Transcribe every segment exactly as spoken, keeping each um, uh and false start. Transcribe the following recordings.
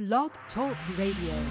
Blog Talk Radio.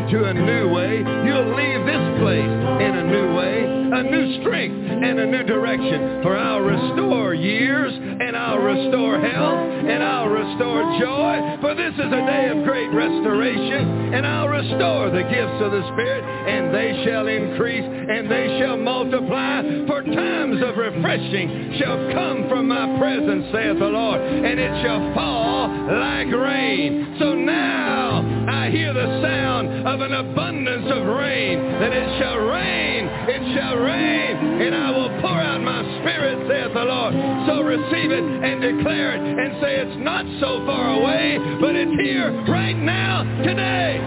Into a new way, a new strength, and a new direction. direction. For I'll restore years, and I'll restore health, and I'll restore joy. For this is a day of great restoration, and I'll restore the gifts of the Spirit, and they shall increase, and they shall multiply. For times of refreshing shall come from my presence, saith the Lord, and it shall fall like rain. So now I hear the sound of an abundance of rain, that it shall rain, it shall rain, and I will pour out my Spirit, saith the Lord. So receive it and declare it and say it's not so far away, but it's here right now, today.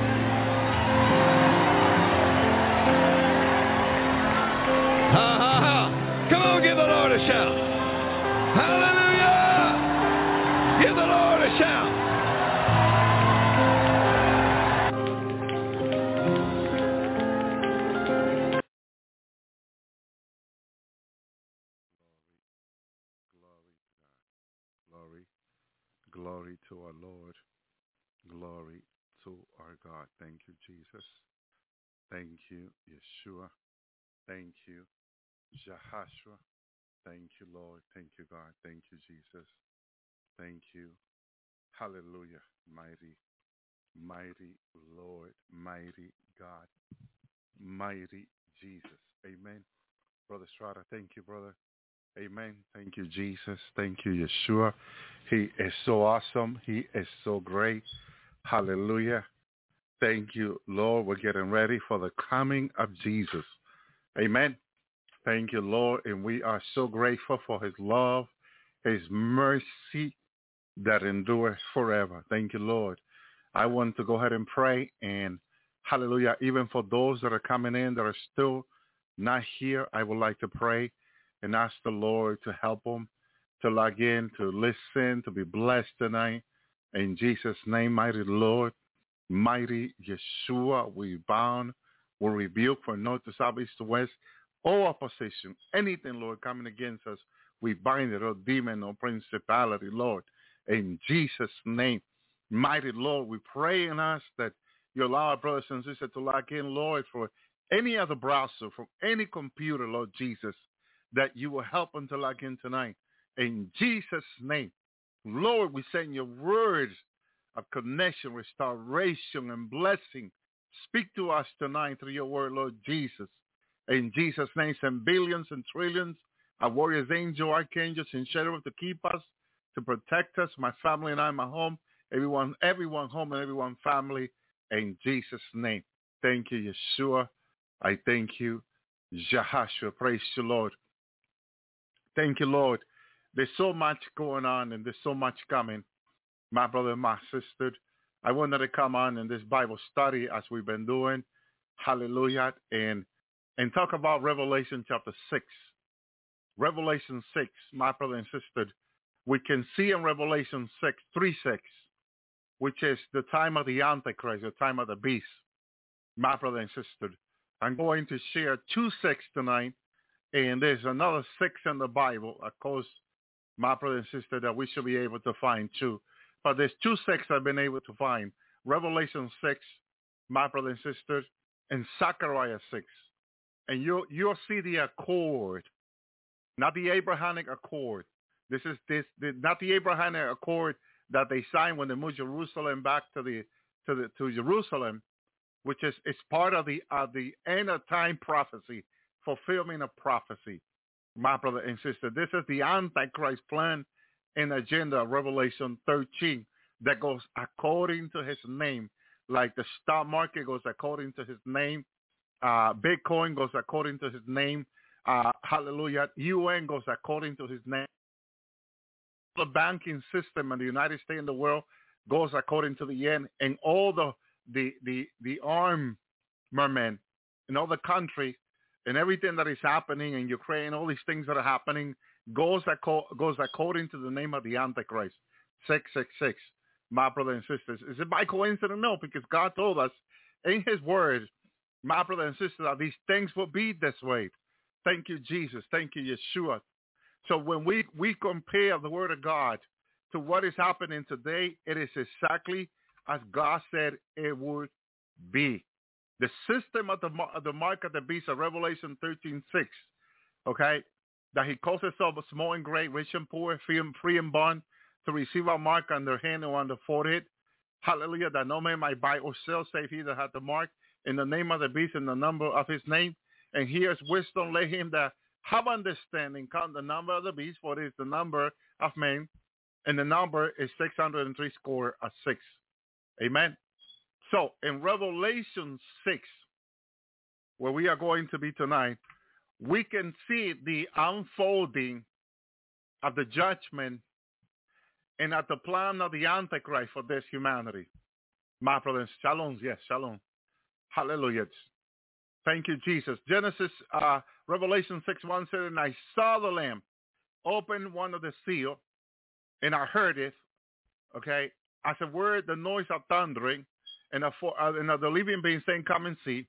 Ha ha ha. Come on, give the Lord a shout. Hallelujah. Give the Lord a shout. Glory to our Lord. Glory to our God. Thank you, Jesus. Thank you, Yeshua. Thank you, Jehoshua. Thank you, Lord. Thank you, God. Thank you, Jesus. Thank you. Hallelujah. Mighty, mighty Lord, mighty God, mighty Jesus. Amen. Brother Strada, thank you, brother. Amen. Thank you, Jesus. Thank you, Yeshua. He is so awesome. He is so great. Hallelujah. Thank you, Lord. We're getting ready for the coming of Jesus. Amen. Thank you, Lord. And we are so grateful for his love, his mercy that endures forever. Thank you, Lord. I want to go ahead and pray. And hallelujah, even for those that are coming in that are still not here, I would like to pray and ask the Lord to help them to log in, to listen, to be blessed tonight. In Jesus' name, mighty Lord, mighty Yeshua, we bound, we rebuke from north to south, east to west, all opposition, anything, Lord, coming against us, we bind it, oh demon, oh principality, Lord. In Jesus' name, mighty Lord, we pray and ask that you allow our brothers and sisters to log in, Lord, for any other browser, from any computer, Lord Jesus, that you will help them to log in tonight. In Jesus' name, Lord, we send your words of connection, restoration, and blessing. Speak to us tonight through your word, Lord Jesus. In Jesus' name, send billions and trillions of warriors, angels, archangels, and sheriffs to keep us, to protect us, my family and I, my home, everyone, everyone home and everyone family. In Jesus' name, thank you, Yeshua. I thank you, Jehoshua. Praise you, Lord. Thank you, Lord. There's so much going on and there's so much coming. My brother and my sister, I wanted to come on in this Bible study as we've been doing. Hallelujah. And, and talk about Revelation chapter six. Revelation six, my brother and sister, we can see in Revelation six, three six, which is the time of the Antichrist, the time of the beast. My brother and sister, I'm going to share two six tonight. And there's another six in the Bible, of course, my brother and sister, that we should be able to find too. But there's two six I've been able to find. Revelation six, my brother and sister, and Zechariah six. And you'll, you'll see the accord, not the Abrahamic accord. This is this the, not the Abrahamic accord that they signed when they moved Jerusalem back to the to the to Jerusalem, which is is part of the of the end of time prophecy. Fulfillment of prophecy, my brother and sister. This is the Antichrist plan and agenda of Revelation thirteen that goes according to his name. Like the stock market goes according to his name. Uh, Bitcoin goes according to his name. Uh, hallelujah. U N goes according to his name. The banking system in the United States and the world goes according to the end. And all the, the, the, the armament in all the countries, and everything that is happening in Ukraine, all these things that are happening, goes, aco- goes according to the name of the Antichrist, six six six, my brothers and sisters. Is it by coincidence? No, because God told us in his word, my brothers and sisters, that these things will be this way. Thank you, Jesus. Thank you, Yeshua. So when we, we compare the word of God to what is happening today, it is exactly as God said it would be. The system of the, of the mark of the beast of Revelation thirteen six, okay? that he causes us small and great, rich and poor, free and, free and bond, to receive our mark on their hand or on the forehead. Hallelujah, that no man might buy or sell, save he that hath the mark, in the name of the beast, in the number of his name. And here's wisdom, let him that have understanding count the number of the beast, for it is the number of men, and the number is six hundred and three score of six. Amen. So in Revelation six, where we are going to be tonight, we can see the unfolding of the judgment and at the plan of the Antichrist for this humanity. My brothers, shalom, yes, shalom. Hallelujah. Thank you, Jesus. Genesis, uh, Revelation six one said, and I saw the Lamb open one of the seal, and I heard it, okay, as a word, the noise of thundering, and a, uh, and of the living being saying, come and see.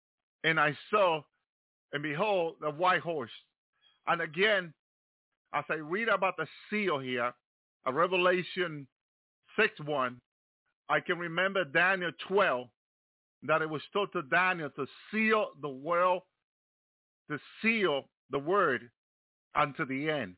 And I saw, and behold, the white horse. And again, as I read about the seal here, of Revelation six one, I can remember Daniel twelve, that it was told to Daniel to seal the world, to seal the word unto the end,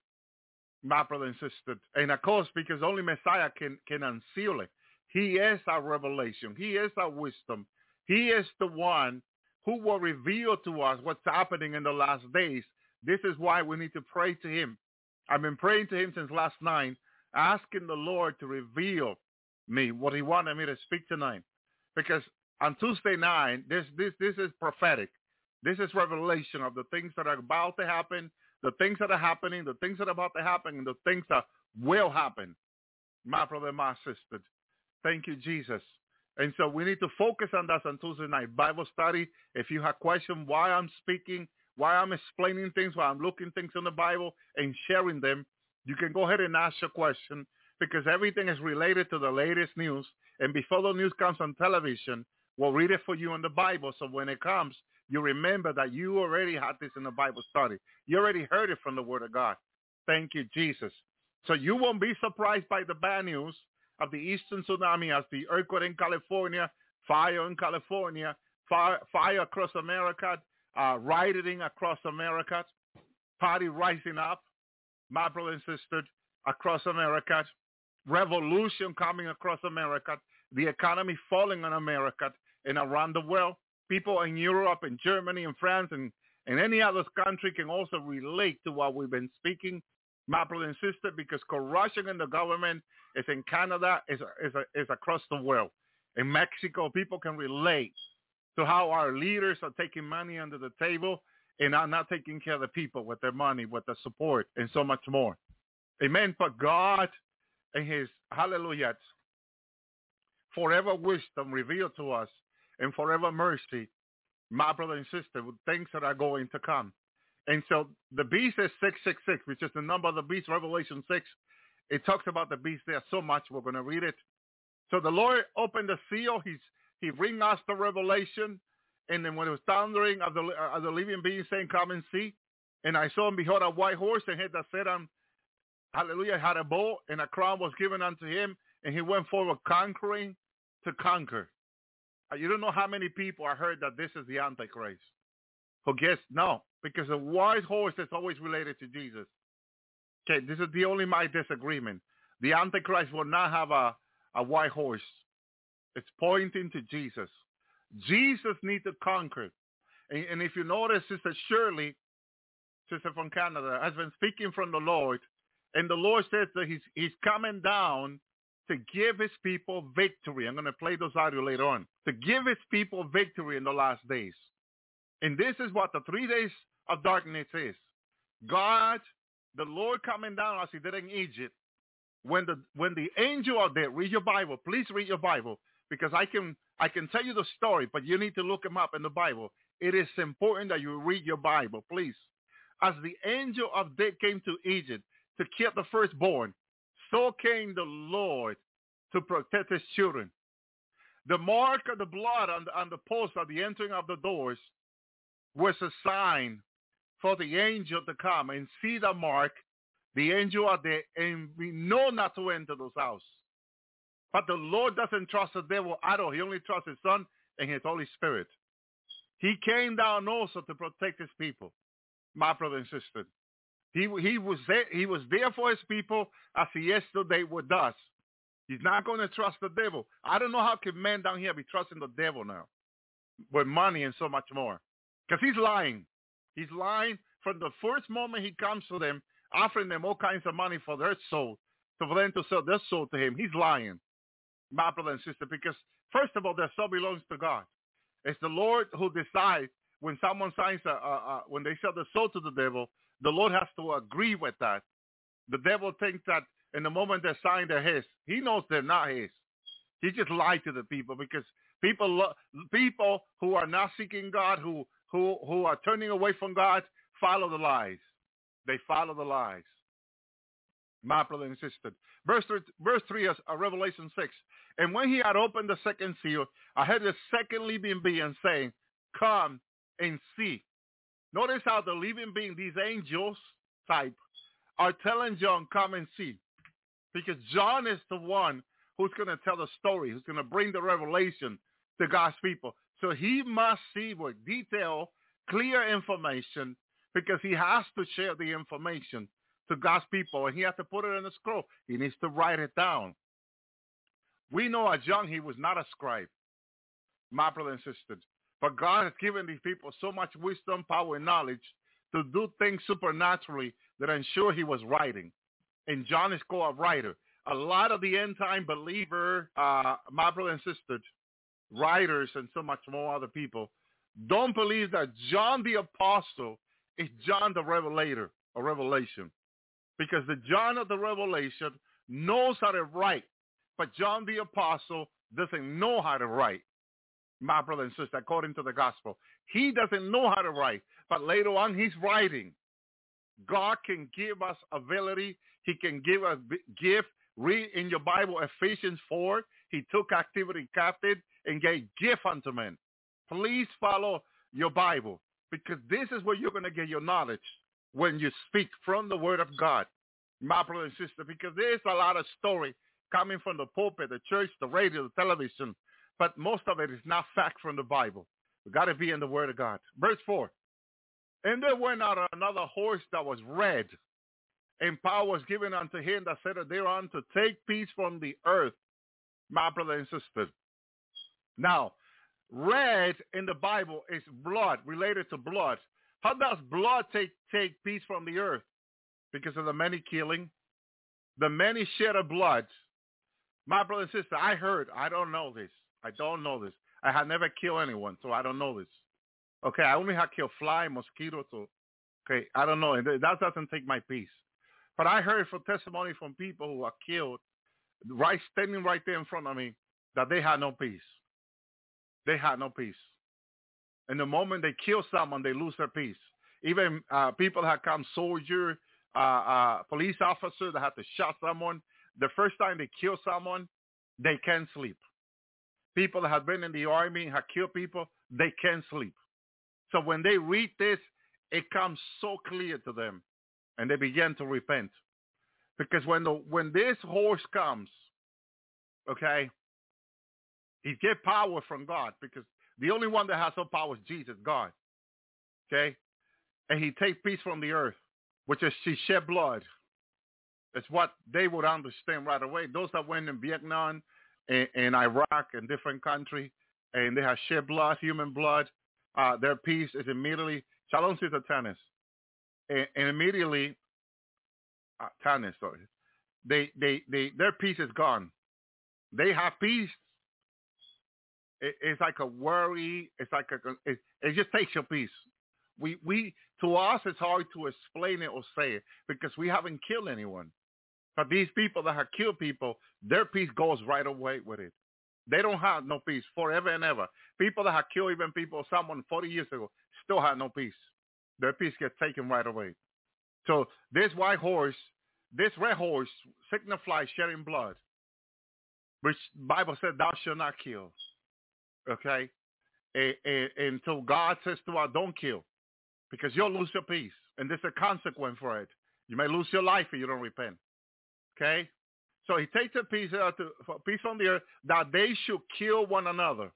my brother and sister. And of course, because only Messiah can, can unseal it. He is our revelation. He is our wisdom. He is the one who will reveal to us what's happening in the last days. This is why we need to pray to him. I've been praying to him since last night, asking the Lord to reveal me what he wanted me to speak tonight. Because on Tuesday night, this this this is prophetic. This is revelation of the things that are about to happen, the things that are happening, the things that are about to happen, and the things that will happen. My brother and my sister, thank you, Jesus. And so we need to focus on that on Tuesday night. Bible study. If you have questions why I'm speaking, why I'm explaining things, why I'm looking things in the Bible and sharing them, you can go ahead and ask your question, because everything is related to the latest news. And before the news comes on television, we'll read it for you in the Bible. So when it comes, you remember that you already had this in the Bible study. You already heard it from the Word of God. Thank you, Jesus. So you won't be surprised by the bad news of the Eastern tsunami, as the earthquake in California, fire in California, fire, fire across America, uh, rioting across America, party rising up, my brother and sister, across America, revolution coming across America, the economy falling on America and around the world. People in Europe and Germany and France and, and any other country can also relate to what we've been speaking, my brother and sister, because corruption in the government is in Canada, is, is, is across the world. In Mexico, people can relate to how our leaders are taking money under the table and are not taking care of the people with their money, with their support, and so much more. Amen. But God and his, hallelujah, forever wisdom revealed to us and forever mercy, my brother and sister, with things that are going to come. And so the beast is six six six, which is the number of the beast, Revelation six. It talks about the beast there so much, we're going to read it. So the Lord opened the seal. He's, he bring us the revelation. And then when it was thundering of the, of the living being saying, come and see. And I saw and behold a white horse, and he that sat on, hallelujah, had a bow, and a crown was given unto him. And he went forward conquering to conquer. You don't know how many people I heard that this is the Antichrist. Who guess? No, because the white horse is always related to Jesus. Okay, this is the only my disagreement. The Antichrist will not have a, a white horse. It's pointing to Jesus. Jesus needs to conquer. And, and if you notice, Sister Shirley, sister from Canada, has been speaking from the Lord. And the Lord says that he's, he's coming down to give his people victory. I'm going to play those audio later on. To give his people victory in the last days. And this is what the three days of darkness is. God, the Lord coming down as he did in Egypt. When the when the angel out there, read your Bible. Please read your Bible. Because I can I can tell you the story, but you need to look them up in the Bible. It is important that you read your Bible, please. As the angel of death came to Egypt to kill the firstborn, so came the Lord to protect his children. The mark of the blood on the, on the post of the entering of the doors was a sign for the angel to come and see the mark, the angel are there, and we know not to enter those houses. But the Lord doesn't trust the devil at all. He only trusts his Son and his Holy Spirit. He came down also to protect his people, my brother and sister. He, he, was there, he was there for his people as he is today with us. He's not going to trust the devil. I don't know how can men down here be trusting the devil now with money and so much more. Because he's lying. He's lying from the first moment he comes to them, offering them all kinds of money for their soul, so for them to sell their soul to him. He's lying, my brother and sister, because first of all, their soul belongs to God. It's the Lord who decides when someone signs, a, a, a, when they sell their soul to the devil, the Lord has to agree with that. The devil thinks that in the moment they sign, they're his. He knows they're not his. He just lied to the people because people, people who are not seeking God, who who who are turning away from God, follow the lies. They follow the lies. My brother and sister. Verse three, verse three of Revelation six. And when he had opened the second seal, I heard the second living being saying, come and see. Notice how the living being, these angels type, are telling John, come and see. Because John is the one who's going to tell the story, who's going to bring the revelation to God's people. So he must see with detail, clear information, because he has to share the information to God's people, and he has to put it in a scroll. He needs to write it down. We know at John he was not a scribe, my brother and sisters. But God has given these people so much wisdom, power, and knowledge to do things supernaturally that I'm sure he was writing. And John is called a writer. A lot of the end-time believer, uh, my brother and sisters, writers and so much more other people, don't believe that John the Apostle is John the Revelator or Revelation. Because the John of the Revelation knows how to write, but John the Apostle doesn't know how to write. My brother and sister, according to the gospel. He doesn't know how to write, but later on he's writing. God can give us ability. He can give us gift. Read in your Bible, Ephesians four. He took captivity captive and gave gift unto men. Please follow your Bible, because this is where you're going to get your knowledge when you speak from the word of God, my brother and sister, because there's a lot of story coming from the pulpit, the church, the radio, the television, but most of it is not fact from the Bible. We got to be in the word of God. Verse four. And there went out another horse that was red, and power was given unto him that said thereon to take peace from the earth, my brother and sister. Now, red in the Bible is blood, related to blood. How does blood take, take peace from the earth? Because of the many killing, the many shed of blood. My brother and sister, I heard, I don't know this. I don't know this. I have never killed anyone, so I don't know this. Okay, I only have killed fly, mosquitoes. So, okay, I don't know. That doesn't take my peace. But I heard from testimony from people who are killed, right, standing right there in front of me, that they had no peace. They had no peace. And the moment they kill someone, they lose their peace. Even uh, people that come, soldier, uh, uh, police officer that have to shot someone, the first time they kill someone, they can't sleep. People that have been in the army and have killed people, they can't sleep. So when they read this, it comes so clear to them, and they begin to repent. Because when the when this horse comes, okay, he gets power from God, because the only one that has no power is Jesus, God. Okay? And he takes peace from the earth, which is she shed blood. It's what they would understand right away. Those that went in Vietnam and, and Iraq and different countries, and they have shed blood, human blood, uh, their peace is immediately, Shalom Sister Tanis, and, and immediately, uh, Tanis, sorry, they, they, they, their peace is gone. They have peace. It, it's like a worry. It's like a, it, it just takes your peace. We, we, to us, it's hard to explain it or say it because we haven't killed anyone. But these people that have killed people, their peace goes right away with it. They don't have no peace forever and ever. People that have killed even people, someone forty years ago, still have no peace. Their peace gets taken right away. So this white horse, this red horse, signifies shedding blood, which Bible said, thou shalt not kill. Okay? And, and, until God says to us, don't kill, because you'll lose your peace. And there's a consequence for it. You may lose your life if you don't repent. Okay? So he takes a peace, uh, to, peace from the earth, that they should kill one another.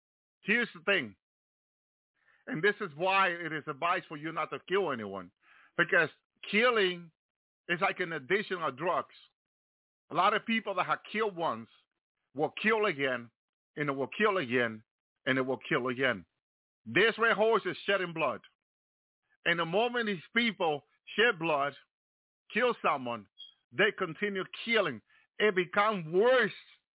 Here's the thing. And this is why it is advised for you not to kill anyone. Because killing is like an addition of drugs. A lot of people that have killed once will kill again, and it will kill again, and it will kill again. This red horse is shedding blood. And the moment these people shed blood, kill someone, they continue killing. It becomes worse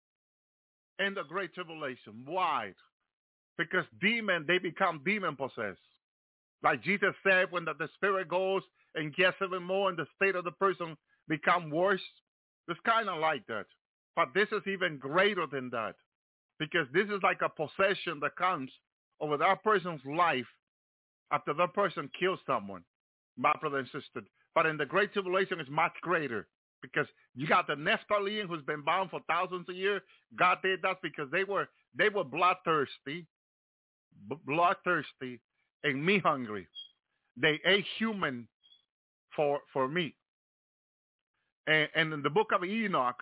in the Great Tribulation. Why? Because demon, they become demon possessed. Like Jesus said, when the, the spirit goes and gets even more and the state of the person become worse, it's kind of like that. But this is even greater than that, because this is like a possession that comes over that person's life after that person kills someone, my brother and sister. But in the Great Tribulation, it's much greater, because you got the Nephilim who's been bound for thousands of years. God did that because they were they were bloodthirsty, b- bloodthirsty, and meat hungry. They ate human for for meat. And, and in the book of Enoch,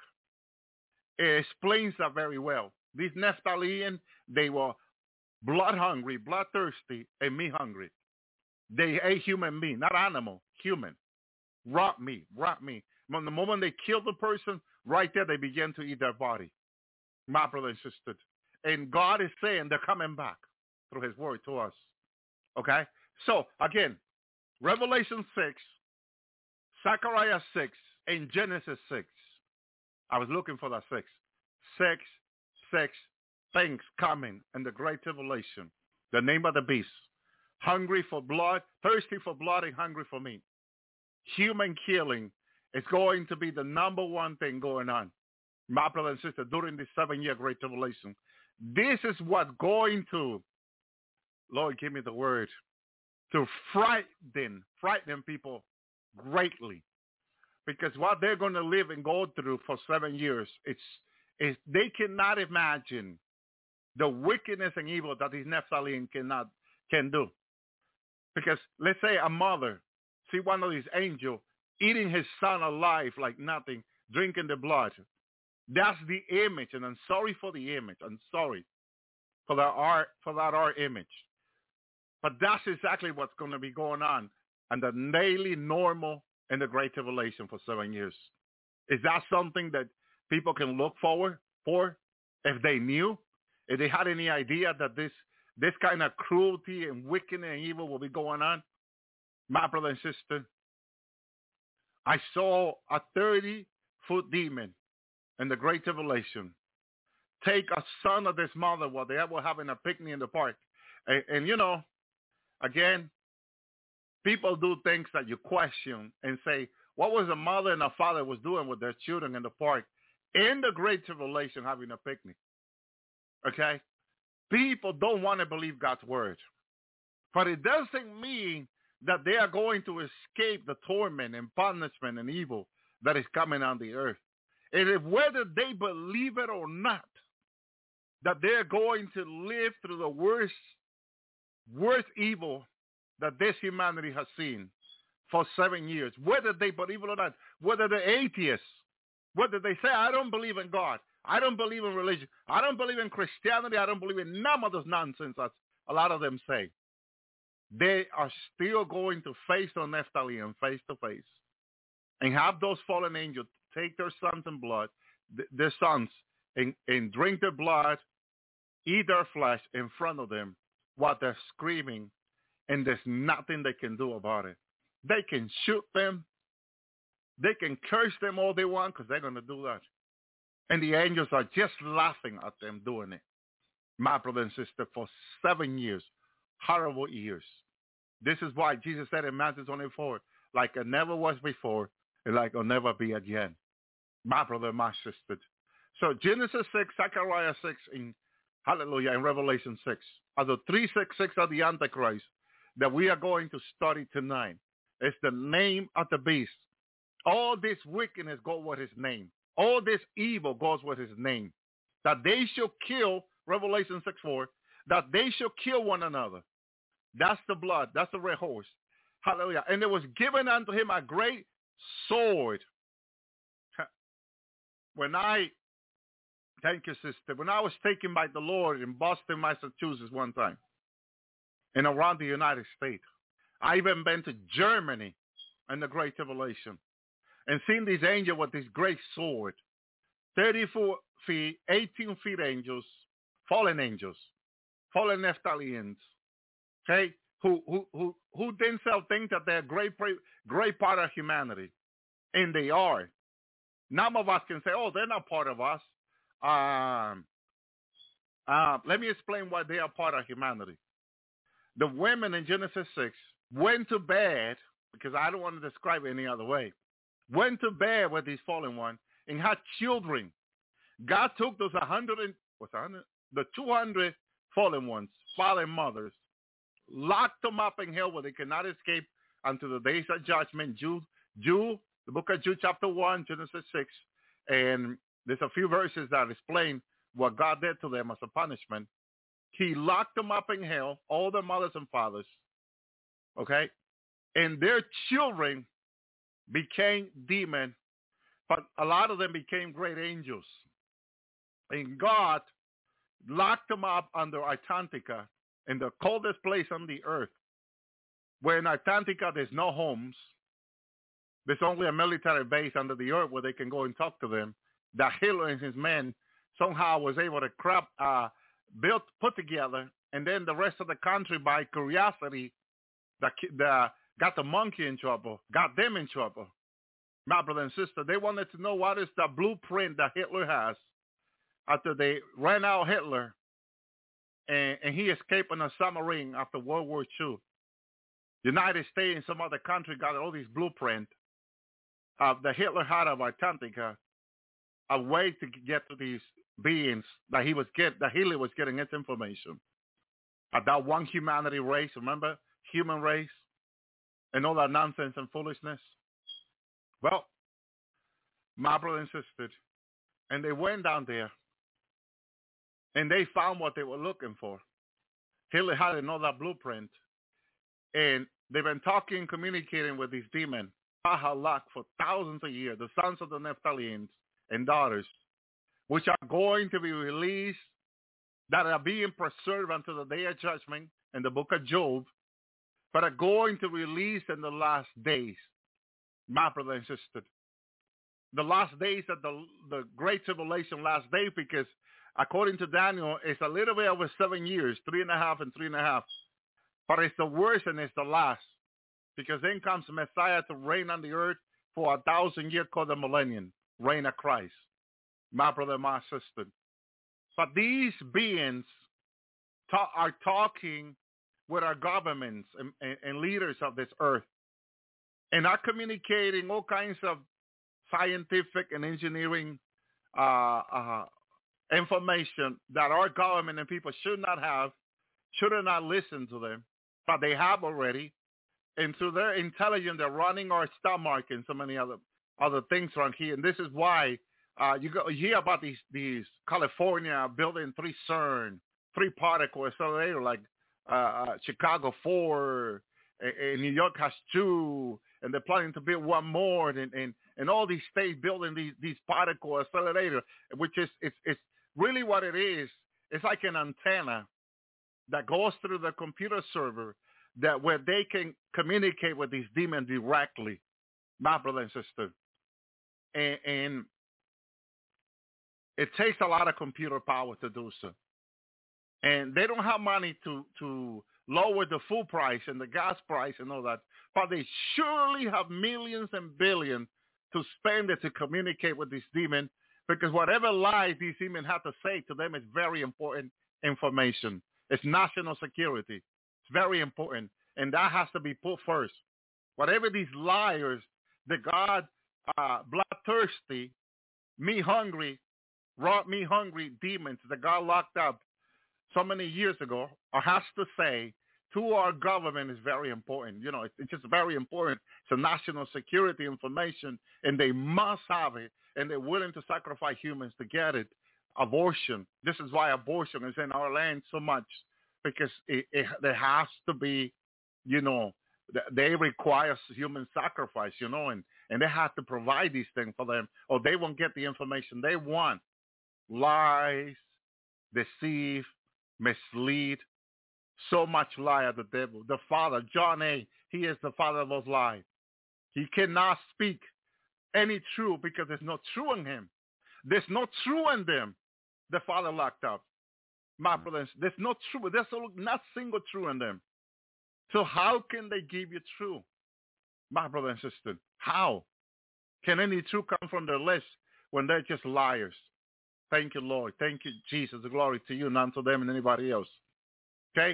it explains that very well. These Nephilim, they were blood hungry, bloodthirsty, and meat hungry. They ate human meat, not animal, human. Raw meat, raw meat. From the moment they killed the person, right there they began to eat their body. My brother and sister. And God is saying they're coming back through his word to us. Okay? So, again, Revelation six, Zechariah six, and Genesis six. I was looking for that six. Six, six things coming in the Great Tribulation. The name of the beast. Hungry for blood, thirsty for blood, and hungry for meat. Human killing is going to be the number one thing going on, my brother and sister, during this seven-year Great Tribulation. This is what's going to, Lord, give me the word, to frighten, frighten people greatly. Because what they're going to live and go through for seven years, it's, it's they cannot imagine the wickedness and evil that these Nephilim cannot can do. Because let's say a mother see one of these angels eating his son alive like nothing, drinking the blood. That's the image, and I'm sorry for the image. I'm sorry for that art, for that art image. But that's exactly what's going to be going on and the daily normal in the Great Tribulation for seven years. Is that something that people can look forward for if they knew, if they had any idea that this this kind of cruelty and wickedness and evil will be going on? My brother and sister, I saw a thirty-foot demon in the Great Tribulation take a son of this mother while they were having a picnic in the park. And, and you know, again, people do things that you question and say, what was a mother and a father was doing with their children in the park in the Great Tribulation having a picnic? Okay? People don't want to believe God's word. But it doesn't mean that they are going to escape the torment and punishment and evil that is coming on the earth. It is whether they believe it or not that they're going to live through the worst, worst evil that this humanity has seen for seven years. Whether they believe it or not, whether they're atheists, whether they say, I don't believe in God, I don't believe in religion, I don't believe in Christianity, I don't believe in none of this nonsense that a lot of them say. They are still going to face the Nephilim face to face and have those fallen angels take their sons and blood, th- their sons, and, and drink their blood, eat their flesh in front of them while they're screaming, and there's nothing they can do about it. They can shoot them. They can curse them all they want because they're going to do that. And the angels are just laughing at them doing it. My brother and sister, for seven years, horrible years. This is why Jesus said in Matthew twenty-four, like it never was before, and like it'll never be again. My brother, my sister. So Genesis six, Zechariah six, and hallelujah, and Revelation six are the three six six of the Antichrist that we are going to study tonight. It's the name of the beast. All this wickedness goes with his name. All this evil goes with his name. That they shall kill, Revelation six four, that they shall kill one another. That's the blood. That's the red horse. Hallelujah. And there was given unto him a great sword. When I, thank you, sister, when I was taken by the Lord in Boston, Massachusetts one time, and around the United States, I even been to Germany in the great tribulation, and seen this angel with this great sword, thirty-four feet, eighteen feet angels, fallen angels, fallen Nephtalians, okay, who who who who themselves think that they're great great part of humanity, and they are. None of us can say, oh, they're not part of us. Um, uh, let me explain why they are part of humanity. The women in Genesis six went to bed, because I don't want to describe it any other way, went to bed with these fallen ones and had children. God took those one hundred, what's one hundred? The two hundred fallen ones, father and mothers, locked them up in hell where they cannot escape until the days of judgment. Jude, Jude, the book of Jude chapter one, Genesis six, and there's a few verses that explain what God did to them as a punishment. He locked them up in hell, all their mothers and fathers, okay? And their children became demons, but a lot of them became great angels. And God locked them up under Antarctica, in the coldest place on the earth, where in Antarctica there's no homes. There's only a military base under the earth where they can go and talk to them. That Hitler and his men somehow was able to crap, uh, build, put together, and then the rest of the country, by curiosity, the, the, got the monkey in trouble, got them in trouble. My brother and sister, they wanted to know what is the blueprint that Hitler has after they ran out Hitler, and, and he escaped in a submarine after World War Two. United States and some other country got all these blueprints of the Hitler had of Antarctica, a way to get to these beings that he was get that Hitler was getting its information. Of that one humanity race, remember? Human race and all that nonsense and foolishness. Well, my brother and sister, and they went down there and they found what they were looking for. Hitler had another blueprint, and they've been talking, communicating with these demons, Pahalak, for thousands of years, the sons of the Nephtalians and daughters, which are going to be released, that are being preserved until the day of judgment in the book of Job, but are going to release in the last days, my brother and sister. The last days of the, the great tribulation, last day, because according to Daniel, it's a little bit over seven years, three and a half and three and a half. But it's the worst and it's the last, because then comes Messiah to reign on the earth for a thousand years, called the millennium, reign of Christ. My brother, my sister. But these beings ta- are talking with our governments and, and, and leaders of this earth, and are communicating all kinds of scientific and engineering uh, uh, information that our government and people should not have, should not listen to them, but they have already. And through their intelligence, they're running our stock market and so many other other things around here. And this is why uh, you, go, you hear about these these California building three CERN, three particle accelerator, like uh, uh, Chicago four, and, and New York has two, and they're planning to build one more, and and, and all these states building these these particle accelerator, which is it's it's really what it is. It's like an antenna that goes through the computer server, that where they can communicate with these demons directly, my brother and sister. And, and it takes a lot of computer power to do so. And they don't have money to, to lower the food price and the gas price and all that, but they surely have millions and billions to spend it to communicate with these demons, because whatever lies these demons have to say to them is very important information. It's national security. It's very important. And that has to be put first. Whatever these liars, the God uh, bloodthirsty, me hungry, raw me hungry demons that God locked up so many years ago, or has to say to our government is very important. You know, it's, it's just very important. It's a national security information, and they must have it, and they're willing to sacrifice humans to get it. Abortion. This is why abortion is in our land so much, because it, it, there has to be, you know, they require human sacrifice, you know, and, and they have to provide these things for them, or they won't get the information they want. Lies, deceive, mislead, so much lie of the devil. The father, John A., he is the father of those lies. He cannot speak any truth because there's no truth in him. There's no truth in them. The Father locked up. My brothers, there's no truth. There's not single truth in them. So how can they give you truth? My brother and sister, how can any truth come from their lips when they're just liars? Thank you, Lord. Thank you, Jesus. Glory to you, none to them and anybody else. Okay?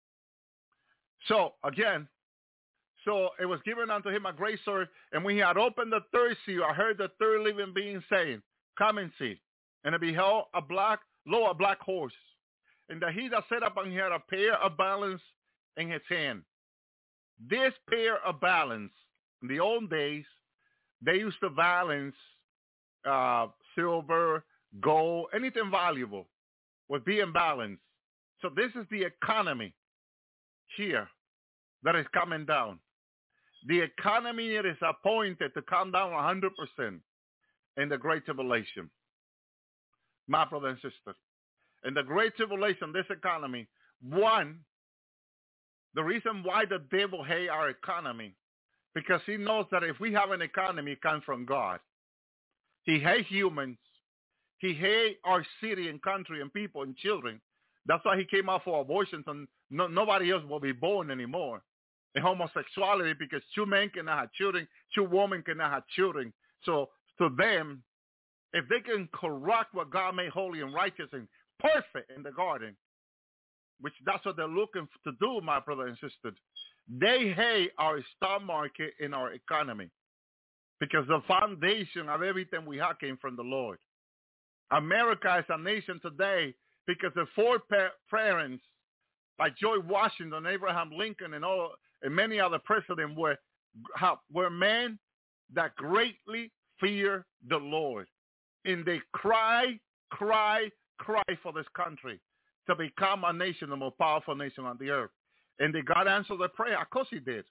So, again, so it was given unto him a great sword, and when he had opened the third seal, I heard the third living being saying, come and see. And I beheld a black, lo, a black horse. And that he that sat upon him had a pair of balance in his hand. This pair of balance, in the old days, they used to balance uh, silver, gold, anything valuable would be in balance. So this is the economy here that is coming down. The economy it is appointed to come down one hundred percent in the Great Tribulation. My brother and sister, in the Great Tribulation, this economy, one, the reason why the devil hates our economy, because he knows that if we have an economy, it comes from God. He hates humans. He hates our city and country and people and children. That's why he came out for abortions, and no, nobody else will be born anymore. And homosexuality, because two men cannot have children, two women cannot have children. So to them, if they can corrupt what God made holy and righteous and perfect in the garden, which that's what they're looking to do, my brother and sister, they hate our stock market and our economy, because the foundation of everything we have came from the Lord. America is a nation today because the four parents, like George Washington, Abraham Lincoln, and all, and many other presidents were were men that greatly fear the Lord, and they cry, cry, cry for this country to become a nation, the most powerful nation on the earth. And did God answer the prayer? Of course he did.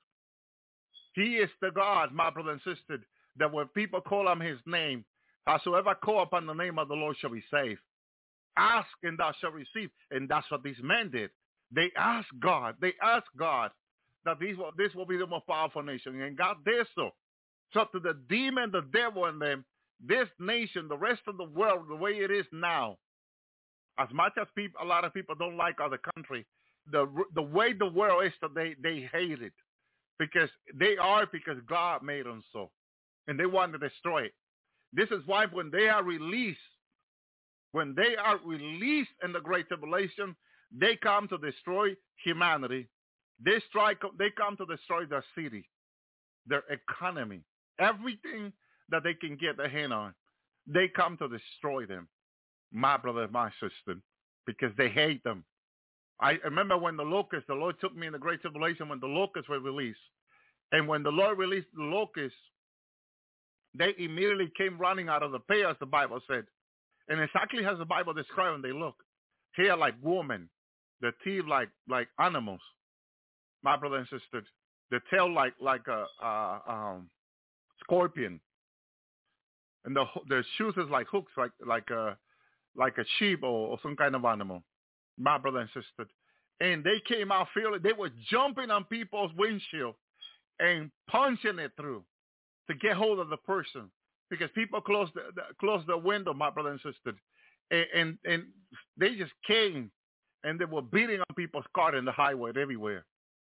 He is the God, my brother and sister, that when people call on his name, howsoever call upon the name of the Lord shall be saved. Ask and thou shalt receive. And that's what these men did. They asked God. They asked God that these will, this will be the most powerful nation. And God did so. So to the demon, the devil in them, this nation, the rest of the world, the way it is now, as much as people, a lot of people don't like other country, the the way the world is today, they hate it. Because they are, because God made them so. And they want to destroy it. This is why when they are released, when they are released in the Great Tribulation, they come to destroy humanity. They strike. They come to destroy their city, their economy, everything that they can get their hand on. They come to destroy them, my brother, my sister, because they hate them. I remember when the locusts, the Lord took me in the Great Tribulation when the locusts were released. And when the Lord released the locusts, they immediately came running out of the pit, as the Bible said. And exactly as the Bible described them, they look. Hair like women, the teeth like like animals, my brother and sister. The tail like like a, a um, scorpion, and the the shoes is like hooks, like like a like a sheep or, or some kind of animal, my brother and sister. And they came out feeling they were jumping on people's windshield and punching it through to get hold of the person, because people closed the, the closed the window, my brother and sister, and, and and they just came and they were beating on people's car in the highway everywhere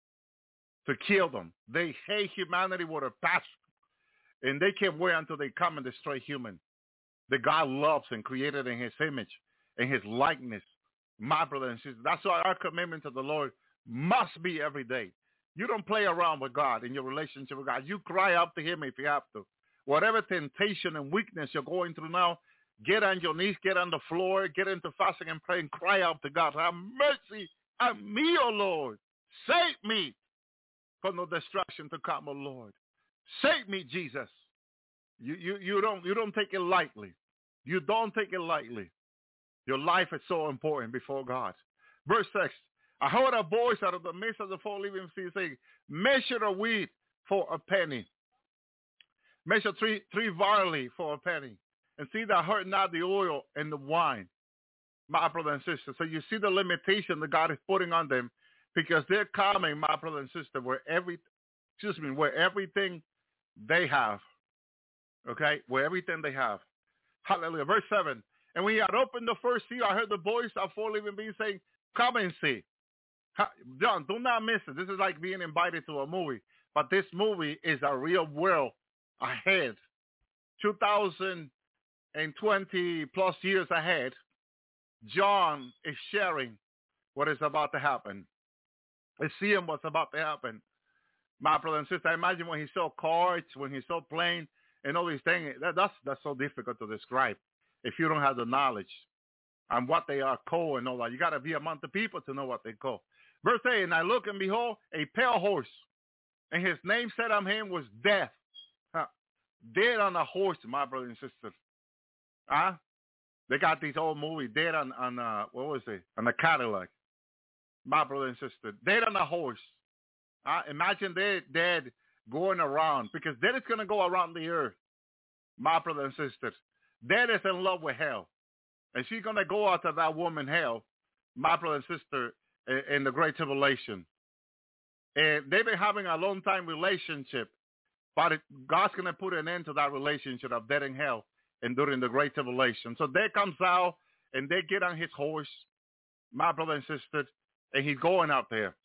to kill them. They hate humanity with a passion, and they can't wait until they come and destroy human that God loves and created in his image, in his likeness. My brother and sister, that's why our commitment to the Lord must be every day. You don't play around with God in your relationship with God. You cry out to him if you have to. Whatever temptation and weakness you're going through now, get on your knees, get on the floor, get into fasting and pray and cry out to God. Have mercy on me, O Lord. Save me from the destruction to come, O Lord. Save me, Jesus. You, you, you, don't, you don't take it lightly. You don't take it lightly. Your life is so important before God. Verse six, I heard a voice out of the midst of the four living seas saying, measure the wheat for a penny. Measure three, three barley for a penny. And see that hurt not the oil and the wine, my brother and sister. So you see the limitation that God is putting on them, because they're coming, my brother and sister, where every, excuse me, where everything they have. Okay? With everything they have. Hallelujah. Verse seven. And when he had opened the first seal, I heard the voice of four living beings saying, come and see. John, do not miss it. This is like being invited to a movie. But this movie is a real world ahead. two thousand twenty plus years ahead. John is sharing what is about to happen. He's seeing what's about to happen. My brother and sister, I imagine when he saw cards, when he saw planes, and all these things, that, that's, that's so difficult to describe if you don't have the knowledge on what they are called and all that. You got to be among the people to know what they call. Verse eight, and I look and behold, a pale horse, and his name set on him was Death. Huh. Dead on a horse, my brother and sister. Huh? They got these old movies, Dead on, on uh, what was it? On a Cadillac. My brother and sister. Dead on a horse. Uh, imagine they dead going around, because dead is going to go around the earth. My brother and sisters. Dead is in love with hell. And she's going to go out to that woman hell, my brother and sister, in, in the Great Tribulation. And they've been having a long time relationship, but it, God's going to put an end to that relationship of dead in hell and during the Great Tribulation. So there comes out, and they get on his horse, my brother and sister, and he's going out there.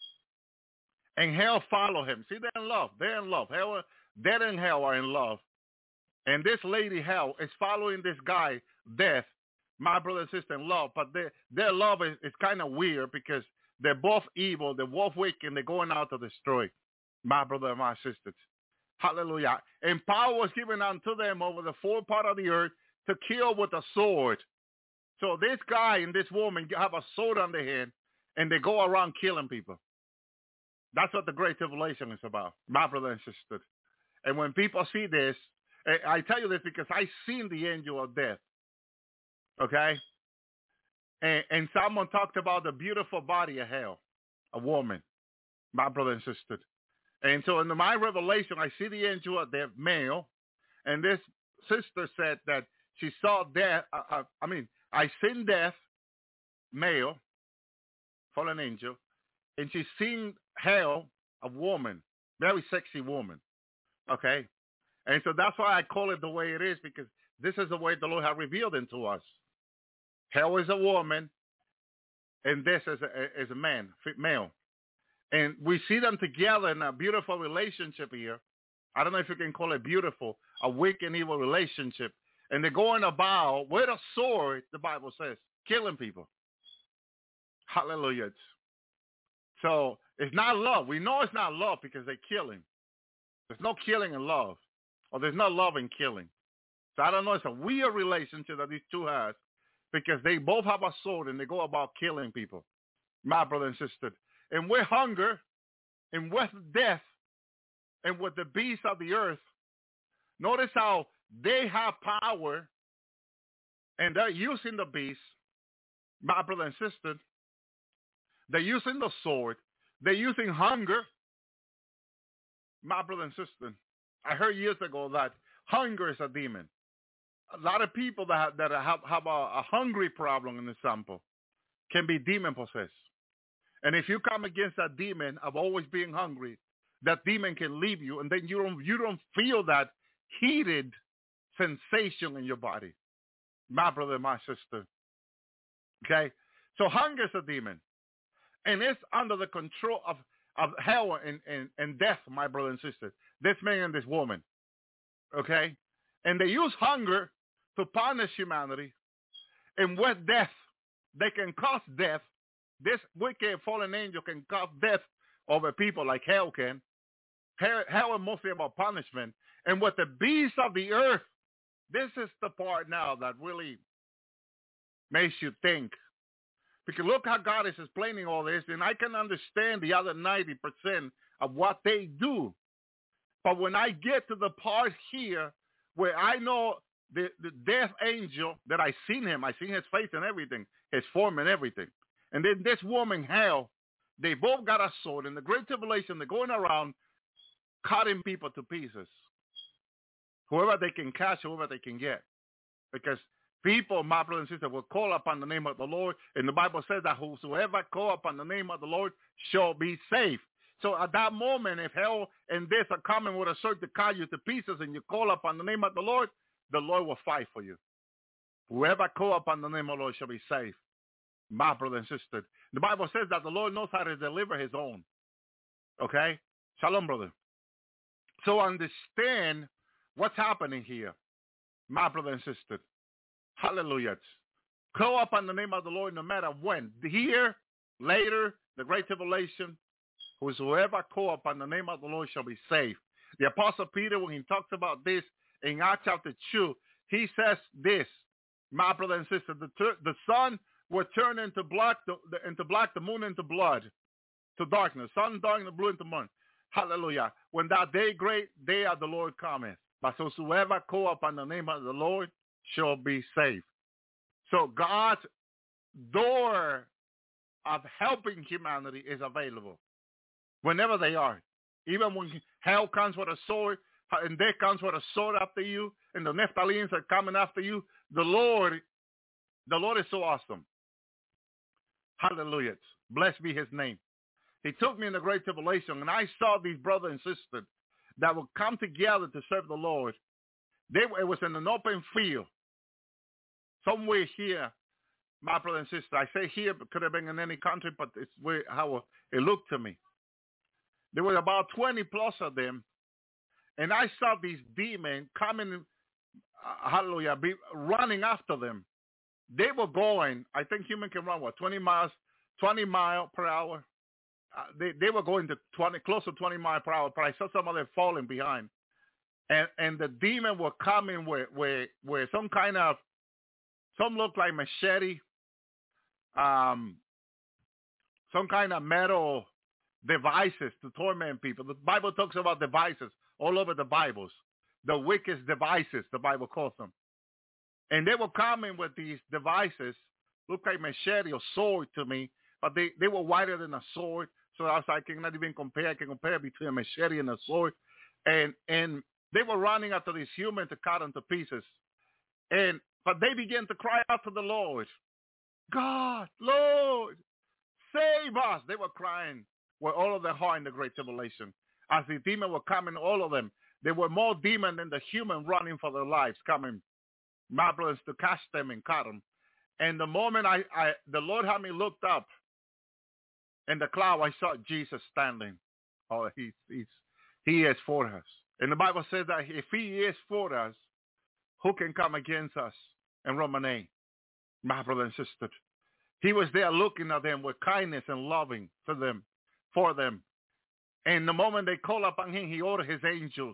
And hell follow him. See, they're in love. They're in love. Hell, dead and hell are in love. And this lady, hell, is following this guy, Death, my brother and sister, in love. But they, their love is, is kind of weird, because they're both evil. They're both wicked. They're going out to destroy my brother and my sisters. Hallelujah. And power was given unto them over the four part of the earth to kill with a sword. So this guy and this woman have a sword on their hand, and they go around killing people. That's what the Great Tribulation is about, my brother and sister. And when people see this, I tell you this because I've seen the angel of death, okay? And, and someone talked about the beautiful body of hell, a woman, my brother and sister. And so in my revelation, I see the angel of death, male, and this sister said that she saw death, uh, uh, I mean, I seen death, male, fallen angel, and she's seen hell, a woman, very sexy woman, okay? And so that's why I call it the way it is, because this is the way the Lord has revealed it to us. Hell is a woman, and this is a, is a man, male. And we see them together in a beautiful relationship here. I don't know if you can call it beautiful, a wicked and evil relationship. And they're going about with a sword, the Bible says, killing people. Hallelujah. So it's not love. We know it's not love because they're killing. There's no killing in love. Or there's no love in killing. So I don't know. It's a weird relationship that these two have, because they both have a sword and they go about killing people. My brother and sister. And with hunger and with death and with the beasts of the earth, notice how they have power and they're using the beast, my brother and sister. They're using the sword. They're using hunger, my brother and sister. I heard years ago that hunger is a demon. A lot of people that have, that have, have a, a hungry problem in the sample can be demon possessed. And if you come against that demon of always being hungry, that demon can leave you, and then you don't you don't feel that heated sensation in your body, my brother and my sister. Okay? So hunger is a demon. And it's under the control of, of hell and, and, and death, my brother and sister. This man and this woman. Okay? And they use hunger to punish humanity. And with death, they can cause death. This wicked fallen angel can cause death over people like hell can. Hell, hell is mostly about punishment. And with the beasts of the earth, this is the part now that really makes you think. Because look how God is explaining all this, and I can understand the other ninety percent of what they do. But when I get to the part here where I know the, the death angel, that I seen him, I seen his face and everything, his form and everything. And then this woman, hell, they both got a sword. In the Great Tribulation, they're going around cutting people to pieces. Whoever they can catch, whoever they can get. Because people, my brother and sister, will call upon the name of the Lord. And the Bible says that whosoever call upon the name of the Lord shall be saved. So at that moment, if hell and death are coming with a sword to cut you to pieces and you call upon the name of the Lord, the Lord will fight for you. Whoever call upon the name of the Lord shall be saved. My brother and sister. The Bible says that the Lord knows how to deliver his own. Okay? Shalom, brother. So understand what's happening here, my brother and sister. Hallelujah. Call upon the name of the Lord no matter when. Here, later, the great tribulation, whosoever call upon the name of the Lord shall be saved. The Apostle Peter, when he talks about this in Acts chapter two, he says this, my brother and sister, the, the sun will turn into black, the, the, into black, the moon into blood, to darkness, sun, darkness, blue into moon. Hallelujah. When that day great day of the Lord cometh, but whosoever call upon the name of the Lord shall be saved. So God's door of helping humanity is available whenever they are. Even when hell comes with a sword, and death comes with a sword after you, and the Nephilims are coming after you, the Lord, the Lord is so awesome. Hallelujah. Blessed be his name. He took me in the great tribulation, and I saw these brothers and sisters that would come together to serve the Lord. They, it was in an open field, somewhere here, my brother and sister. I say here, but could have been in any country, but it's where how it looked to me. There were about twenty plus of them, and I saw these demons coming, uh, hallelujah, be running after them. They were going, I think human can run, what, twenty miles, twenty miles per hour? Uh, they, they were going to twenty, close to twenty miles per hour, but I saw some of them falling behind. And and the demon were coming with, with, with some kind of, some look like machete, um, some kind of metal devices to torment people. The Bible talks about devices all over the Bibles. The wicked devices, the Bible calls them. And they were coming with these devices, look like machete or sword to me, but they, they were wider than a sword. So I was like, I cannot even compare. I can compare between a machete and a sword. And and they were running after these humans to cut them to pieces. And but they began to cry out to the Lord. God, Lord, save us. They were crying with all of their heart in the great tribulation. As the demons were coming, all of them, there were more demons than the human running for their lives, coming, my brothers, to catch them and cut them. And the moment I, I the Lord had me looked up in the cloud, I saw Jesus standing. Oh, he's, he's, he is for us. And the Bible says that if he is for us, who can come against us? In Romans eight, my brother and sister. He was there looking at them with kindness and loving for them, for them. And the moment they call upon him, he ordered his angels.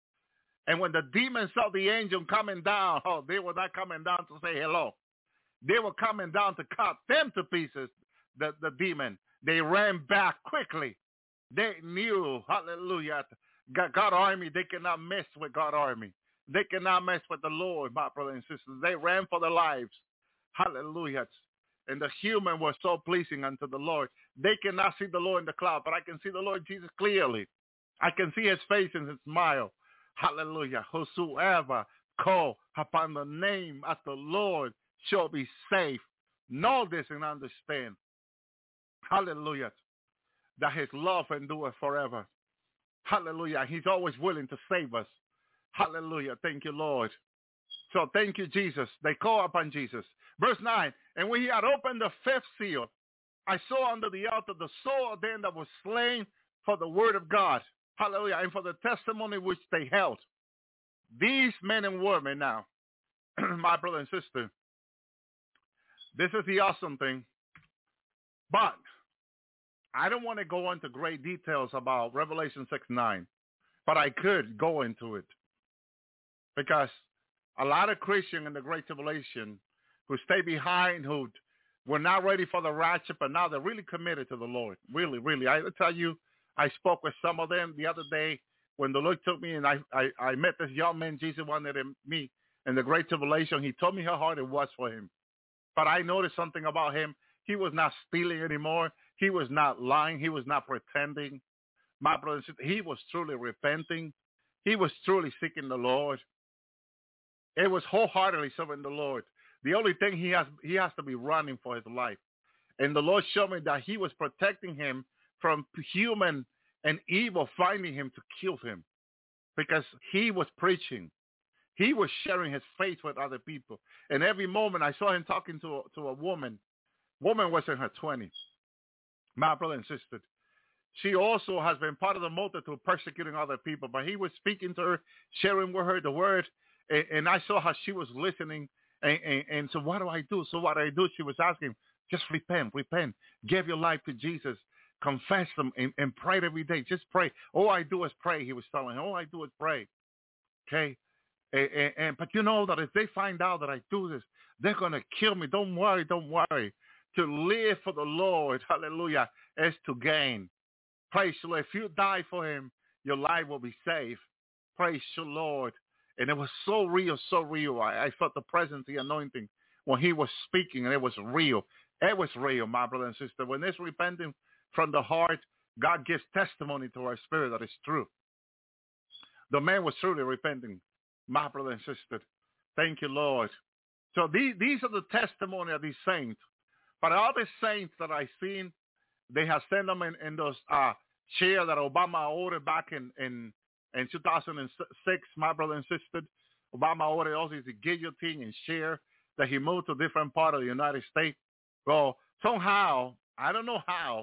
And when the demons saw the angel coming down, oh, they were not coming down to say hello. They were coming down to cut them to pieces, the, the demon. They ran back quickly. They knew, hallelujah, God, God army, they cannot mess with God army. They cannot mess with the Lord, my brothers and sisters. They ran for their lives. Hallelujah. And the human was so pleasing unto the Lord. They cannot see the Lord in the cloud, but I can see the Lord Jesus clearly. I can see his face and his smile. Hallelujah. Whosoever call upon the name of the Lord shall be saved. Know this and understand. Hallelujah. That his love endureth forever. Hallelujah. He's always willing to save us. Hallelujah. Thank you, Lord. So thank you, Jesus. They call upon Jesus. Verse nine, and when he had opened the fifth seal, I saw under the altar the soul of them that was slain for the word of God. Hallelujah. And for the testimony which they held. These men and women now, my brother and sister, this is the awesome thing. But I don't want to go into great details about Revelation six nine, but I could go into it. Because a lot of Christians in the Great Tribulation who stay behind, who were not ready for the rapture, but now they're really committed to the Lord. Really, really. I tell you, I spoke with some of them the other day when the Lord took me and I, I, I met this young man Jesus wanted to meet in the Great Tribulation. He told me how hard it was for him. But I noticed something about him. He was not stealing anymore. He was not lying. He was not pretending. My brother, he was truly repenting. He was truly seeking the Lord. It was wholeheartedly serving the Lord. The only thing he has, he has to be running for his life. And the Lord showed me that he was protecting him from human and evil finding him to kill him because he was preaching. He was sharing his faith with other people. And every moment I saw him talking to a, to a woman. Woman was in her twenties. My brother and sister. She also has been part of the multitude persecuting other people. But he was speaking to her, sharing with her the word. And, and I saw how she was listening. And, and, and so what do I do? So what do I do? She was asking, just repent, repent. Give your life to Jesus. Confess them and, and pray every day. Just pray. All I do is pray, he was telling her. All I do is pray. Okay? And, and, and but you know that if they find out that I do this, they're going to kill me. Don't worry, don't worry. To live for the Lord, hallelujah, is to gain. Praise the Lord. If you die for him, your life will be saved. Praise the Lord. And it was so real, so real. I, I felt the presence, the anointing when he was speaking, and it was real. It was real, my brother and sister. When it's repenting from the heart, God gives testimony to our spirit that it's true. The man was truly repenting, my brother and sister. Thank you, Lord. So these, these are the testimony of these saints. But all the saints that I've seen, they have sent them in, in those uh, chairs that Obama ordered back in, in, in two thousand six, my brother and sister. Obama ordered also the guillotine and chair that he moved to different part of the United States. Well, somehow, I don't know how,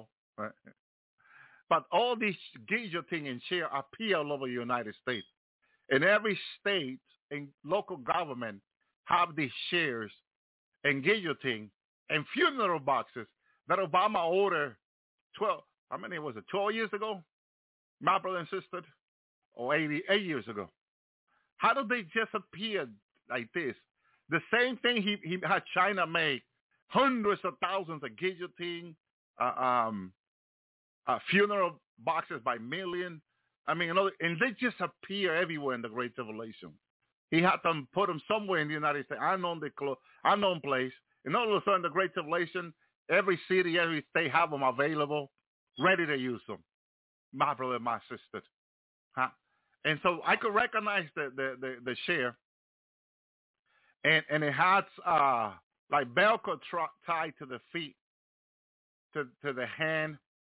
but all these guillotine and chair appear all over the United States. In every state and local government have these chairs and guillotine and funeral boxes that Obama ordered twelve, how many was it, twelve years ago? My brother and sister, or eighty-eight years ago. How did they just appear like this? The same thing he, he had China make, hundreds of thousands of guillotine, uh, um, uh, funeral boxes by million. I mean, you know, and they just appear everywhere in the Great Tribulation. He had them put them somewhere in the United States, unknown, the clo- unknown place. And all of a sudden, the Great Tribulation, every city, every state have them available, ready to use them. My brother, my sister. Huh? And so I could recognize the the the, the share, and and it had uh, like Velcro tra- tied to the feet, to to the hand,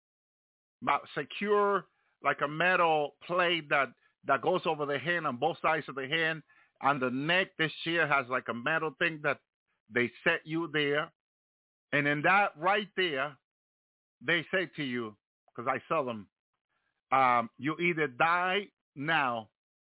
secure like a metal plate that that goes over the hand on both sides of the hand. On the neck, this share has like a metal thing that they set you there, and in that right there, they say to you, because I saw them, um, you either die now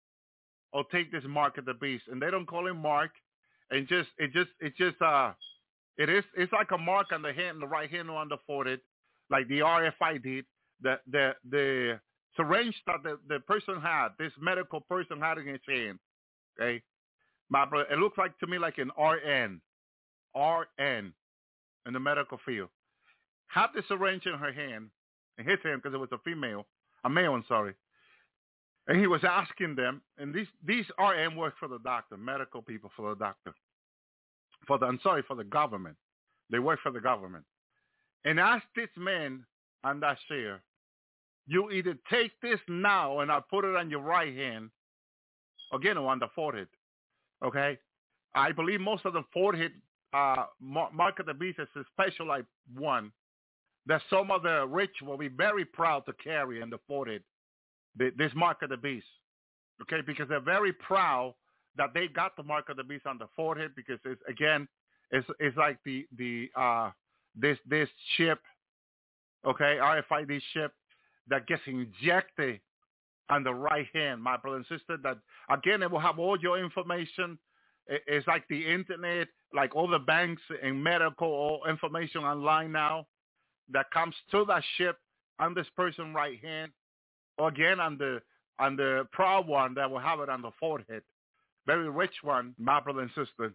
or take this mark of the beast. And they don't call him Mark, and just it just it just uh it is it's like a mark on the hand, the right hand or on the forehead, like the R F I D. The the the syringe that the, the person had, this medical person had in his hand. Okay, my brother, it looks like to me like an R N. R N in the medical field. Had the syringe in her hand, in his hand, because it was a female, a male, I'm sorry. And he was asking them, and these, these R N work for the doctor, medical people for the doctor. For the, I'm sorry, for the government. They work for the government. And asked this man on that chair, you either take this now and I'll put it on your right hand, again, on the forehead. Okay? I believe most of the forehead Uh, mark of the beast is a specialized one that some of the rich will be very proud to carry in the forehead, the, this mark of the beast, okay, because they're very proud that they got the mark of the beast on the forehead, because it's, again, it's, it's like the, the uh, this this chip, okay, R F I D chip that gets injected on the right hand, my brother and sister, that, again, it will have all your information. It's like the internet, like all the banks and medical information online now that comes to that ship on this person's right hand, or again on the on the proud one that will have it on the forehead. Very rich one, my brother and sister.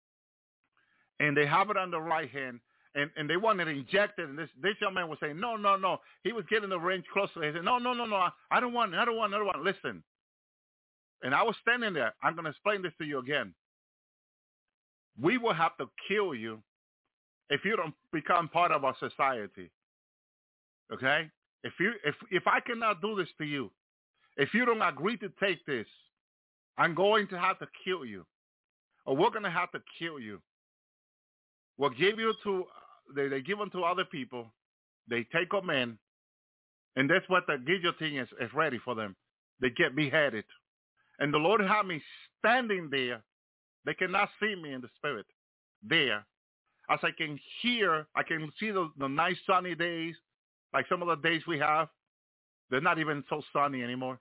And they have it on the right hand, and, and they want it injected. And this, this young man was saying, no, no, no. He was getting the range closer. He said, no, no, no, no. I, I don't want it. I don't want it. I don't want it. Listen. And I was standing there. I'm going to explain this to you again. We will have to kill you if you don't become part of our society. Okay? If you if if I cannot do this to you, if you don't agree to take this, I'm going to have to kill you. Or we're going to have to kill you. We'll give you to, they, they give them to other people. They take them in, And that's what the guillotine is, is ready for them. They get beheaded. And the Lord had me standing there. They cannot see me in the spirit there. As I can hear, I can see the, the nice sunny days, like some of the days we have. They're not even so sunny anymore.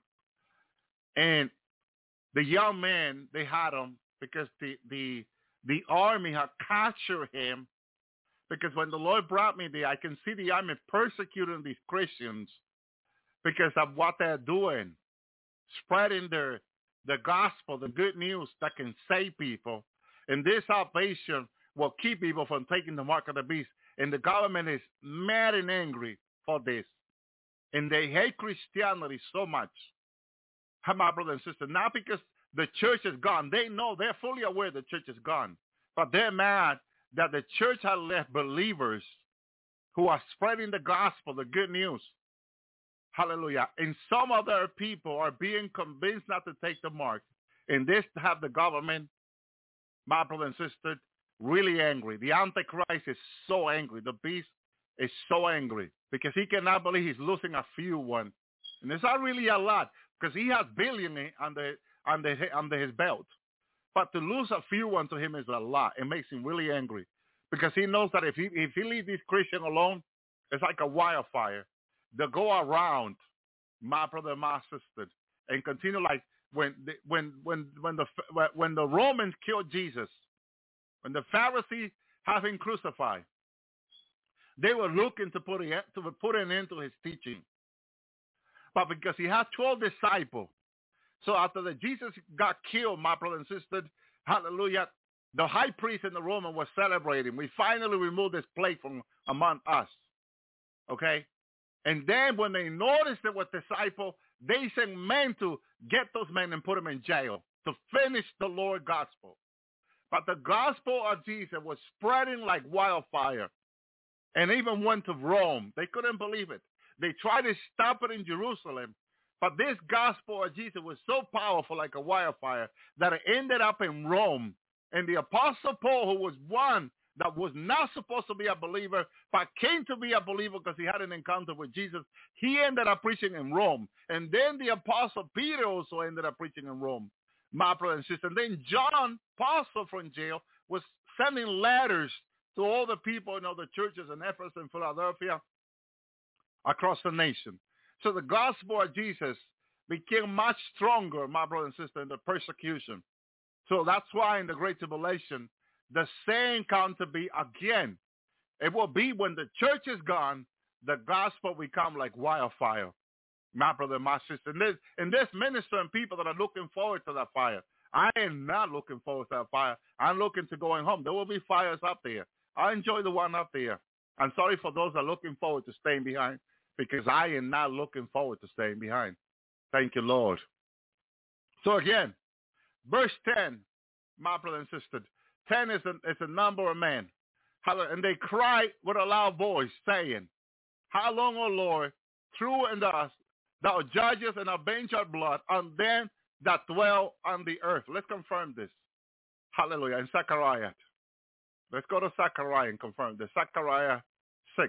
And the young man, they had him because the, the, the army had captured him. Because when the Lord brought me there, I can see the army persecuting these Christians because of what they're doing, spreading their the gospel, the good news that can save people. And this salvation will keep people from taking the mark of the beast. And the government is mad and angry for this. And they hate Christianity so much. My brother and sister, not because the church is gone. They know, they're fully aware the church is gone. But they're mad that the church has left believers who are spreading the gospel, the good news. Hallelujah. And some other people are being convinced not to take the mark. And this have the government, my brother and sister, really angry. The Antichrist is so angry. The beast is so angry because he cannot believe he's losing a few one. And it's not really a lot because he has billions under, under, under his belt. But to lose a few one to him is a lot. It makes him really angry because he knows that if he, if he leaves this Christian alone, it's like a wildfire. They'll go around, my brother and my sister, and continue like when the, when when when the when the Romans killed Jesus, when the Pharisees have him crucified, they were looking to put a, to put an end to his teaching. But because he had twelve disciples, so after the Jesus got killed, my brother and sister, hallelujah, the high priest and the Roman was celebrating. We finally removed this plague from among us. Okay? And then when they noticed it was disciples, they sent men to get those men and put them in jail to finish the Lord's gospel. But the gospel of Jesus was spreading like wildfire and even went to Rome. They couldn't believe it. They tried to stop it in Jerusalem. But this gospel of Jesus was so powerful like a wildfire that it ended up in Rome. And the Apostle Paul, who was one that was not supposed to be a believer, but came to be a believer because he had an encounter with Jesus, he ended up preaching in Rome. And then the Apostle Peter also ended up preaching in Rome, my brother and sister. And then John, apostle from jail, was sending letters to all the people in all the churches in Ephesus and Philadelphia across the nation. So the gospel of Jesus became much stronger, my brother and sister, in the persecution. So that's why in the Great Tribulation, the same come to be again. It will be when the church is gone, the gospel will come like wildfire, my brother and my sister. And there's, and there's ministering people that are looking forward to that fire. I am not looking forward to that fire. I'm looking to going home. There will be fires up there. I enjoy the one up there. I'm sorry for those that are looking forward to staying behind because I am not looking forward to staying behind. Thank you, Lord. So again, verse ten, my brother and sister, ten is a, is a number of men. And they cried with a loud voice, saying, how long, O Lord, true and us, thou judgest and avenge our blood on them that dwell on the earth. Let's confirm this. Hallelujah. In Zechariah. Let's go to Zechariah and confirm this. Zechariah six,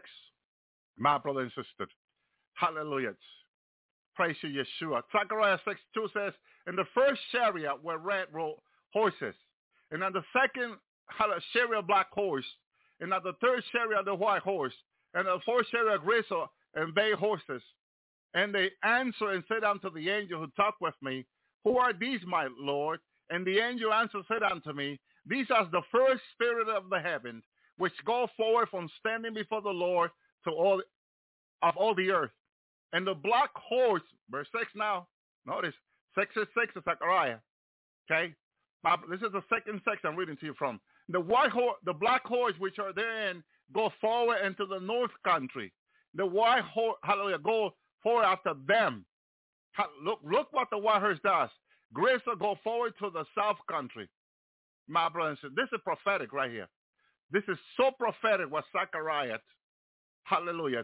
my brother and sister. Hallelujah. Praise you, Yeshua. Zechariah six two says, in the first chariot were red horses, and on the second chariot black horse, and on the third chariot the white horse, and the fourth chariot gristle and bay horses. And they answered and said unto the angel who talked with me, who are these, my Lord? And the angel answered said unto me, these are the first spirit of the heavens, which go forward from standing before the Lord to all of all the earth. And the black horse, verse six now, notice, six is six of Zechariah, okay? This is the second section I'm reading to you from. The white horse, the black horse which are therein go forward into the north country. The white horse, hallelujah, go forward after them. Look, look what the white horse does. Gristle go forward to the south country. My brother and sister, this is prophetic right here. This is so prophetic what Zechariah, hallelujah.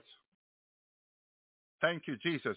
Thank you, Jesus.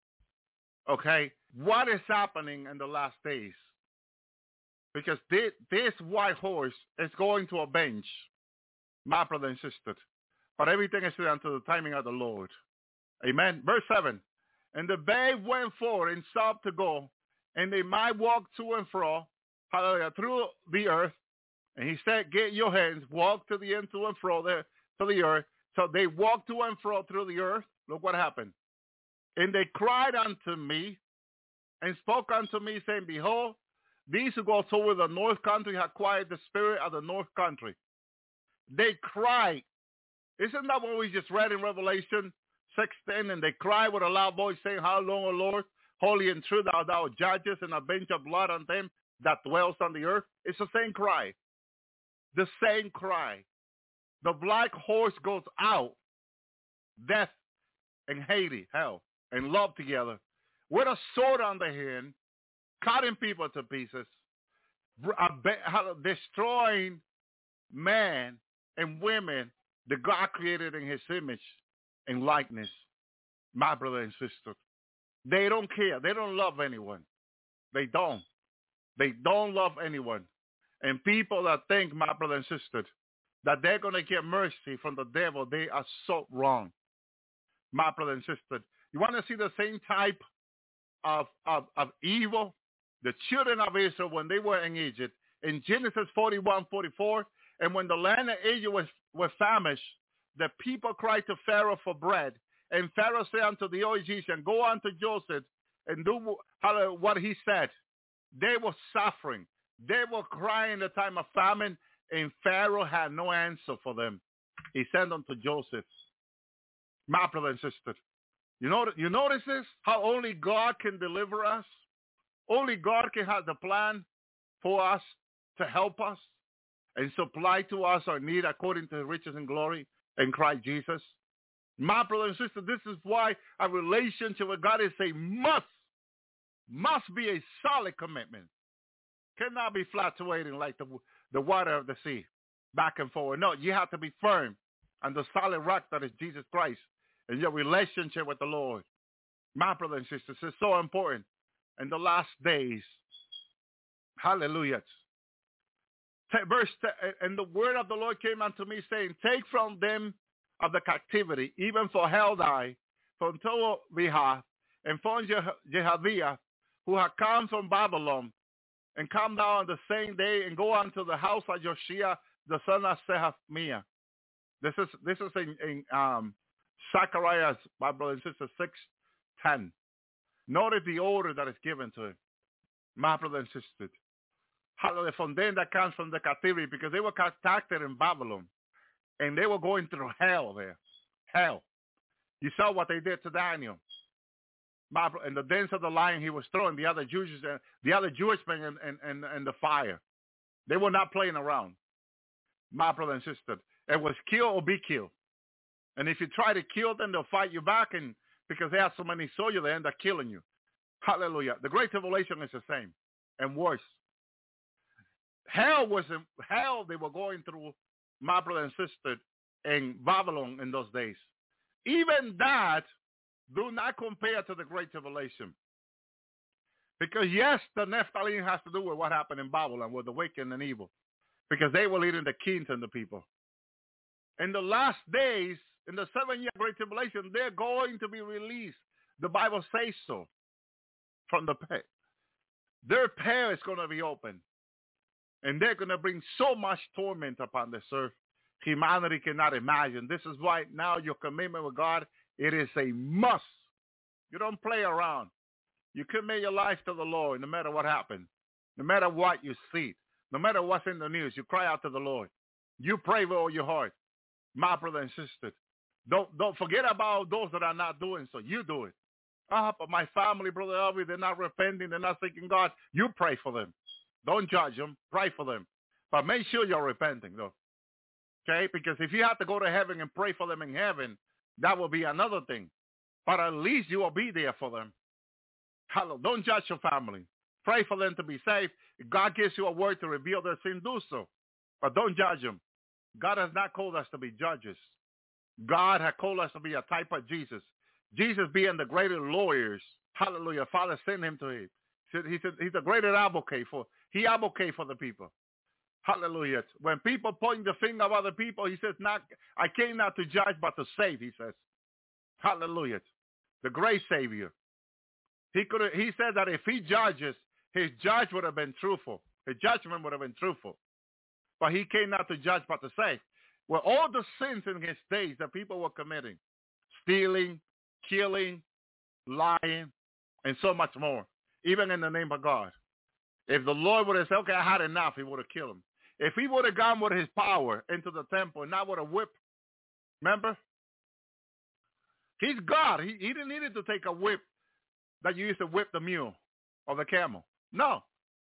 Okay, what is happening in the last days? Because this, this white horse is going to avenge my brother and sister. But everything is unto the timing of the Lord. Amen. Verse seven. And the babe went forward and sought to go, and they might walk to and fro, hallelujah, through the earth. And he said, get your hands, walk to the end, to and fro there, to the earth. So they walked to and fro through the earth. Look what happened. And they cried unto me and spoke unto me, saying, behold, these who go toward the north country have quieted the spirit of the north country. They cried. Isn't that what we just read in Revelation sixteen? And they cried with a loud voice, saying, how long, O Lord, holy and true, thou thou judgest and avenge of blood on them that dwells on the earth? It's the same cry. The same cry. The black horse goes out. Death and Hades, hell, and love together, with a sword on the hand, cutting people to pieces, destroying man and women that God created in his image and likeness. My brother and sister, they don't care. They don't love anyone. They don't. They don't love anyone. And people that think, my brother and sister, that they're going to get mercy from the devil, they are so wrong. My brother and sister, you want to see the same type of, of, of evil? The children of Israel, when they were in Egypt, in Genesis forty-one, forty-four, and when the land of Egypt was, was famished, the people cried to Pharaoh for bread. And Pharaoh said unto the Egyptian, go unto Joseph and do what he said. They were suffering. They were crying in the time of famine, and Pharaoh had no answer for them. He sent them to Joseph. My brother and sister, you know, you notice this? How only God can deliver us? Only God can have the plan for us to help us and supply to us our need according to his riches and glory in Christ Jesus. My brother and sister, this is why a relationship with God is a must, must be a solid commitment. Cannot be fluctuating like the, the water of the sea, back and forward. No, you have to be firm on the solid rock that is Jesus Christ and your relationship with the Lord. My brother and sisters, it's so important in the last days. Hallelujah. Verse, and the word of the Lord came unto me, saying, take from them of the captivity, even for Heldai, from Tobiah, and from Jehaviah, who have come from Babylon, and come down the same day and go unto the house of Josiah, the son of Shephaniah. This is this is in, in um, Zechariah, my brother and sister, six ten. Notice the order that is given to him, my brother and sister. Hallelujah, from them that comes from the captivity, because they were contacted in Babylon, and they were going through hell there. Hell. You saw what they did to Daniel. In the dens of the lion, he was throwing the other Jews, the other Jewish men in, in, in, in the fire. They were not playing around. My brother and sister, it was kill or be killed. And if you try to kill them, they'll fight you back, and because they have so many soldiers, they end up killing you. Hallelujah. The Great Tribulation is the same and worse. Hell was in, hell they were going through, my brother and sister, in Babylon in those days. Even that do not compare to the Great Tribulation. Because yes, the Nephilim has to do with what happened in Babylon with the wicked and evil. Because they were leading the kings and the people. In the last days, in the seven-year Great Tribulation, they're going to be released. The Bible says so. From the pit. Their pit is going to be open. And they're going to bring so much torment upon this earth. Humanity cannot imagine. This is why now your commitment with God, it is a must. You don't play around. You commit your life to the Lord no matter what happens. No matter what you see. No matter what's in the news. You cry out to the Lord. You pray with all your heart. My brother and sister. Don't, don't forget about those that are not doing so. You do it. Ah, but my family, Brother Elvi, they're not repenting. They're not seeking God. You pray for them. Don't judge them. Pray for them. But make sure you're repenting, though. Okay? Because if you have to go to heaven and pray for them in heaven, that will be another thing. But at least you will be there for them. Hello. Don't judge your family. Pray for them to be saved. If God gives you a word to reveal their sin, do so. But don't judge them. God has not called us to be judges. God has called us to be a type of Jesus. Jesus being the greater lawyers. Hallelujah. Father sent him to him. He said he's a greater advocate for, he advocate for the people. Hallelujah. When people point the finger of other people, he says, not, I came not to judge, but to save, he says. Hallelujah. The great Savior. He could have, he said that if he judges, his judge would have been truthful. His judgment would have been truthful. But he came not to judge but to save. Well, all the sins in his days that people were committing, stealing, killing, lying, and so much more, even in the name of God. If the Lord would have said, okay, I had enough, he would have killed him. If he would have gone with his power into the temple and not with a whip, remember? He's God. He, he didn't need to take a whip that you used to whip the mule or the camel. No.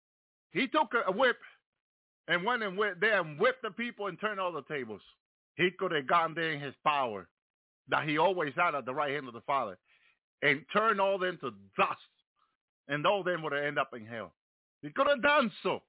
He took a, a whip and went and went there and whipped the people and turned all the tables. He could have gone there in his power that he always had at the right hand of the Father and turned all them to dust, and all them would have ended up in hell. He could have done so.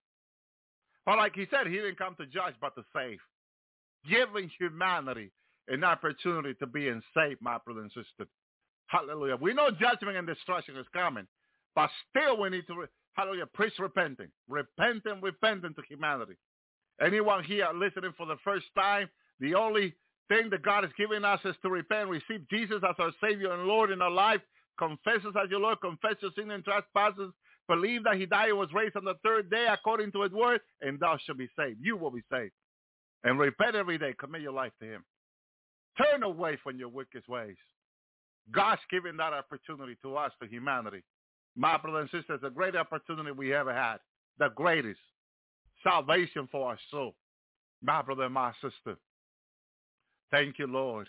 But like he said, he didn't come to judge but to save, giving humanity an opportunity to be in saved, my brother and sister. Hallelujah. We know judgment and destruction is coming, but still we need to, hallelujah, preach repenting. Repenting, repenting to humanity. Anyone here listening for the first time, the only thing that God is giving us is to repent, receive Jesus as our Savior and Lord in our life, confess us as your Lord, confess your sin and trespasses, believe that he died and was raised on the third day according to his word, and thou shalt be saved. You will be saved. And repent every day. Commit your life to him. Turn away from your wicked ways. God's giving that opportunity to us, to humanity. My brothers and sisters, the great opportunity we ever had. The greatest. Salvation for our soul. My brother and my sister. Thank you, Lord.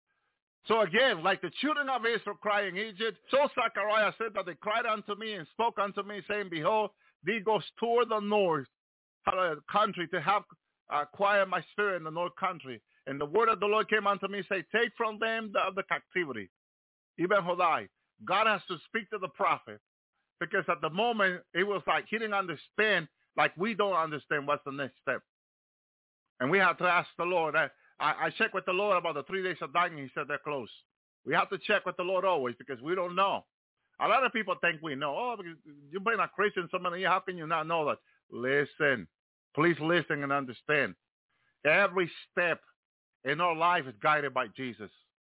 So again, like the children of Israel cry in Egypt, so Zechariah said that they cried unto me and spoke unto me, saying, behold, thee goes toward the north country to have uh, quiet my spirit in the north country. And the word of the Lord came unto me, say, take from them the, the captivity. Even Hodai. God has to speak to the prophet, because at the moment it was like he didn't understand, like we don't understand what's the next step. And we have to ask the Lord. I, I, I checked with the Lord about the three days of dying. He said they're close. We have to check with the Lord always, because we don't know. A lot of people think we know. Oh, you've been a Christian so many years. How can you not know that? Listen. Please listen and understand. Every step in our life is guided by Jesus.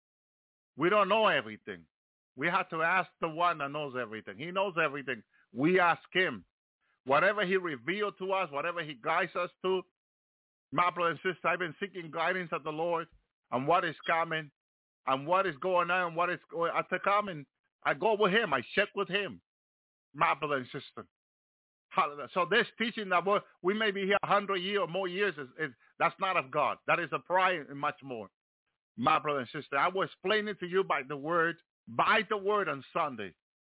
We don't know everything. We have to ask the one that knows everything. He knows everything. We ask him. Whatever he revealed to us, whatever he guides us to, my brother and sister, I've been seeking guidance of the Lord on what is coming, and what is going on, and what is going to come, and I go with him. I check with him, my brother and sister. Hallelujah. So this teaching that we may be here a hundred years or more years, is, is that's not of God. That is a pride and much more. My brother and sister, I will explain it to you by the word, by the word on Sunday,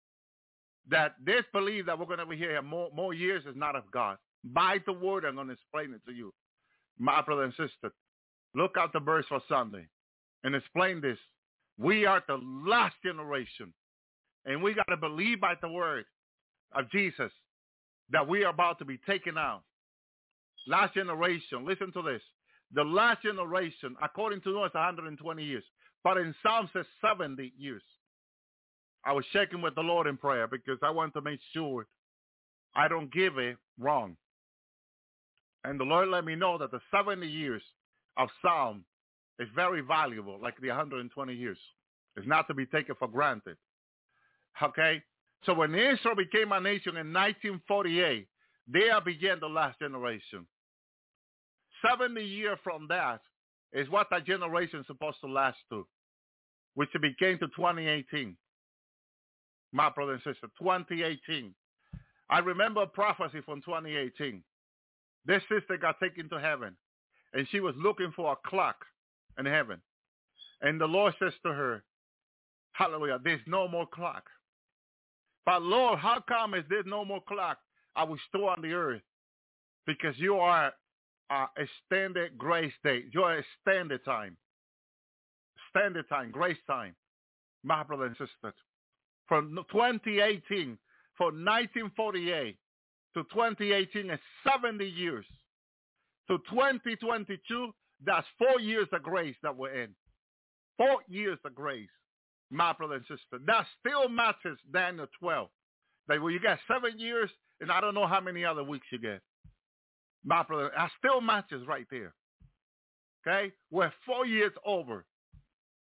that this belief that we're going to be here more, more years is not of God. By the word, I'm going to explain it to you. My brother and sister, look out the verse for Sunday and explain this. We are the last generation, and we got to believe by the word of Jesus that we are about to be taken out. Last generation, listen to this. The last generation, according to us, one hundred twenty years. But in Psalms, it's seventy years. I was checking with the Lord in prayer because I want to make sure I don't give it wrong. And the Lord let me know that the seventy years of Psalm is very valuable, like the one hundred twenty years. It's not to be taken for granted. Okay? So when Israel became a nation in nineteen forty-eight, there began the last generation. seventy years from that is what that generation is supposed to last to, which it became to twenty eighteen. My brother and sister, twenty eighteen. I remember a prophecy from twenty eighteen. This sister got taken to heaven, and she was looking for a clock in heaven. And the Lord says to her, hallelujah, there's no more clock. But Lord, how come is there no more clock I will store on the earth? Because you are uh, extended grace day. You are extended time. Extended time, grace time. My brother and sister. From twenty eighteen, from nineteen forty-eight to twenty eighteen is seventy years. To twenty twenty-two, that's four years of grace that we're in. Four years of grace, my brother and sister. That still matches Daniel twelve. That when you get seven years, and I don't know how many other weeks you get. My brother, that still matches right there. Okay? We're four years over.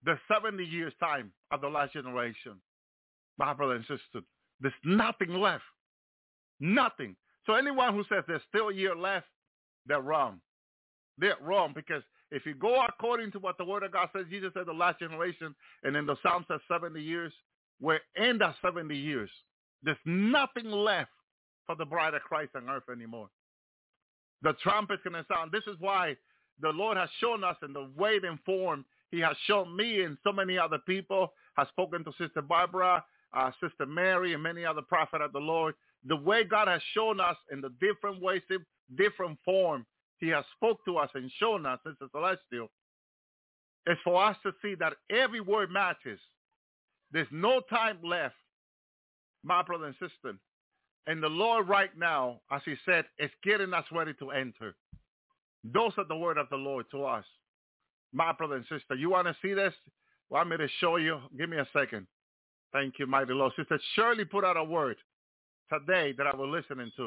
the seventy years time of the last generation, my brother and sister, there's nothing left. Nothing. So anyone who says there's still a year left, they're wrong. They're wrong, because if you go according to what the Word of God says, Jesus said the last generation, and then the Psalm says seventy years, we're in that seventy years. There's nothing left for the bride of Christ on earth anymore. The trumpet's going to sound. This is why the Lord has shown us in the waiting form. He has shown me and so many other people, has spoken to Sister Barbara, uh, Sister Mary, and many other prophets of the Lord. The way God has shown us in the different ways, different form, He has spoke to us and shown us, Sister Celestial, is for us to see that every word matches. There's no time left, my brother and sister. And the Lord right now, as He said, is getting us ready to enter. Those are the word of the Lord to us, my brother and sister. You want to see this? Want me to show you? Give me a second. Thank you, mighty Lord. Sister Shirley put out a word today that I was listening to,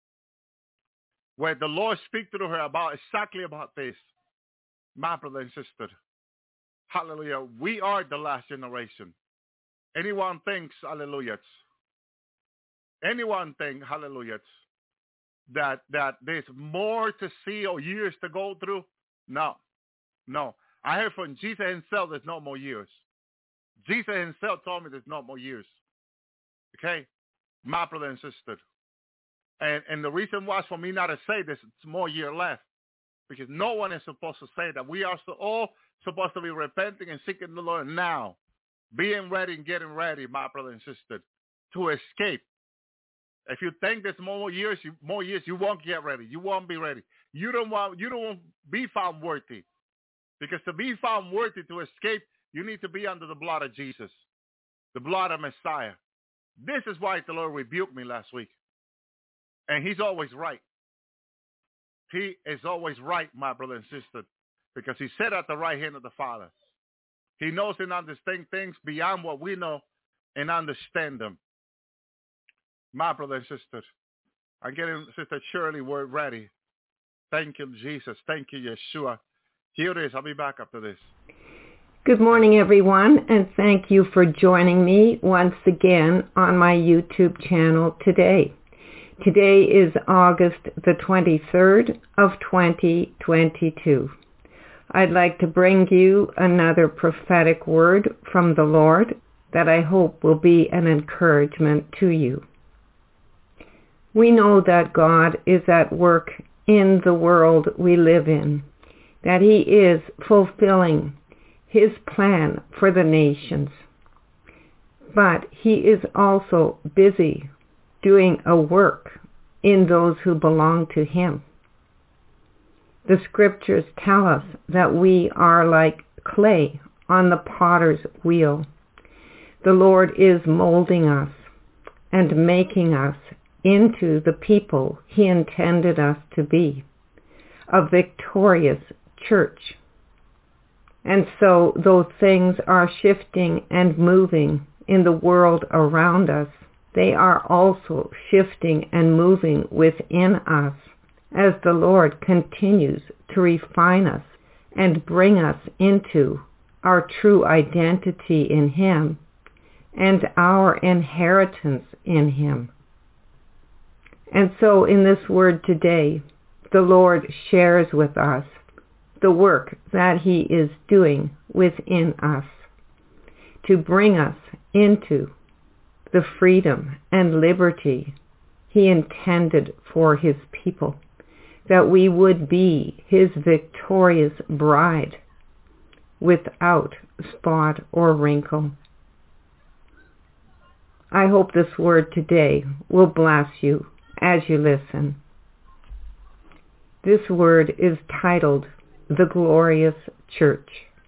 where the Lord speak to her about exactly about this, my brother and sister. Hallelujah. We are the last generation. Anyone thinks, hallelujah, anyone think, hallelujah, that, that there's more to see or years to go through? No, no. I heard from Jesus Himself there's no more years. Jesus Himself told me there's no more years. Okay? My brother and sister. And and the reason was for me not to say this, it's more year left, because no one is supposed to say that. We are so all supposed to be repenting and seeking the Lord now, being ready and getting ready, my brother and sister, to escape. If you think there's more years, you, more years, you won't get ready. You won't be ready. You don't want. You don't want to be found worthy, because to be found worthy to escape, you need to be under the blood of Jesus, the blood of Messiah. This is why the Lord rebuked me last week. And He's always right. He is always right, my brother and sister, because He sat at the right hand of the Father. He knows and understands things beyond what we know and understand them. My brother and sister, I'm getting Sister Shirley word ready. Thank you, Jesus. Thank you, Yeshua. Here it is. I'll be back after this. Good morning, everyone, and thank you for joining me once again on my YouTube channel today. Today is August the twenty-third of twenty twenty-two. I'd like to bring you another prophetic word from the Lord that I hope will be an encouragement to you. We know that God is at work in the world we live in, that He is fulfilling His plan for the nations. But He is also busy doing a work in those who belong to Him. The scriptures tell us that we are like clay on the potter's wheel. The Lord is molding us and making us into the people He intended us to be, a victorious church. And so, though things are shifting and moving in the world around us, they are also shifting and moving within us as the Lord continues to refine us and bring us into our true identity in Him and our inheritance in Him. And so in this word today, the Lord shares with us the work that He is doing within us to bring us into the freedom and liberty He intended for His people, that we would be His victorious bride without spot or wrinkle. I hope this word today will bless you as you listen. This word is titled The Glorious Church.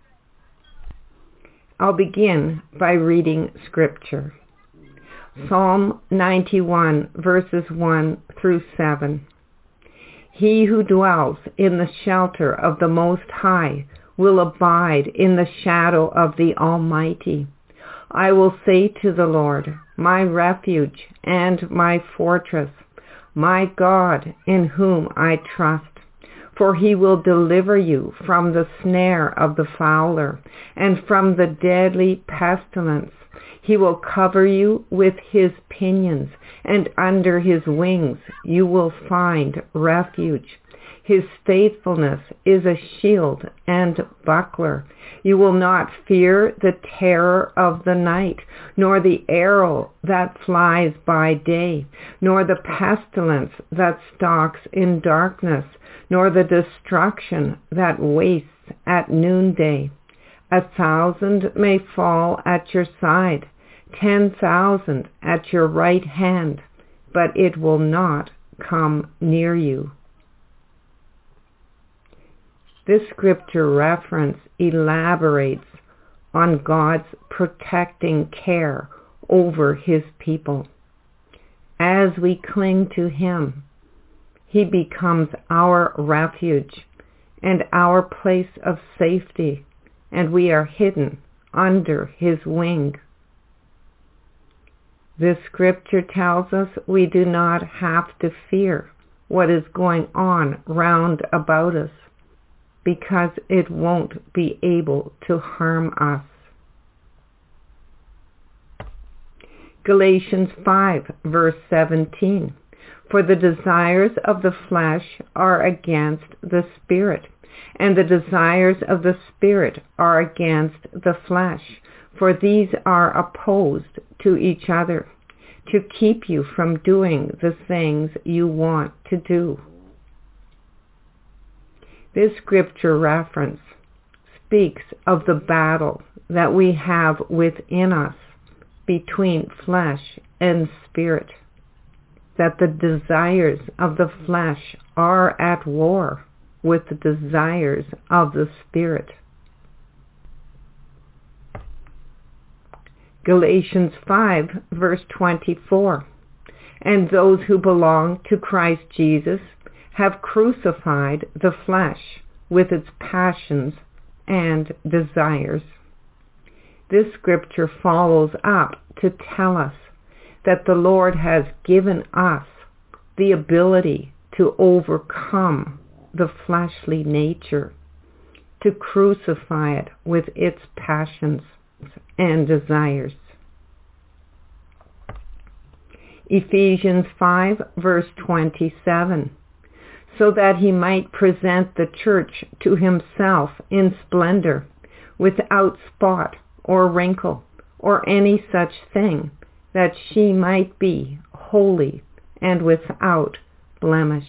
I'll begin by reading scripture. Psalm ninety-one, verses one through seven. He who dwells in the shelter of the Most High will abide in the shadow of the Almighty. I will say to the Lord, my refuge and my fortress, my God in whom I trust. For he will deliver you from the snare of the fowler and from the deadly pestilence. He will cover you with his pinions, and under his wings you will find refuge. His faithfulness is a shield and buckler. You will not fear the terror of the night, nor the arrow that flies by day, nor the pestilence that stalks in darkness, nor the destruction that wastes at noonday. A thousand may fall at your side, ten thousand at your right hand, but it will not come near you. This scripture reference elaborates on God's protecting care over his people. As we cling to him, he becomes our refuge and our place of safety, and we are hidden under his wing. This scripture tells us we do not have to fear what is going on round about us, because it won't be able to harm us. Galatians five, verse seventeen. For the desires of the flesh are against the Spirit, and the desires of the Spirit are against the flesh, for these are opposed to each other, to keep you from doing the things you want to do. This scripture reference speaks of the battle that we have within us between flesh and spirit, that the desires of the flesh are at war with the desires of the Spirit. Galatians five, verse twenty-four. And those who belong to Christ Jesus have crucified the flesh with its passions and desires. This scripture follows up to tell us that the Lord has given us the ability to overcome the fleshly nature, to crucify it with its passions and desires. Ephesians five, verse twenty-seven. So that he might present the church to himself in splendor, without spot or wrinkle or any such thing, that she might be holy and without blemish.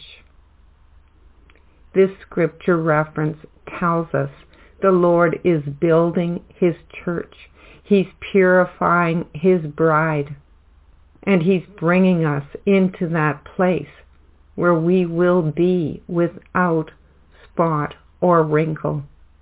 This scripture reference tells us the Lord is building his church. He's purifying his bride, and he's bringing us into that place where we will be without spot or wrinkle.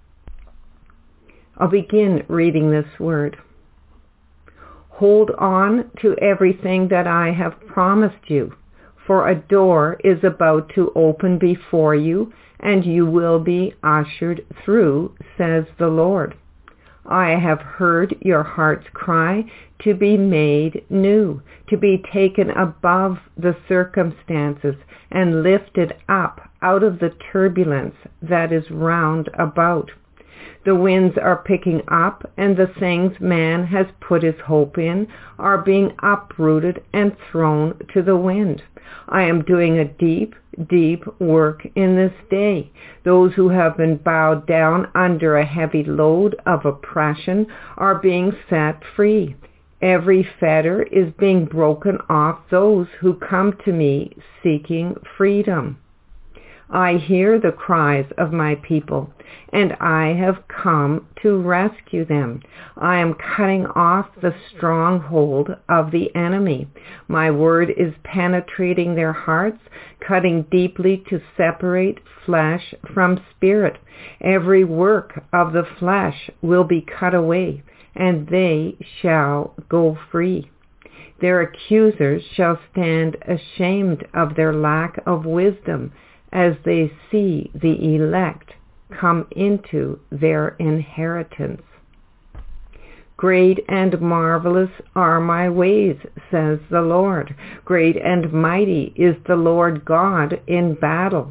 I'll begin reading this word. Hold on to everything that I have promised you, for a door is about to open before you, and you will be ushered through, says the Lord. I have heard your heart's cry to be made new, to be taken above the circumstances and lifted up out of the turbulence that is round about. The winds are picking up, and the things man has put his hope in are being uprooted and thrown to the wind. I am doing a deep, deep work in this day. Those who have been bowed down under a heavy load of oppression are being set free. Every fetter is being broken off those who come to me seeking freedom. I hear the cries of my people, and I have come to rescue them. I am cutting off the stronghold of the enemy. My word is penetrating their hearts, cutting deeply to separate flesh from spirit. Every work of the flesh will be cut away, and they shall go free. Their accusers shall stand ashamed of their lack of wisdom, as they see the elect come into their inheritance. Great and marvelous are my ways, says the Lord. Great and mighty is the Lord God in battle.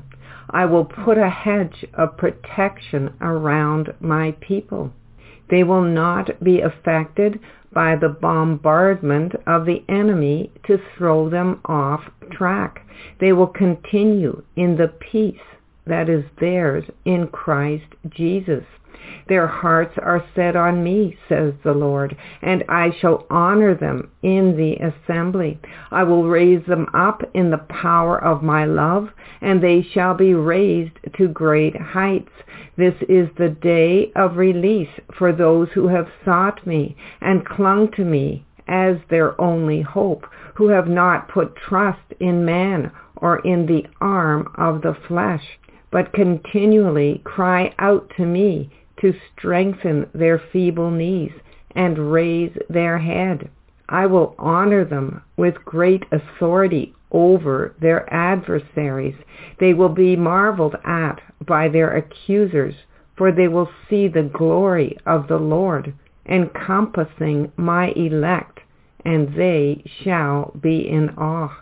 I will put a hedge of protection around my people. They will not be affected by the bombardment of the enemy to throw them off track. They will continue in the peace that is theirs in Christ Jesus. Their hearts are set on me, says the Lord, and I shall honor them in the assembly. I will raise them up in the power of my love, and they shall be raised to great heights. This is the day of release for those who have sought me and clung to me as their only hope, who have not put trust in man or in the arm of the flesh, but continually cry out to me to strengthen their feeble knees and raise their head. I will honor them with great authority over their adversaries. They will be marveled at by their accusers, for they will see the glory of the Lord encompassing my elect, and they shall be in awe.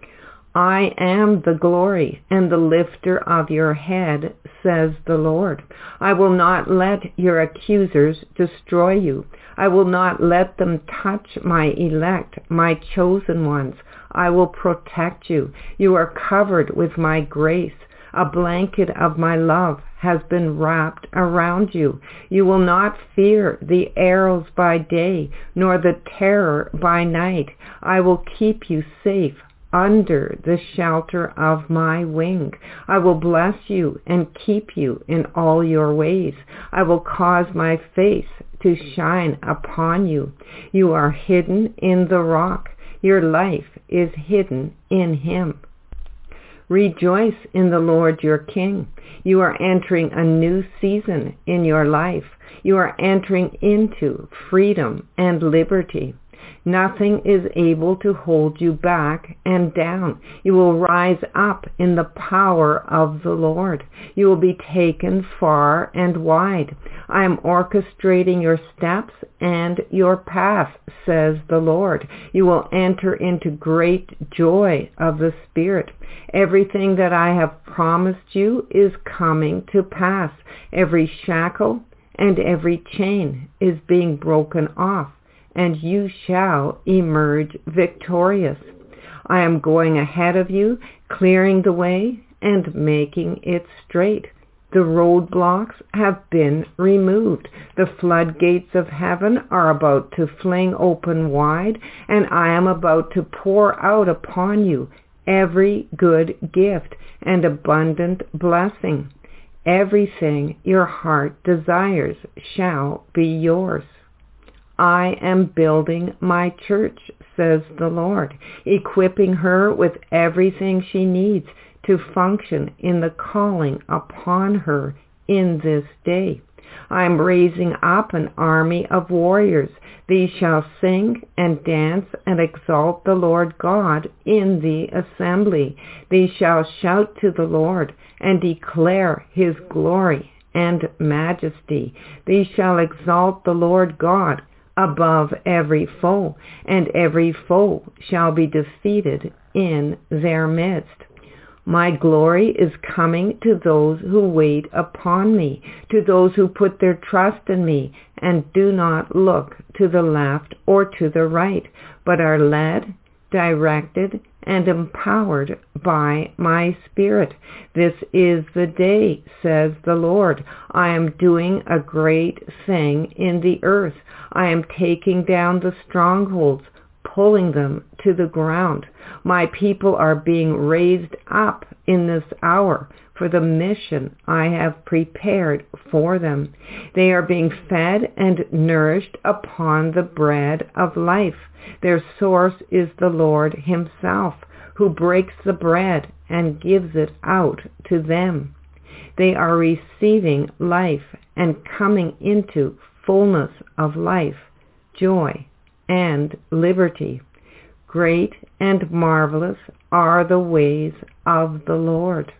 I am the glory and the lifter of your head, says the Lord. I will not let your accusers destroy you. I will not let them touch my elect, my chosen ones. I will protect you. You are covered with my grace. A blanket of my love has been wrapped around you. You will not fear the arrows by day, nor the terror by night. I will keep you safe under the shelter of my wing. I will bless you and keep you in all your ways. I will cause my face to shine upon you. You are hidden in the rock. Your life is hidden in him. Rejoice in the Lord your King. You are entering a new season in your life. You are entering into freedom and liberty. Nothing is able to hold you back and down. You will rise up in the power of the Lord. You will be taken far and wide. I am orchestrating your steps and your path, says the Lord. You will enter into great joy of the Spirit. Everything that I have promised you is coming to pass. Every shackle and every chain is being broken off, and you shall emerge victorious. I am going ahead of you, clearing the way and making it straight. The roadblocks have been removed. The floodgates of heaven are about to fling open wide, and I am about to pour out upon you every good gift and abundant blessing. Everything your heart desires shall be yours. I am building my church, says the Lord, equipping her with everything she needs to function in the calling upon her in this day. I am raising up an army of warriors. These shall sing and dance and exalt the Lord God in the assembly. These shall shout to the Lord and declare his glory and majesty. These shall exalt the Lord God above every foe, and every foe shall be defeated in their midst. My glory is coming to those who wait upon me, to those who put their trust in me and do not look to the left or to the right, but are led, directed, and empowered by my Spirit. This is the day, says the Lord. I am doing a great thing in the earth. I am taking down the strongholds, pulling them to the ground. My people are being raised up in this hour for the mission I have prepared for them. They are being fed and nourished upon the bread of life. Their source is the Lord himself, who breaks the bread and gives it out to them. They are receiving life and coming into fullness of life, joy, and liberty. Great and marvelous are the ways of the Lord.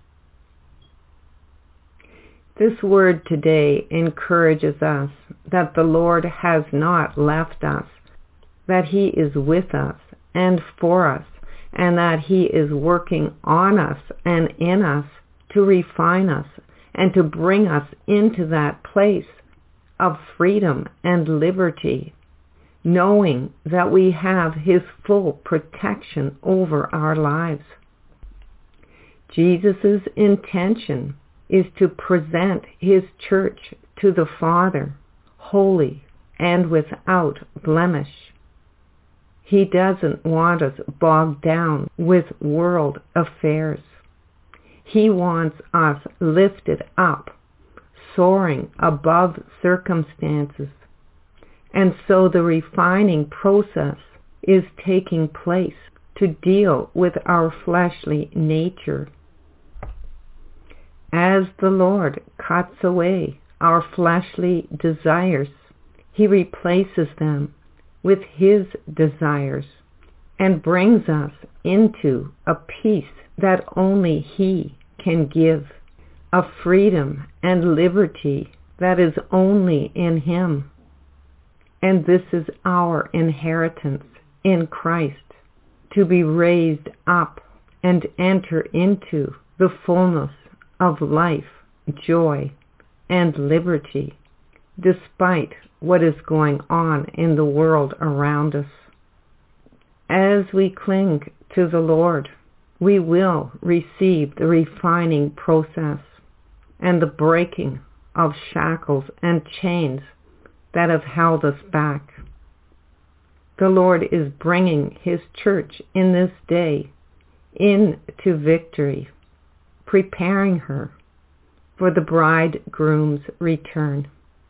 This word today encourages us that the Lord has not left us, that he is with us and for us, and that he is working on us and in us to refine us and to bring us into that place of freedom and liberty, knowing that we have his full protection over our lives. Jesus' intention is to present his church to the Father, holy and without blemish. He doesn't want us bogged down with world affairs. He wants us lifted up, soaring above circumstances. And so the refining process is taking place to deal with our fleshly nature. As the Lord cuts away our fleshly desires, he replaces them with his desires and brings us into a peace that only he can give, a freedom and liberty that is only in him. And this is our inheritance in Christ, to be raised up and enter into the fullness of life, joy, and liberty, despite what is going on in the world around us. As we cling to the Lord, we will receive the refining process and the breaking of shackles and chains that have held us back. The Lord is bringing his church in this day into victory, preparing her for the bridegroom's return.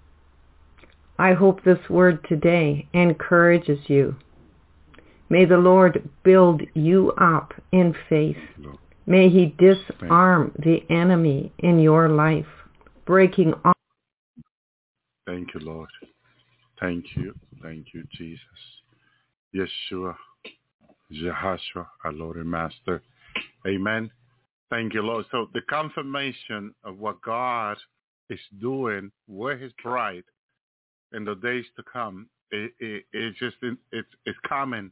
I hope this word today encourages you. May the Lord build you up in faith. May he disarm the enemy in your life, breaking off. Thank you, Lord. Thank you. Thank you, Jesus. Yeshua, Jehoshua, our Lord and Master. Amen. Thank you, Lord. So the confirmation of what God is doing with his bride in the days to come, it, it, it's just, it's, it's coming.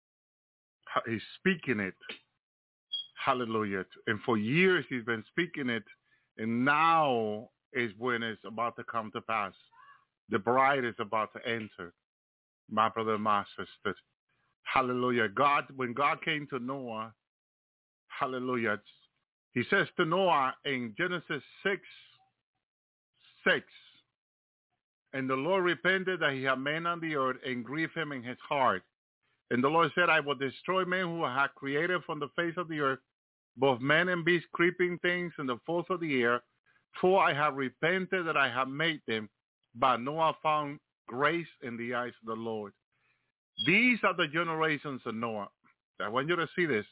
He's speaking it. Hallelujah. And for years he's been speaking it, and now is when it's about to come to pass. The bride is about to enter. My brother and my sister. Hallelujah. God, when God came to Noah, hallelujah, he says to Noah in Genesis six, six, and the Lord repented that he had made on the earth and grieved him in his heart. And the Lord said, I will destroy men who I have created from the face of the earth, both men and beasts, creeping things, and the fowls of the air. For I have repented that I have made them. But Noah found grace in the eyes of the Lord. These are the generations of Noah. I want you to see this.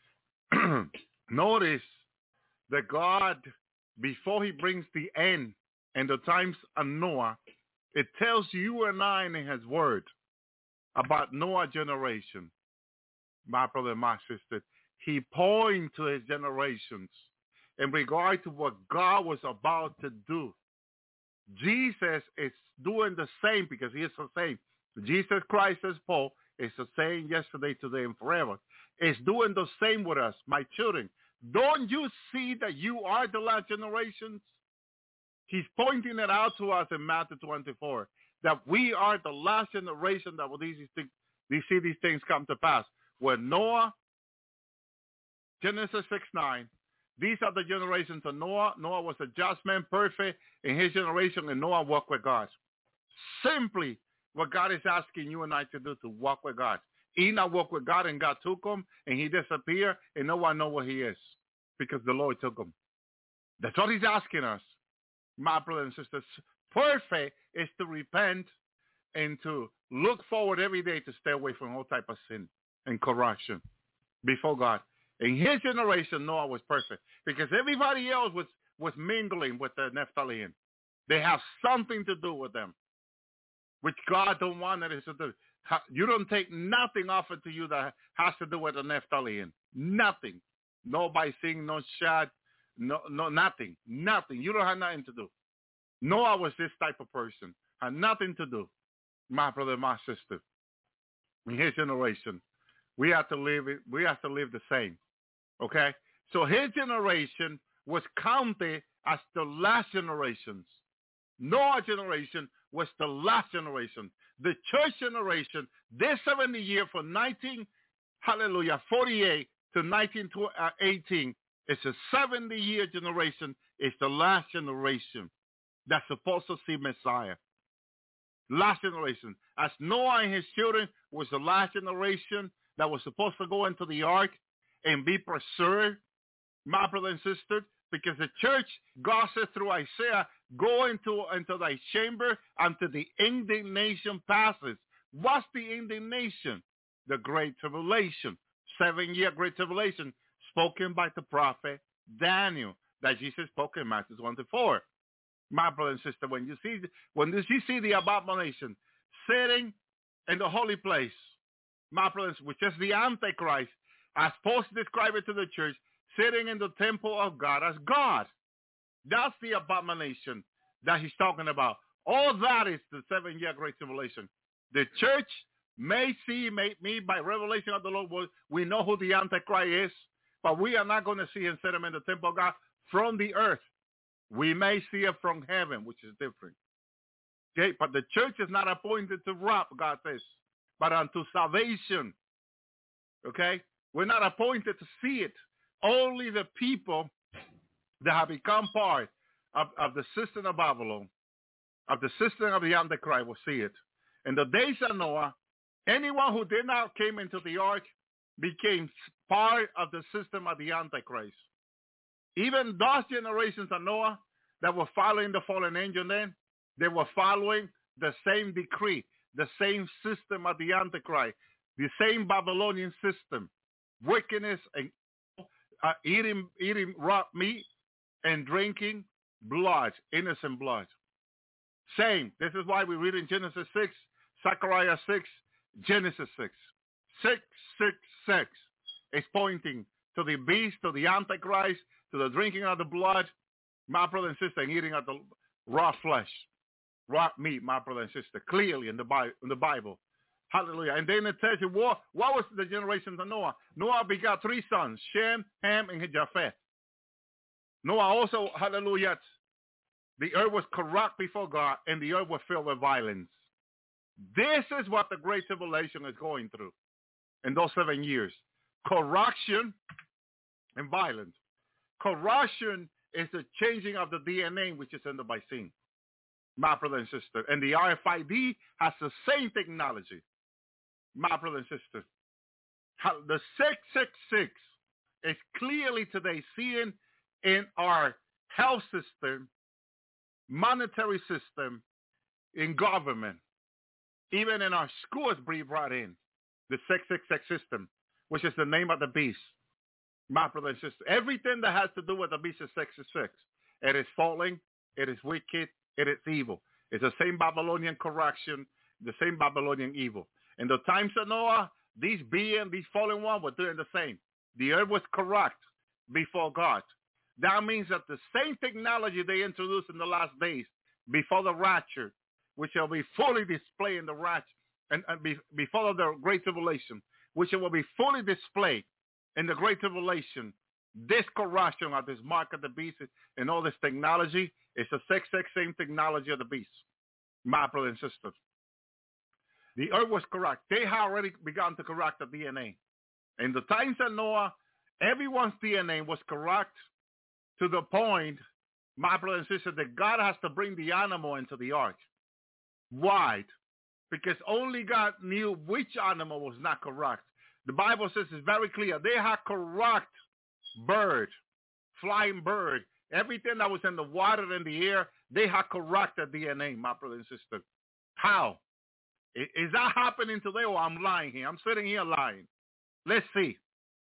Notice that God, before he brings the end and the times of Noah, it tells you and I in his word about Noah's generation. My brother and my sister, he points to his generations in regard to what God was about to do. Jesus is doing the same because he is the same. Jesus Christ, as Paul, is the same yesterday, today, and forever. Is doing the same with us, my children. Don't you see that you are the last generations? He's pointing it out to us in Matthew twenty-four, that we are the last generation that will these things, we see these things come to pass. When Noah, Genesis six nine, these are the generations of Noah. Noah was a just man, perfect in his generation, and Noah walked with God. Simply what God is asking you and I to do, to walk with God. Enoch walked with God, and God took him, and he disappeared, and no one knows where he is because the Lord took him. That's what he's asking us, my brothers and sisters. Perfect is to repent and to look forward every day to stay away from all type of sin and corruption before God. In his generation, Noah was perfect because everybody else was, was mingling with the Nephilim. They have something to do with them, which God don't want it to do. You don't take nothing off it to you that has to do with the Nephilim. Nothing. No by sing, no shot, no, no, nothing. Nothing. You don't have nothing to do. Noah was this type of person. Had nothing to do. My brother, my sister. In his generation, we have to live it. We have to live the same. Okay? So his generation was counted as the last generations. Noah generation was the last generation. The church generation, this seventy year from nineteen, hallelujah, forty-eight to nineteen eighteen, it's a seventy year generation. It's the last generation that's supposed to see Messiah. Last generation. As Noah and his children was the last generation that was supposed to go into the ark and be preserved, my brother and sister, because the church, God says through Isaiah, go into, into thy chamber until the indignation passes. What's the indignation? The great tribulation. Seven-year great tribulation spoken by the prophet Daniel that Jesus spoke in Matthew one to four. My brother and sister, when you see when you see the abomination sitting in the holy place, my brothers, which is the Antichrist, as Paul described it to the church, sitting in the temple of God as God. That's the abomination that he's talking about. All that is the seven-year great tribulation. The church may see, may meet by revelation of the Lord. We know who the Antichrist is, but we are not going to see him sit him in the temple of God from the earth. We may see it from heaven, which is different. Okay, but the church is not appointed to wrath, God says, but unto salvation. Okay, we're not appointed to see it. Only the people that have become part of, of the system of Babylon, of the system of the Antichrist, will see it. In the days of Noah, anyone who did not came into the ark became part of the system of the Antichrist. Even those generations of Noah that were following the fallen angel then, they were following the same decree, the same system of the Antichrist, the same Babylonian system, wickedness and uh, eating eating raw meat and drinking blood, innocent blood. Same. This is why we read in Genesis six, Zechariah six, Genesis six. six, six, six is pointing to the beast, to the Antichrist, to the drinking of the blood, my brother and sister, and eating of the raw flesh, raw meat, my brother and sister, clearly in the Bible. In the Bible. Hallelujah. And then it tells you, what, what was the generations of Noah? Noah begot three sons, Shem, Ham, and Japheth. Noah also, hallelujah, the earth was corrupt before God, and the earth was filled with violence. This is what the Great Tribulation is going through in those seven years. Corruption and violence. Corruption is the changing of the D N A, which is in the vaccine, my brother and sister. And the R F I D has the same technology, my brother and sister. The six six six is clearly today seen in our health system, monetary system, in government, even in our schools be brought in. The six six six system, which is the name of the beast. My brother and sister, everything that has to do with the beast is six six six. It is falling, it is wicked, it is evil. It's the same Babylonian corruption, the same Babylonian evil. In the times of Noah, these beings, these fallen ones were doing the same. The earth was corrupt before God. That means that the same technology they introduced in the last days, before the rapture, which shall be fully displayed in the rapture, and, and be, before the Great Tribulation, which will be fully displayed in the Great Tribulation, this corruption of this mark of the beast and all this technology is the six six same technology of the beast, my brother and sisters. The earth was corrupt. They had already begun to corrupt the D N A. In the times of Noah, everyone's D N A was corrupt to the point, my brother and sister, that God has to bring the animal into the ark. Why? Because only God knew which animal was not corrupt. The Bible says it's very clear. They had corrupt bird, flying bird, everything that was in the water and the air, they had corrupted D N A, my brother and sister. How? Is that happening today, or I'm lying here? I'm sitting here lying. Let's see.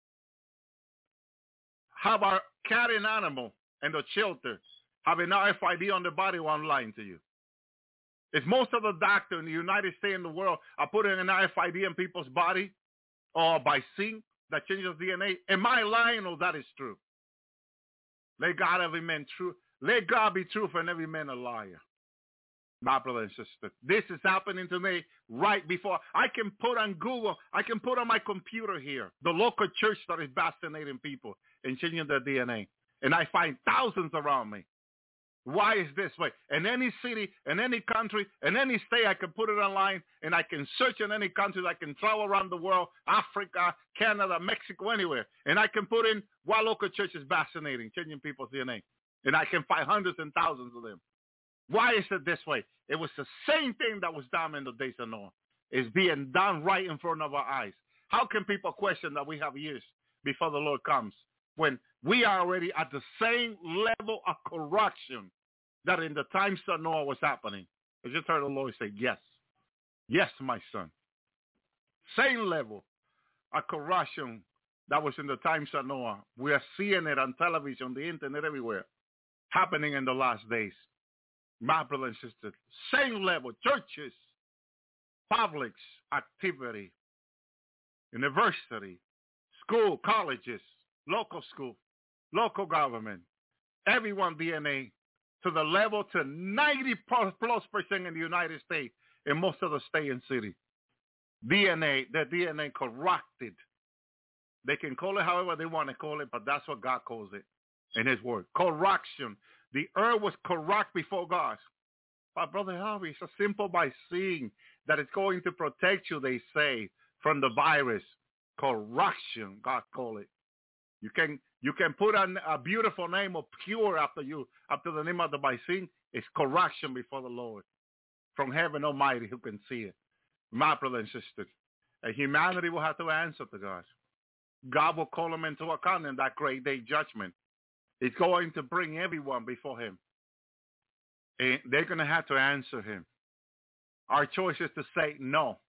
How about cat and animal and the shelter have an R F I D on the body, or I'm lying to you? If most of the doctors in the United States and the world are putting an R F I D in people's body, or by zinc that changes D N A, am I lying, or that is true? Let God every man true. Let God be truth and every man a liar. My brother and sister, this is happening to me right before. I can put on Google, I can put on my computer here, the local church that is vaccinating people and changing their D N A. and I find thousands around me. Why is this way? In any city, in any country, in any state, I can put it online, and I can search in any country. I can travel around the world, Africa, Canada, Mexico, anywhere. And I can put in why local church is vaccinating, changing people's D N A. And I can find hundreds and thousands of them. Why is it this way? It was the same thing that was done in the days of Noah. It's being done right in front of our eyes. How can people question that we have years before the Lord comes when we are already at the same level of corruption that in the times of Noah was happening? I just heard the Lord say, yes. Yes, my son. Same level of corruption that was in the times of Noah. We are seeing it on television, the internet, everywhere, happening in the last days. My brother and sister, same level, churches, publics, activity, university, school, colleges, local school, local government, everyone D N A to the level to ninety plus percent in the United States and most of the state and city. D N A, the D N A corrupted. They can call it however they want to call it, but that's what God calls it in his word. Corruption. The earth was corrupt before God. But Brother Harvey, it's a simple by seeing that it's going to protect you, they say, from the virus. Corruption, God call it. You can you can put an, a beautiful name of pure after you, after the name of the Baisin. It's corruption before the Lord. From heaven Almighty who can see it. My brother and sister. And humanity will have to answer to God. God will call them into account in that great day judgment. It's going to bring everyone before him. And they're going to have to answer him. Our choice is to say no.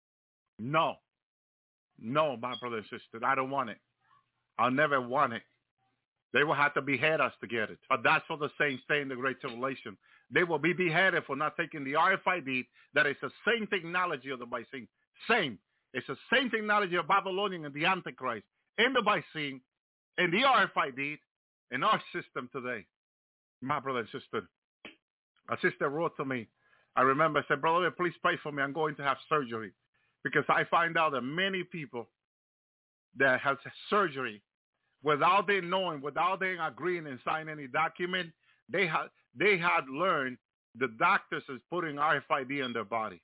No. No, my brother and sister. I don't want it. I'll never want it. They will have to behead us to get it. But that's what the saints say in the Great Tribulation. They will be beheaded for not taking the R F I D. That is the same technology of the Baisin. Same. It's the same technology of Babylonian and the Antichrist. In the Baisin, in the R F I D, in our system today. My brother and sister. A sister wrote to me. I remember, I said, brother, please pray for me. I'm going to have surgery. Because I find out that many people that have surgery, without them knowing, without them agreeing and signing any document, they had they had learned the doctors is putting R F I D in their body.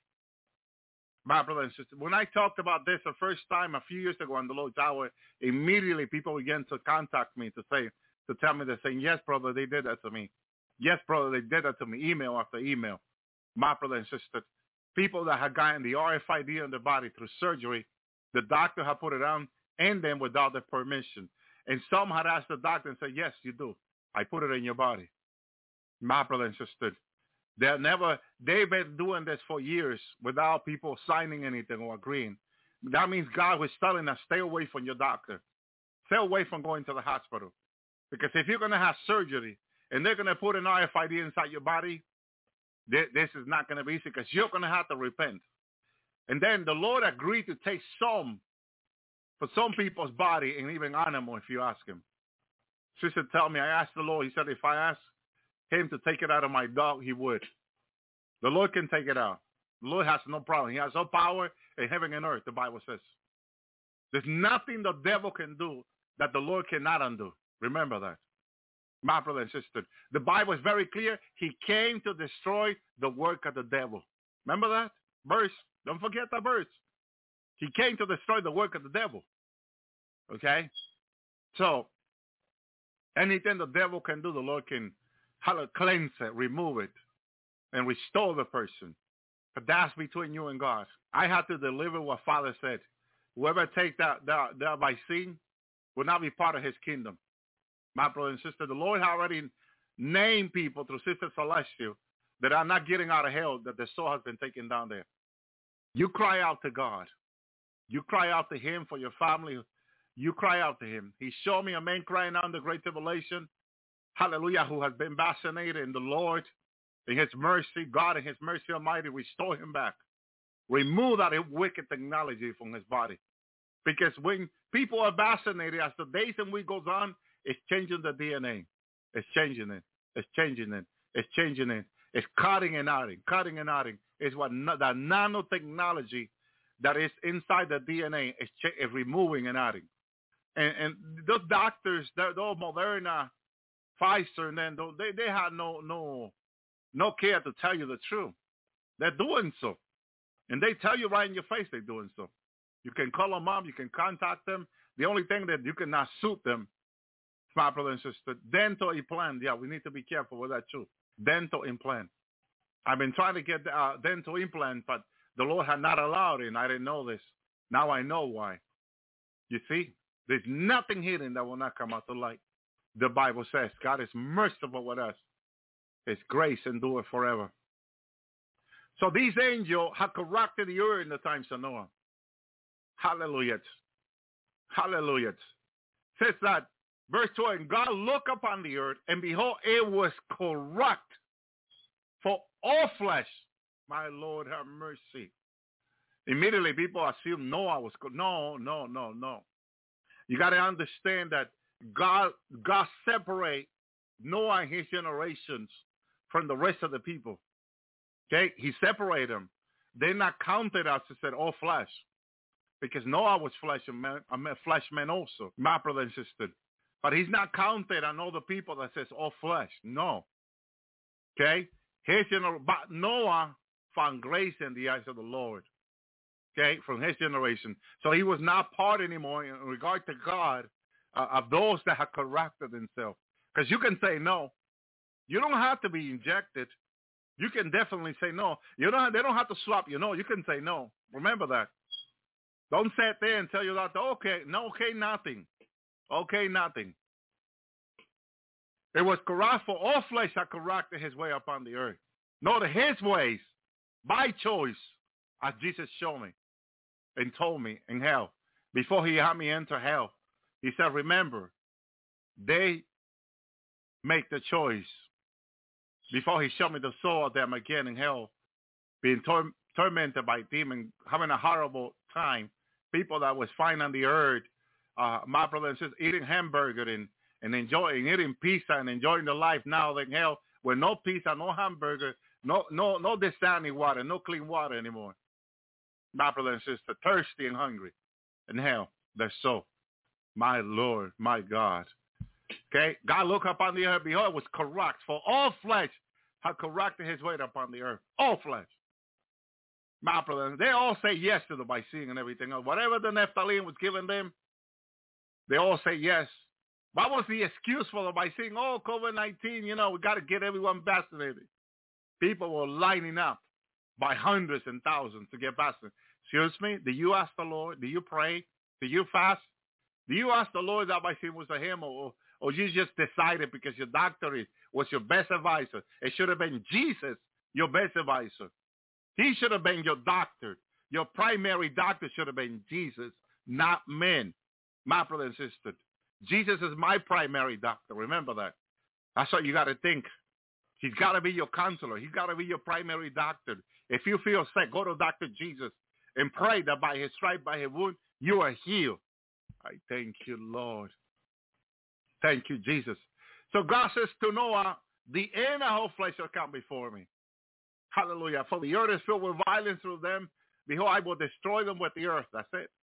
My brother and sister, when I talked about this the first time a few years ago on the Lord's Hour, immediately people began to contact me to say, to tell me, they're saying, yes, brother, they did that to me. Yes, brother, they did that to me, email after email. My brother and sister, people that had gotten the R F I D in their body through surgery, the doctor had put it on, and then without their permission. And some had asked the doctor and said, yes, you do. I put it in your body. My brother and sister, they're never, they've been doing this for years without people signing anything or agreeing. That means God was telling us, stay away from your doctor. Stay away from going to the hospital. Because if you're going to have surgery and they're going to put an R F I D inside your body, th- this is not going to be easy because you're going to have to repent. And then the Lord agreed to take some for some people's body and even animal if you ask him. Sister tell me, I asked the Lord, he said if I asked him to take it out of my dog, he would. The Lord can take it out. The Lord has no problem. He has no power in heaven and earth, the Bible says. There's nothing the devil can do that the Lord cannot undo. Remember that. My brother and sister. The Bible is very clear. He came to destroy the work of the devil. Remember that verse? Don't forget that verse. He came to destroy the work of the devil. Okay? So, anything the devil can do, the Lord can cleanse it, remove it, and restore the person. But that's between you and God. I have to deliver what Father said. Whoever take that, that, that by sin will not be part of his kingdom. My brother and sister, the Lord already named people through Sister Celestial that are not getting out of hell, that the soul has been taken down there. You cry out to God. You cry out to him for your family. You cry out to him. He showed me a man crying out in the Great Tribulation. Hallelujah, who has been vaccinated in the Lord. In his mercy, God in his mercy Almighty, restore him back. Remove that wicked technology from his body. Because when people are vaccinated, as the days and week goes on, it's changing the D N A. It's changing it. It's changing it. It's changing it. It's cutting and adding, cutting and adding. It's what the nanotechnology that is inside the D N A is, ch- is removing and adding. And, and those doctors, those Moderna Pfizer, and then they, they had no, no, no care to tell you the truth. They're doing so. And they tell you right in your face they're doing so. You can call them up. You can contact them. The only thing that you cannot suit them, my brother and sister, dental implant. Yeah, we need to be careful with that too. Dental implant. I've been trying to get a uh, dental implant, but the Lord had not allowed it, and I didn't know this. Now I know why. You see, there's nothing hidden that will not come out to light. The Bible says God is merciful with us. His grace endureth forever. So these angels have corrected the earth in the times of Noah. Hallelujah. Hallelujah. Says that, verse two, and God looked upon the earth, and behold, it was corrupt for all flesh. My Lord, have mercy. Immediately, people assume Noah was good. No, no, no, no. You got to understand that God, God separate Noah and his generations from the rest of the people. Okay, he separated them. They're not counted as, he said, all flesh, because Noah was flesh and man, I mean, flesh man also, my brother and sister. But he's not counted on all the people that says all flesh. No. Okay, his gener- but Noah found grace in the eyes of the Lord. Okay, from his generation. So he was not part anymore in regard to God uh, of those that have corrected themselves. Because you can say no. You don't have to be injected. You can definitely say no. You don't. They don't have to swap you. No, you can say no. Remember that. Don't sit there and tell you that, okay, no, okay, nothing. Okay, nothing. It was corrupt for all flesh that corrected his way upon the earth. Not his ways, by choice, as Jesus showed me and told me in hell. Before he had me enter hell, he said, remember, they make the choice. Before he showed me the soul of them again in hell, being tor- tormented by demons, having a horrible time. People that was fine on the earth, uh, my brother and sister, eating hamburger and, and enjoying, eating pizza and enjoying the life now in hell with no pizza, no hamburger, no no no discerning water, no clean water anymore. My brother and sister, thirsty and hungry in hell. They're so. My Lord, my God. Okay, God looked upon the earth, behold, it was corrupt. For all flesh had corrected his way upon the earth. All flesh. My brother, they all say yes to the Byzine and everything else. Whatever the Nephilim was giving them, they all say yes. What was the excuse for the Byzine? Oh, COVID nineteen, you know, we got to get everyone vaccinated. People were lining up by hundreds and thousands to get vaccinated. Excuse me, do you ask the Lord? Do you pray? Do you fast? Do you ask the Lord that Byzine was a him, or, or you just decided because your doctor is, was your best advisor? It should have been Jesus, your best advisor. He should have been your doctor. Your primary doctor should have been Jesus, not men. My brother and sister, Jesus is my primary doctor. Remember that. That's what you got to think. He's got to be your counselor. He's got to be your primary doctor. If you feel sick, go to Doctor Jesus and pray that by his stripe, by his wound, you are healed. I thank you, Lord. Thank you, Jesus. So God says to Noah, the end of all flesh shall come before me. Hallelujah. For the earth is filled with violence through them. Behold, I will destroy them with the earth. That's it.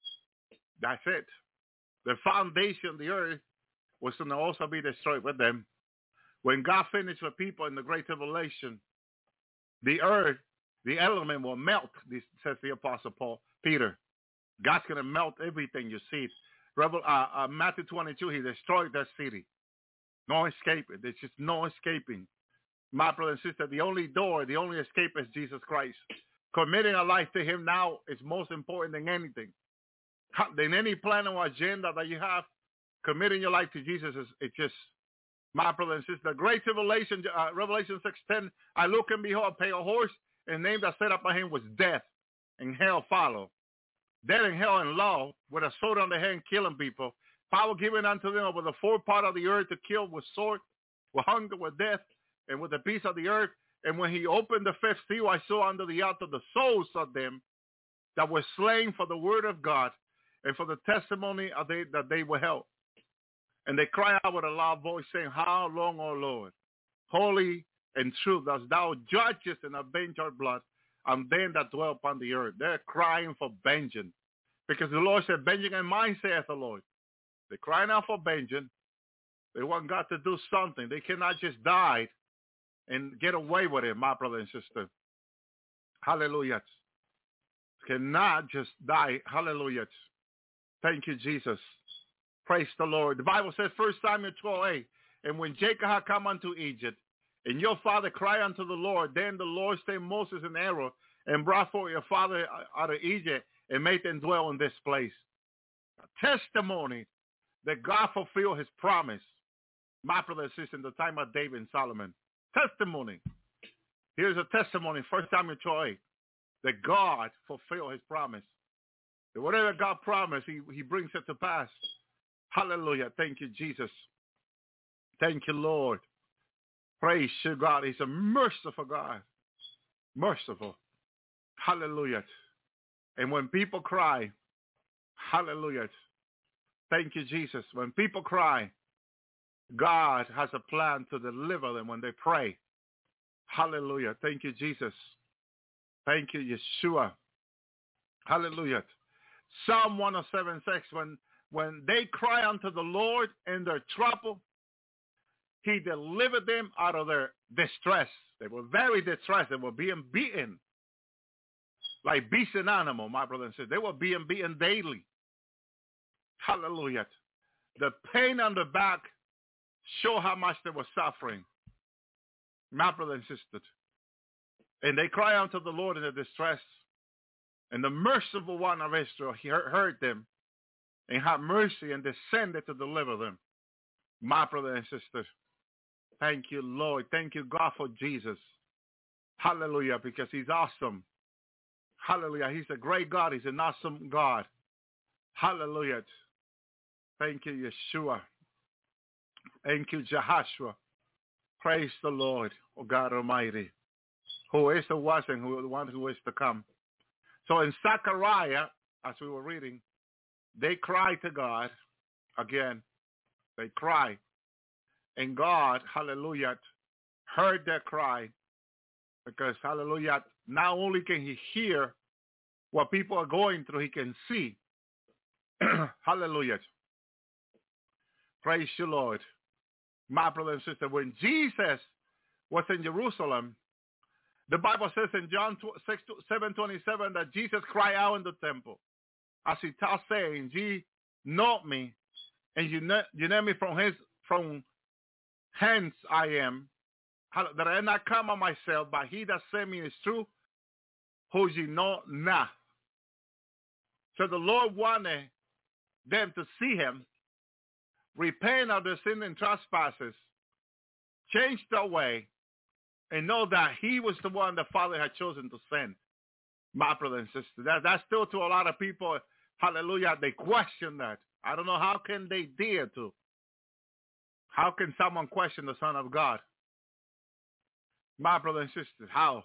That's it. The foundation of the earth was to also be destroyed with them. When God finished with people in the great tribulation, the earth, the element will melt, this says the Apostle Paul, Peter. God's going to melt everything you see. Rebel, uh, uh, Matthew twenty-two, he destroyed that city. No escaping. There's just no escaping. My brother and sister, the only door, the only escape is Jesus Christ. Committing a life to him now is most important than anything. Than any plan or agenda that you have, committing your life to Jesus is it's just, my brother and sister. Great Revelation, uh, Revelation six ten, I look and behold, a pale horse, and the name that set up by him was Death, and hell follow. Death and hell and law, with a sword on the hand, killing people. Power given unto them over the four part of the earth to kill with sword, with hunger, with death, and with the peace of the earth. And when he opened the fifth seal, I saw under the altar the souls of them that were slain for the word of God and for the testimony of they, that they were held. And they cry out with a loud voice, saying, how long, O Lord, holy and true, dost thou judgest and avenge our blood on them that dwell upon the earth. They're crying for vengeance. Because the Lord said, vengeance and mine, saith the Lord. They're crying out for vengeance. They want God to do something. They cannot just die and get away with it, my brother and sister. Hallelujah. Cannot just die. Hallelujah. Thank you, Jesus. Praise the Lord. The Bible says, First Samuel twelve eight, and when Jacob had come unto Egypt, and your father cried unto the Lord, then the Lord sent Moses and Aaron, and brought forth your father out of Egypt, and made them dwell in this place. A testimony that God fulfilled his promise. My brother and sister, in the time of David and Solomon. Testimony. Here's a testimony, First Samuel twelve eight, that God fulfilled his promise. That whatever God promised, he, he brings it to pass. Hallelujah. Thank you, Jesus. Thank you, Lord. Praise you, God. He's a merciful God. Merciful. Hallelujah. And when people cry, hallelujah. Thank you, Jesus. When people cry, God has a plan to deliver them when they pray. Hallelujah. Thank you, Jesus. Thank you, Yeshua. Hallelujah. Psalm one oh seven six, when, when they cry unto the Lord in their trouble, he delivered them out of their distress. They were very distressed. They were being beaten like beast and animal, my brother and sister. They were being beaten daily. Hallelujah. The pain on the back show how much they were suffering, my brother and sister. And they cry unto the Lord in their distress. And the merciful one of Israel, he heard them and had mercy and descended to deliver them. My brother and sister, thank you, Lord. Thank you, God, for Jesus. Hallelujah, because he's awesome. Hallelujah. He's a great God. He's an awesome God. Hallelujah. Thank you, Yeshua. Thank you, Jehoshua. Praise the Lord, O God Almighty, who is, who was, and who the one who is to come. So in Zechariah, as we were reading, they cry to God. Again, they cry. And God, hallelujah, heard their cry. Because, hallelujah, not only can he hear what people are going through, he can see. Hallelujah. Praise you, Lord. My brother and sister, when Jesus was in Jerusalem, the Bible says in John seven twenty-seven that Jesus cried out in the temple, as he taught, saying, ye know me, and you know, you know me from his from hence I am, that I not come of myself, but he that sent me is true, who ye know not. So the Lord wanted them to see him, repent of their sin and trespasses, change their way, and know that he was the one the Father had chosen to send. My brother and sister, that, that's still to a lot of people, hallelujah, they question that. I don't know how can they dare to. How can someone question the Son of God? My brother and sister, how?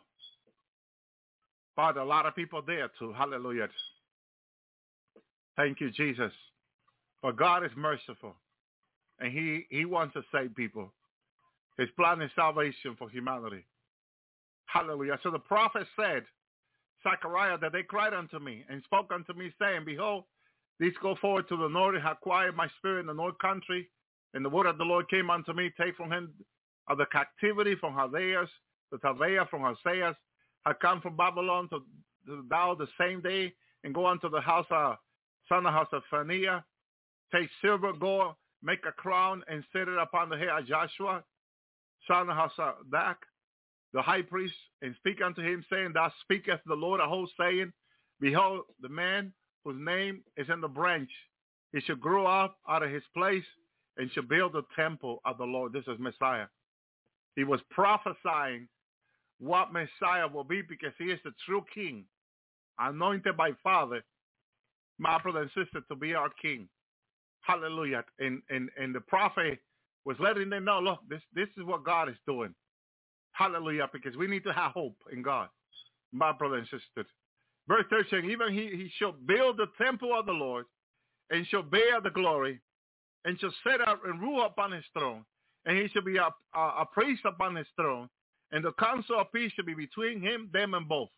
Father, a lot of people dare to. Hallelujah. Thank you, Jesus. For God is merciful, and he, he wants to save people. His plan is salvation for humanity. Hallelujah. So the prophet said, Zechariah, that they cried unto me and spoke unto me, saying, behold, these go forward to the north and have quieted my spirit in the north country. And the word of the Lord came unto me, take from him of the captivity from Chaldeans, the Talvea from Hoseas, had come from Babylon to, to thou the same day, and go unto the house of son of house of Phaniah, take silver, gold, make a crown, and set it upon the head of Joshua, son of Hasadak, the high priest, and speak unto him, saying, thus speaketh the Lord of hosts, saying, behold, the man whose name is in the branch, he shall grow up out of his place, and shall build the temple of the Lord. This is Messiah. He was prophesying what Messiah will be, because he is the true king, anointed by Father, my brother and sister, to be our king. Hallelujah. And, and, and the prophet was letting them know, look, this, this is what God is doing. Hallelujah, because we need to have hope in God, my brother and sister. Verse thirteen, even he, he shall build the temple of the Lord, and shall bear the glory, and shall set up and rule upon his throne, and he shall be a, a, a priest upon his throne, and the counsel of peace shall be between him, them, and both.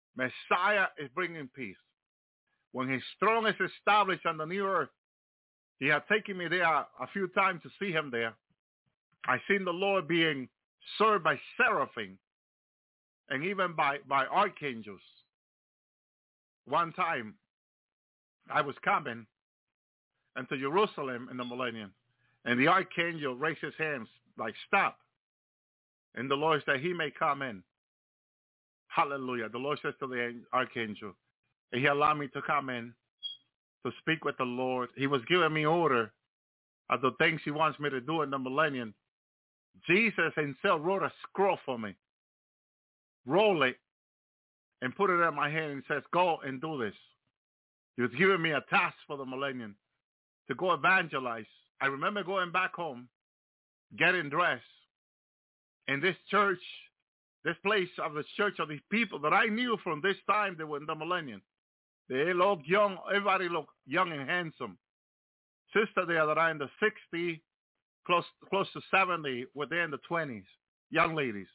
Messiah is bringing peace. When his throne is established on the new earth, He had taken me there a few times to see him there. I seen the Lord being served by seraphim and even by, by archangels. One time, I was coming into Jerusalem in the millennium, and the archangel raised his hands like, stop. And the Lord said, he may come in. Hallelujah. The Lord says to the archangel, and he allowed me to come in to speak with the Lord. He was giving me order of the things he wants me to do in the millennium. Jesus himself wrote a scroll for me, roll it, and put it in my hand and says, go and do this. He was giving me a task for the millennium to go evangelize. I remember going back home, getting dressed, and this church, this place of the church of these people that I knew from this time, they were in the millennium. They look young, everybody look young and handsome. Sister there that are in the sixty, close close to seventy, were there in the twenties, young ladies.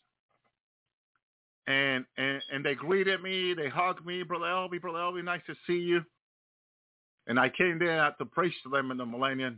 And, and and they greeted me, they hugged me, Brother Elby, Brother Elby, nice to see you. And I came there to preach to them in the millennium.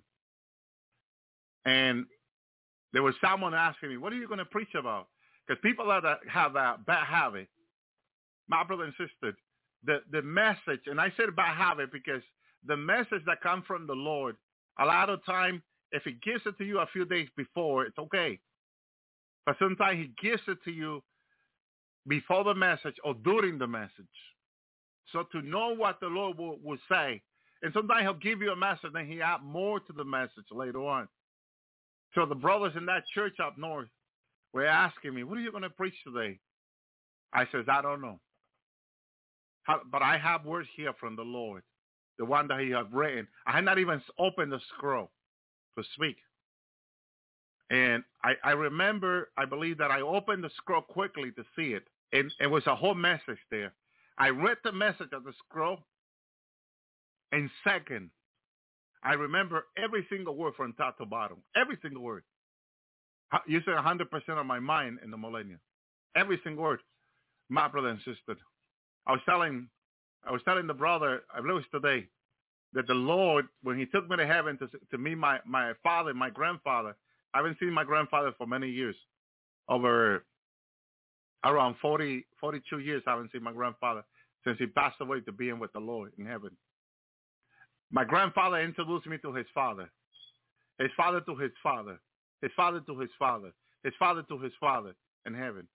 And there was someone asking me, what are you going to preach about? Because people that have a bad habit, my brother and sister, the, the message, and I said bad habit because the message that comes from the Lord, a lot of time, if he gives it to you a few days before, it's okay. But sometimes he gives it to you before the message or during the message. So to know what the Lord will, will say, and sometimes he'll give you a message and he add more to the message later on. So the brothers in that church up north were asking me, what are you going to preach today? I says, I don't know. How, but I have words here from the Lord, the one that he has written. I had not even opened the scroll to speak. And I, I remember, I believe that I opened the scroll quickly to see it. And it was a whole message there. I read the message of the scroll. In second, I remember every single word from top to bottom. Every single word. You said one hundred percent of my mind in the millennium. Every single word. My brother and sister. I was telling, I was telling the brother, I believe it was today, that the Lord, when he took me to heaven to, to meet my, my father, my grandfather, I haven't seen my grandfather for many years. Over around forty, forty-two years, I haven't seen my grandfather since he passed away to being with the Lord in heaven. My grandfather introduced me to his father, his father to his father, his father to his father, his father to his father in heaven.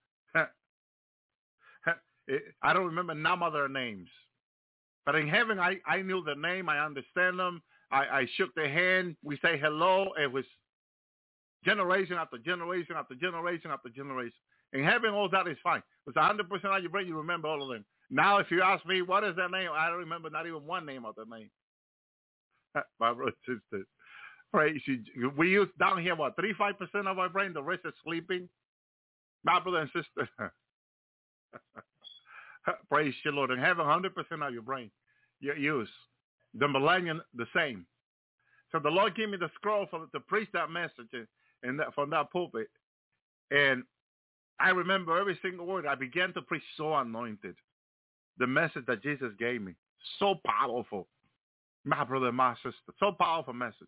I don't remember none of their names. But in heaven, I, I knew their name. I understand them. I, I shook their hand. We say hello. It was generation after generation after generation after generation. In heaven, all that is fine. It's one hundred percent of your brain. You remember all of them. Now, if you ask me, what is their name? I don't remember not even one name of their name. My brother and sister. Praise you. We use down here, what, thirty-five percent of our brain? The rest is sleeping. My brother and sister. Praise you, Lord. In heaven, one hundred percent of your brain you use. The millennium, the same. So the Lord gave me the scroll for, to preach that message and that, from that pulpit. And I remember every single word. I began to preach so anointed. The message that Jesus gave me. So powerful. My brother and my sister. So powerful message.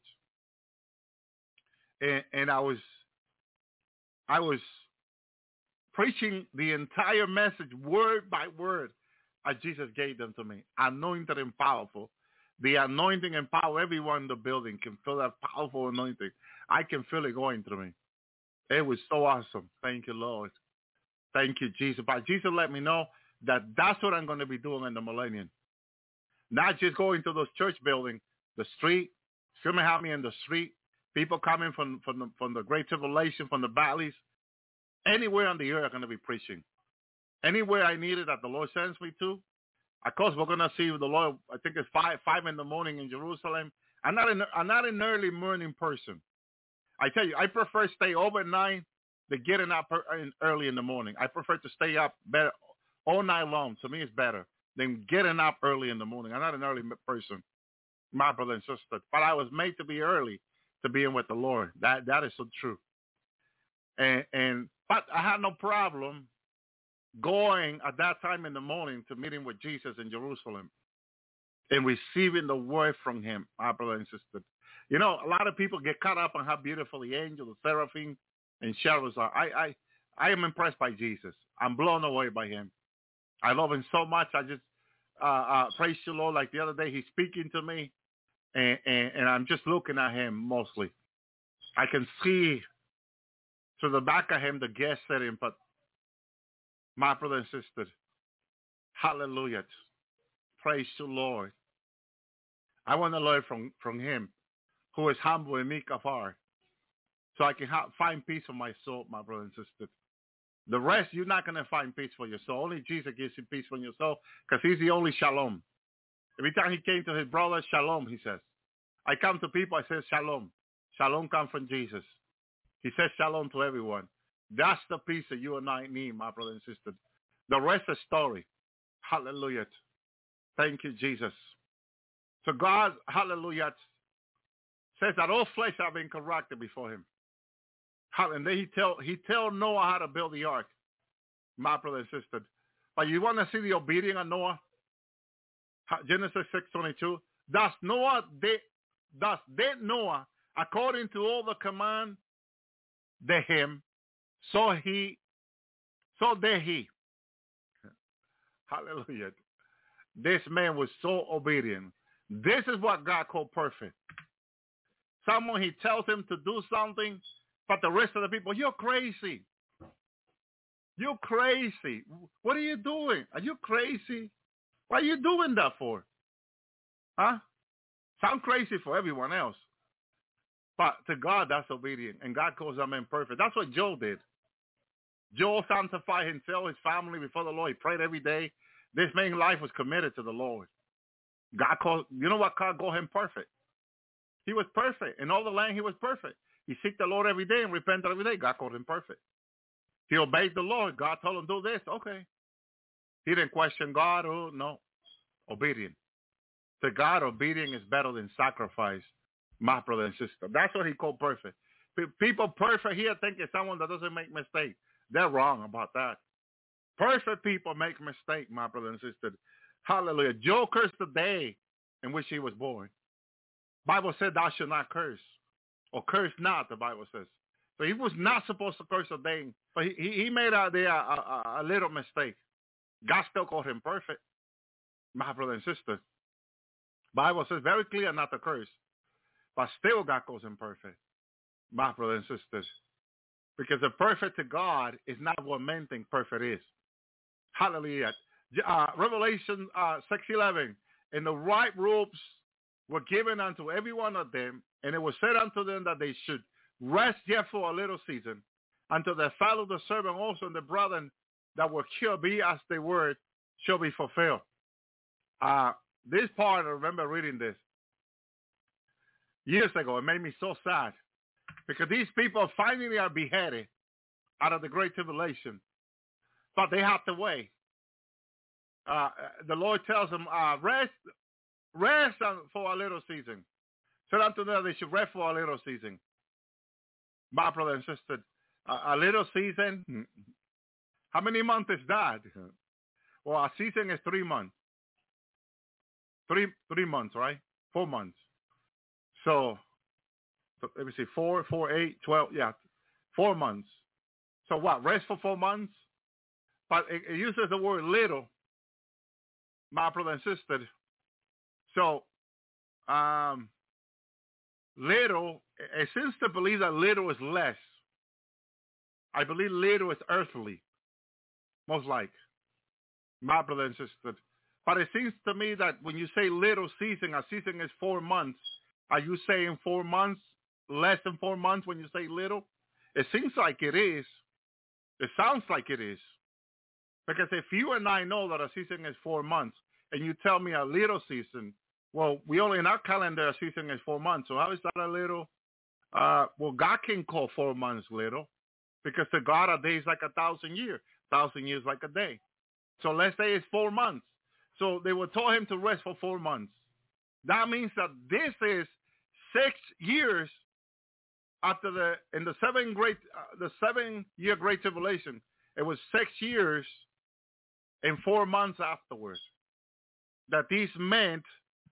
And, and I was, I was preaching the entire message word by word as Jesus gave them to me. Anointed and powerful. The anointing and power, everyone in the building can feel that powerful anointing. I can feel it going through me. It was so awesome. Thank you, Lord. Thank you, Jesus. But Jesus let me know that that's what I'm going to be doing in the millennium. Not just going to those church buildings, the street. It's going to have me in the street. People coming from, from, the, from the great tribulation, from the valleys. Anywhere on the earth I'm going to be preaching. Anywhere I need it that the Lord sends me to. Of course, we're going to see the Lord, I think it's five, five in the morning in Jerusalem. I'm not an, I'm not an early morning person. I tell you, I prefer to stay overnight than getting up early in the morning. I prefer to stay up better all night long. To me, it's better than getting up early in the morning. I'm not an early person, my brother and sister. But I was made to be early to be in with the Lord. That That is so true. And, and but I had no problem going at that time in the morning to meeting with Jesus in Jerusalem. and receiving the word from him, my brother and sister. You know, a lot of people get caught up on how beautiful the angels, the seraphim, and cherubs are. I, I, I am impressed by Jesus. I'm blown away by him. I love him so much. I just uh, uh, praise the Lord. Like the other day, he's speaking to me, and, and, and I'm just looking at him mostly. I can see through the back of him the guest setting, but my brother and sister, hallelujah. Praise the Lord. I want to learn from, from him, who is humble and meek of heart, so I can ha- find peace for my soul, my brother and sister. The rest, you're not going to find peace for your soul. Only Jesus gives you peace for your soul, because he's the only shalom. Every time he came to his brother, shalom, he says. I come to people, I say shalom. Shalom comes from Jesus. He says shalom to everyone. That's the peace that you and I need, my brother and sister. The rest is story. Hallelujah. Thank you, Jesus. So God, hallelujah, says that all flesh have been corrupted before him. And then he tell he tell Noah how to build the ark, my brother and sister. But you want to see the obedience of Noah? Genesis six twenty-two. Thus Noah did, thus did Noah according to all the command de him, so he, so did he. Hallelujah. This man was so obedient. This is what God called perfect. Someone, he tells him to do something, but the rest of the people, you're crazy. You're crazy. What are you doing? Are you crazy? What are you doing that for? Huh? Sound crazy for everyone else. But to God, that's obedient. And God calls that man perfect. That's what Joel did. Joel sanctified himself, his family before the Lord. He prayed every day. This man's life was committed to the Lord. God called, you know what God called him? Perfect. He was perfect. In all the land, he was perfect. He seeked the Lord every day and repented every day. God called him perfect. He obeyed the Lord. God told him, do this. Okay. He didn't question God. Oh, no. Obedient. To God, obedience is better than sacrifice, my brother and sister. That's what he called perfect. People perfect here think it's someone that doesn't make mistakes. They're wrong about that. Perfect people make mistakes, my brother and sister. Hallelujah. Job cursed the day in which he was born. Bible said thou shalt not curse. Or curse not, the Bible says. So he was not supposed to curse a day. But he, he, he made a, a, a, a little mistake. God still called him perfect, my brother and sister. Bible says very clear not to curse. But still God calls him perfect, my brother and sisters. Because the perfect to God is not what men think perfect is. Hallelujah. Uh, Revelation uh, six eleven. And the right robes were given unto every one of them, and it was said unto them that they should rest yet for a little season, until the fellow the servant also and the brethren that were killed be as they were, shall be fulfilled. Uh, this part, I remember reading this years ago. It made me so sad, because these people finally are beheaded out of the Great Tribulation, but they have to wait. Uh, the Lord tells them, uh, rest, rest for a little season. Said unto them, they should rest for a little season. My brother and sister, a, a little season, how many months is that? Well, a season is three months. Three, three months, right? Four months. So, let me see, four, four, eight, twelve, yeah, four months. So what, rest for four months? But it, it uses the word little, my brother and sister. So, um, little, it seems to believe that little is less. I believe little is earthly, most like, my brother and sister. But it seems to me that when you say little season, a season is four months. Are you saying four months, less than four months when you say little? It seems like it is. It sounds like it is. Because if you and I know that a season is four months, and you tell me a little season, well, we only in our calendar a season is four months. So how is that a little? Uh, well, God can call four months little, because to God a day is like a thousand years. A thousand years like a day. So let's say it's four months. So they were told him to rest for four months. That means that this is six years after the in the seven great uh, the seven year great tribulation. It was six years and four months afterwards that these men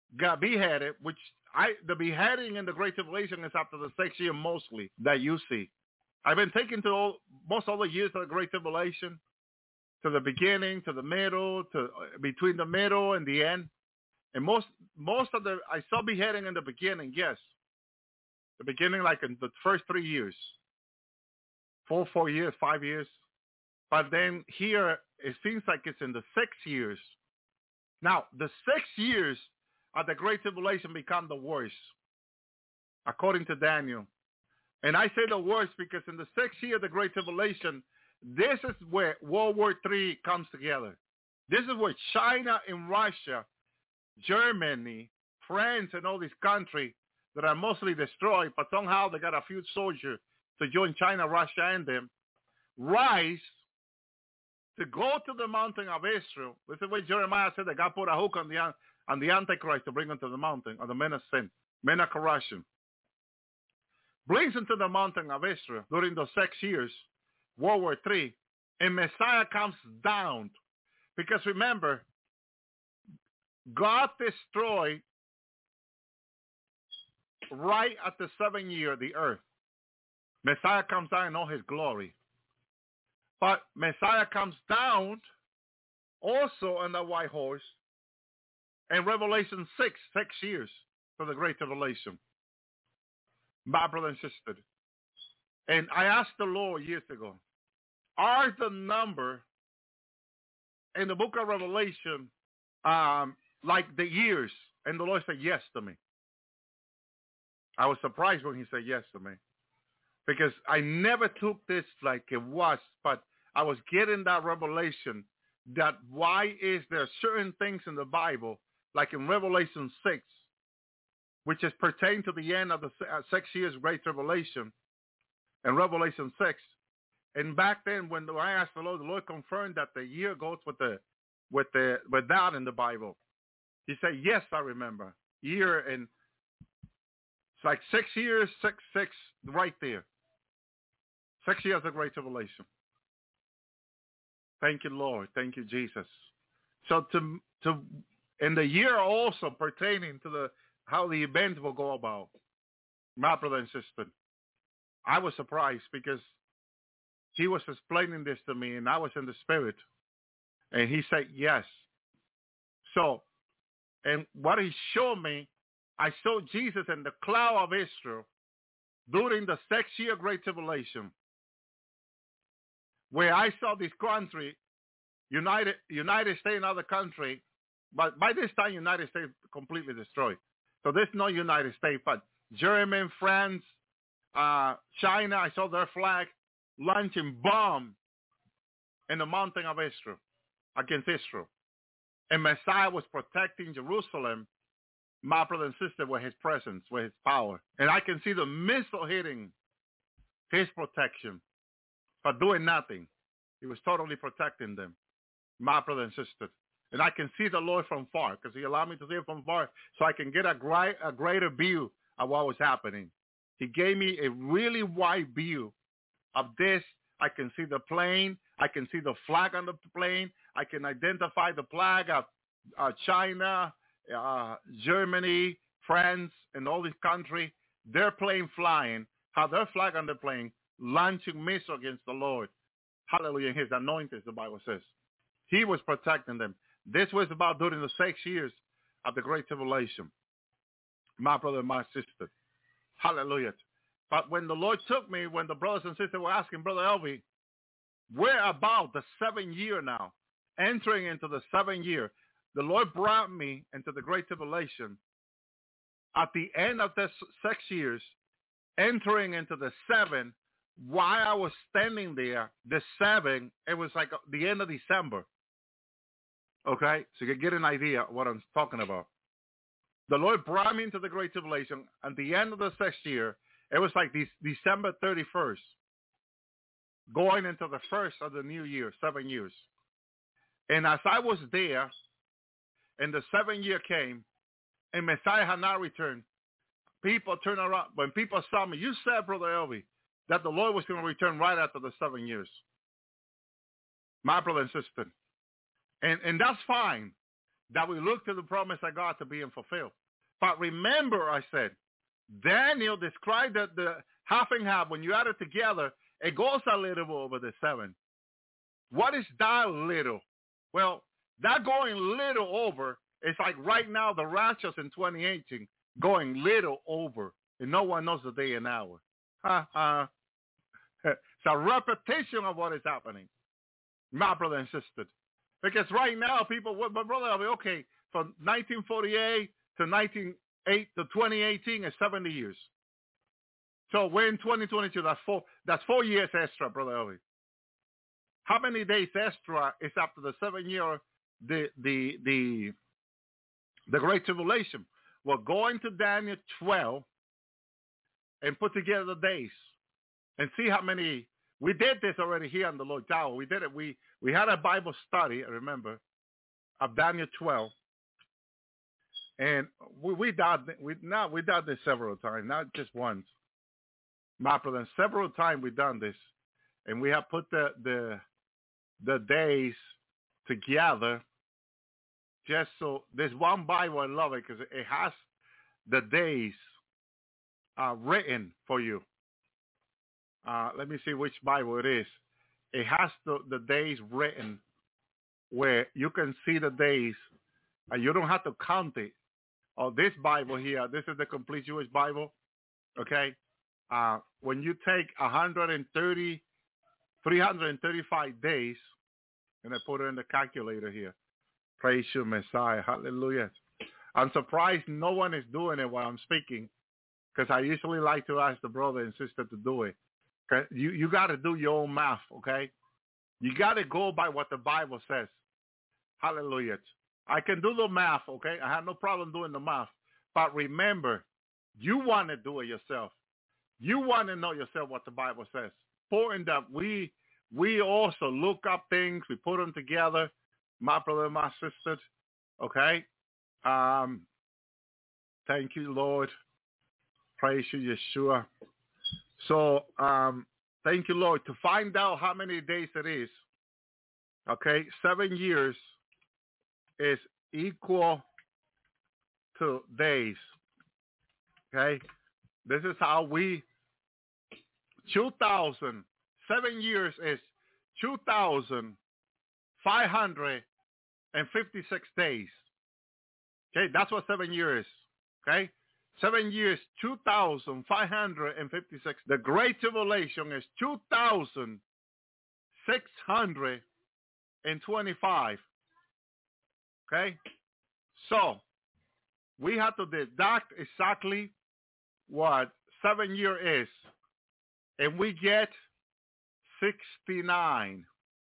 got beheaded, which I the beheading in the Great Tribulation is after the sixth year mostly that you see. I've been taken to all, most all the years of the Great Tribulation, to the beginning, to the middle, to uh, between the middle and the end. And most most of the, I saw beheading in the beginning, yes. The beginning, like in the first three years. Four, four years, five years. But then here, it seems like it's in the six years. Now, the six years of the Great Tribulation become the worst, according to Daniel. And I say the worst because in the sixth year of the Great Tribulation, this is where World War Three comes together. This is where China and Russia, Germany, France, and all these countries that are mostly destroyed, but somehow they got a few soldiers to join China, Russia, and them, rise to go to the mountain of Israel. This is where Jeremiah said that God put a hook on the on the Antichrist to bring him to the mountain, or the men of sin, men of corruption. Brings him to the mountain of Israel during those six years, World War Three, and Messiah comes down. Because remember, God destroyed right at the seventh year the earth. Messiah comes down in all his glory. But Messiah comes down also on the white horse in Revelation six, six years for the Great Tribulation. My brother and sister. And I asked the Lord years ago, are the number in the book of Revelation um, like the years? And the Lord said yes to me. I was surprised when he said yes to me. Because I never took this like it was, but I was getting that revelation that why is there certain things in the Bible, like in Revelation six, which is pertain to the end of the uh, six years Great Tribulation, and Revelation six. And back then, when I asked the Lord, the Lord confirmed that the year goes with the with the with that in the Bible. He said, "Yes, I remember year, and it's like six years, six six, right there. Six years of Great Tribulation." Thank you, Lord. Thank you, Jesus. So to to in the year also pertaining to the how the event will go about, my brother and sister, I was surprised because he was explaining this to me, and I was in the spirit, and he said yes. So, and what he showed me, I saw Jesus in the cloud of Israel during the six-year Great Tribulation, where I saw this country, United United States and other country, but by this time United States completely destroyed. So there's no United States, but Germany, France, uh, China, I saw their flag launching bomb in the mountain of Israel, against Israel. And Messiah was protecting Jerusalem, my brother and sister, with his presence, with his power. And I can see the missile hitting his protection, but doing nothing. He was totally protecting them, my brother and sister. And I can see the Lord from far because he allowed me to see it from far so I can get a, great, a greater view of what was happening. He gave me a really wide view of this. I can see the plane. I can see the flag on the plane. I can identify the flag of uh, China, uh, Germany, France, and all these countries. Their plane flying, how their flag on the plane, launching missiles against the Lord. Hallelujah. His anointed, the Bible says. He was protecting them. This was about during the six years of the Great Tribulation. My brother and my sister. Hallelujah. But when the Lord took me, when the brothers and sisters were asking, Brother Elvi, we're about the seventh year now, entering into the seventh year. The Lord brought me into the Great Tribulation. At the end of the six years, entering into the seven, while I was standing there, the seven, it was like the end of December. Okay? So you can get an idea of what I'm talking about. The Lord brought me into the Great Tribulation. At the end of the sixth year, it was like this December thirty-first, going into the first of the new year, seven years. And as I was there, and the seventh year came, and Messiah had not returned, people turned around. When people saw me, you said, Brother Elvi, that the Lord was going to return right after the seven years. My brother and sister. And, and that's fine. that we look to the promise of God to being fulfilled. But remember, I said, Daniel described that the half and half, when you add it together, it goes a little over the seven. What is that little? Well, that going little over is like right now the righteous in twenty eighteen going little over, and no one knows the day and hour. Ha ha. It's a repetition of what is happening, my brother and sister. Because right now people, my brother, okay, from nineteen forty-eight to nineteen eight to twenty eighteen is seventy years. So we're in twenty twenty-two. That's four. That's four years extra, brother Ellie. How many days extra is after the seven year the the the the Great Tribulation? We're going to Daniel twelve and put together the days and see how many. We did this already here on the Lord Tower. We did it. We we had a Bible study, I remember, of Daniel twelve. And we we done we not we done this several times, not just once. My brother, several times we done this, and we have put the the the days together. Just so there's one Bible I love it because it has the days uh, written for you. Uh, let me see which Bible it is. It has the the days written where you can see the days, and you don't have to count it. Oh, this Bible here, this is the Complete Jewish Bible, okay? Uh, when you take one hundred thirty, three hundred thirty-five days, and I put it in the calculator here. Praise you, Messiah. Hallelujah. I'm surprised no one is doing it while I'm speaking, because I usually like to ask the brother and sister to do it. You, you got to do your own math, okay? You got to go by what the Bible says. Hallelujah. I can do the math, okay? I have no problem doing the math. But remember, you want to do it yourself. You want to know yourself what the Bible says. Important that we we also look up things, we put them together, my brother and my sisters, okay? Um, thank you, Lord. Praise you, Yeshua. So, um, thank you, Lord. To find out how many days it is, okay, seven years is equal to days, okay? This is how we, two thousand, seven years is two thousand five hundred fifty-six days. Okay, that's what seven years is, okay? Seven years, two thousand five hundred fifty-six. The Great Tribulation is two thousand six hundred twenty-five. Okay? So, we have to deduct exactly what seven year is. And we get sixty-nine.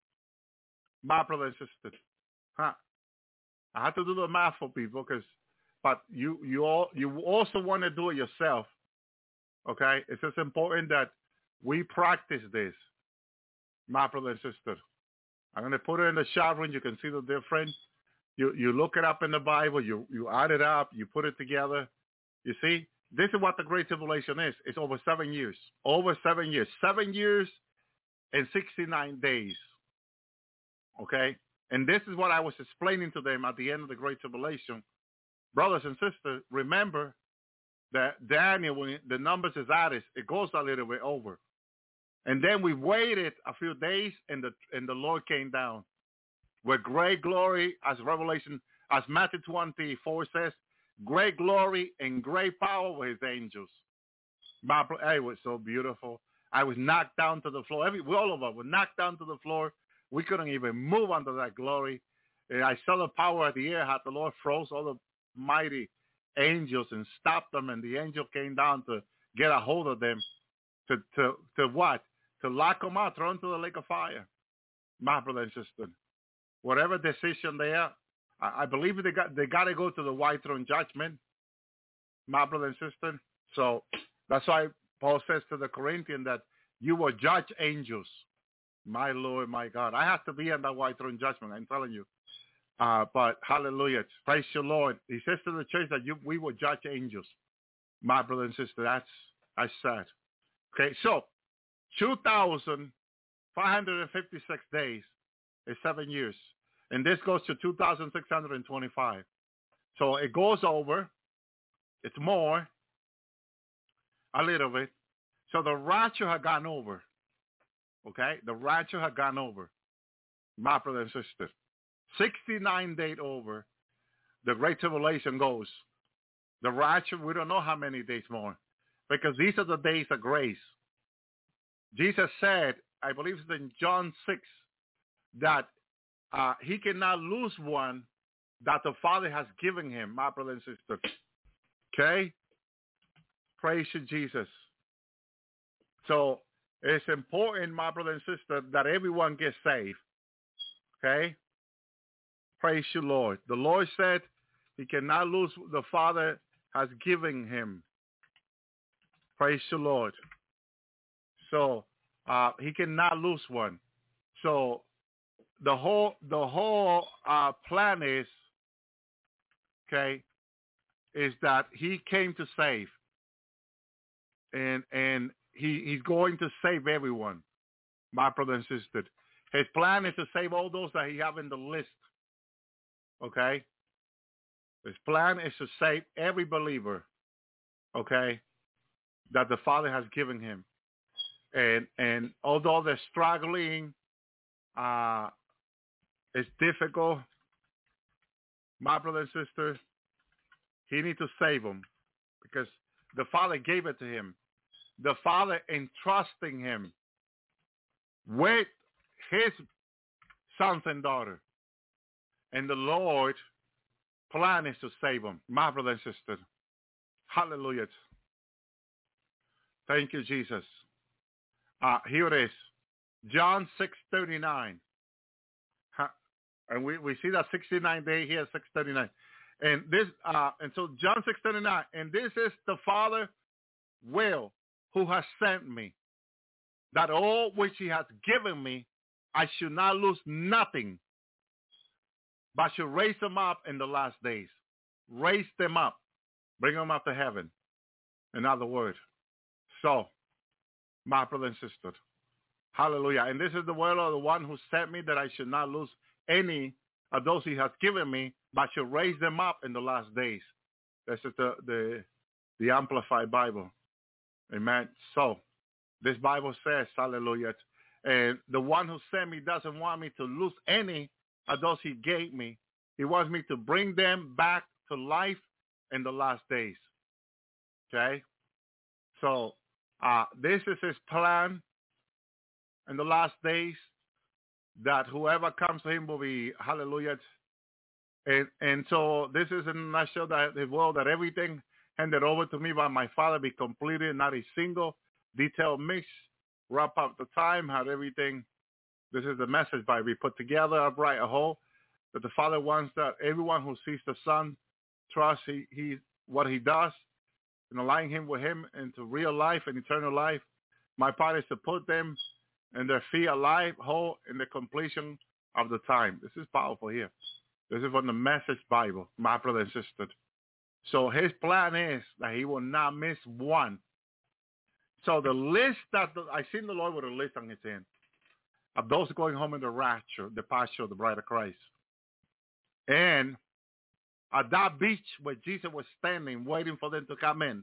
My brother and sister. Huh. I have to do the math for people because But you you all you also want to do it yourself, okay? It's just important that we practice this, my brother and sister. I'm gonna put it in the chat room. You can see the difference. You you look it up in the Bible. You you add it up. You put it together. You see, this is what the Great Tribulation is. It's over seven years. Over seven years. Seven years and sixty-nine days. Okay, and this is what I was explaining to them at the end of the Great Tribulation. Brothers and sisters, remember that Daniel, when the numbers is added, it goes a little bit over. And then we waited a few days, and the and the Lord came down with great glory, as Revelation, as Matthew twenty-four says, great glory and great power with his angels. My, it was so beautiful. I was knocked down to the floor. Every, all of us were knocked down to the floor. We couldn't even move under that glory. And I saw the power of the air, how the Lord froze all the mighty angels and stopped them, and the angel came down to get a hold of them, to to to what? To lock them out, throw them to the lake of fire. My brother and sister, whatever decision they are, I, I believe they got they got to go to the white throne judgment. My brother and sister. So that's why Paul says to the Corinthians that you will judge angels. My Lord, my God, I have to be in that white throne judgment. I'm telling you. Uh, but hallelujah, praise the Lord. He says to the church that you, we will judge angels. My brother and sister, that's, that's sad. Okay, so two thousand five hundred fifty-six days is seven years. And this goes to two thousand six hundred twenty-five. So it goes over. It's more. A little bit. So the rapture had gone over. Okay? The rapture had gone over. My brother and sister. sixty-nine days over. The Great Tribulation goes. The rapture, we don't know how many days more. Because these are the days of grace. Jesus said, I believe it's in John six, that uh, he cannot lose one that the Father has given him, my brother and sister. Okay? Praise you, Jesus. So it's important, my brother and sister, that everyone gets saved. Okay? Praise you, Lord. The Lord said he cannot lose the Father has given him. Praise you, Lord. So uh, he cannot lose one. So the whole the whole uh, plan is, okay, is that he came to save, and and he he's going to save everyone, my brother and sister. His plan is to save all those that he have in the list. Okay. His plan is to save every believer. Okay, that the Father has given him. And and although they're struggling, uh, it's difficult, my brother and sister, he needs to save them because the Father gave it to him. The Father entrusting him with his sons and daughters. And the Lord plan is to save them, my brother and sister. Hallelujah. Thank you, Jesus. Uh, here it is, John six thirty-nine. Huh. And we, we see that sixty-nine day here, six thirty-nine. And this uh, and so John six thirty-nine, and this is the Father will who has sent me, that all which he has given me, I should not lose nothing, but should raise them up in the last days. Raise them up. Bring them up to heaven. In other words. So, my brother and sister. Hallelujah. And this is the word of the one who sent me, that I should not lose any of those he has given me, but should raise them up in the last days. This is the, the, the Amplified Bible. Amen. So, this Bible says, hallelujah, and the one who sent me doesn't want me to lose any of those he gave me. He wants me to bring them back to life in the last days. Okay? So, uh, this is his plan in the last days, that whoever comes to him will be, hallelujah. And, and so this is in a nutshell, that the world, that everything handed over to me by my Father be completed, not a single detailed mix, wrap up the time, had everything. This is the message by we put together, upright, a whole, that the Father wants that everyone who sees the Son trusts he, he what he does, and align him with him into real life and eternal life. My part is to put them and their feet alive, whole, in the completion of the time. This is powerful here. This is from the Message Bible, my brother and sister. So his plan is that he will not miss one. So the list that the, I seen the Lord with a list on his hand of those going home in the rapture, the pasture of the bride of Christ. And at that beach where Jesus was standing, waiting for them to come in,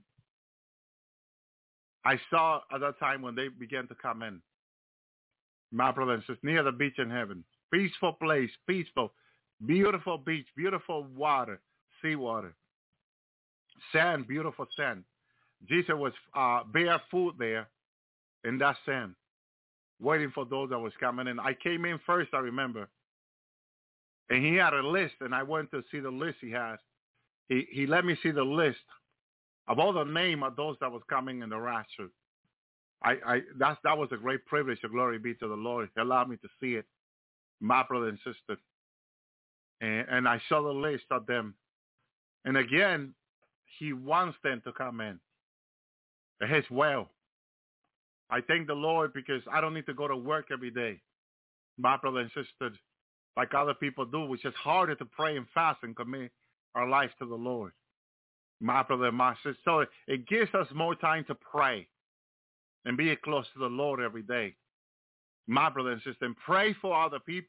I saw at that time when they began to come in, my brother and sister, near the beach in heaven. Peaceful place, peaceful, beautiful beach, beautiful water, seawater, sand, beautiful sand. Jesus was uh, barefoot there in that sand, waiting for those that was coming in. I came in first, I remember. And he had a list, and I went to see the list he had. He he let me see the list of all the name of those that was coming in the rapture. I, I that's that was a great privilege. Glory be to the Lord. He allowed me to see it, my brother and sister. And, and I saw the list of them. And again, he wants them to come in. His will. I thank the Lord because I don't need to go to work every day, my brother and sister, like other people do, which is harder to pray and fast and commit our life to the Lord. My brother and my sister. So it gives us more time to pray and be close to the Lord every day. My brother and sister. And pray for other people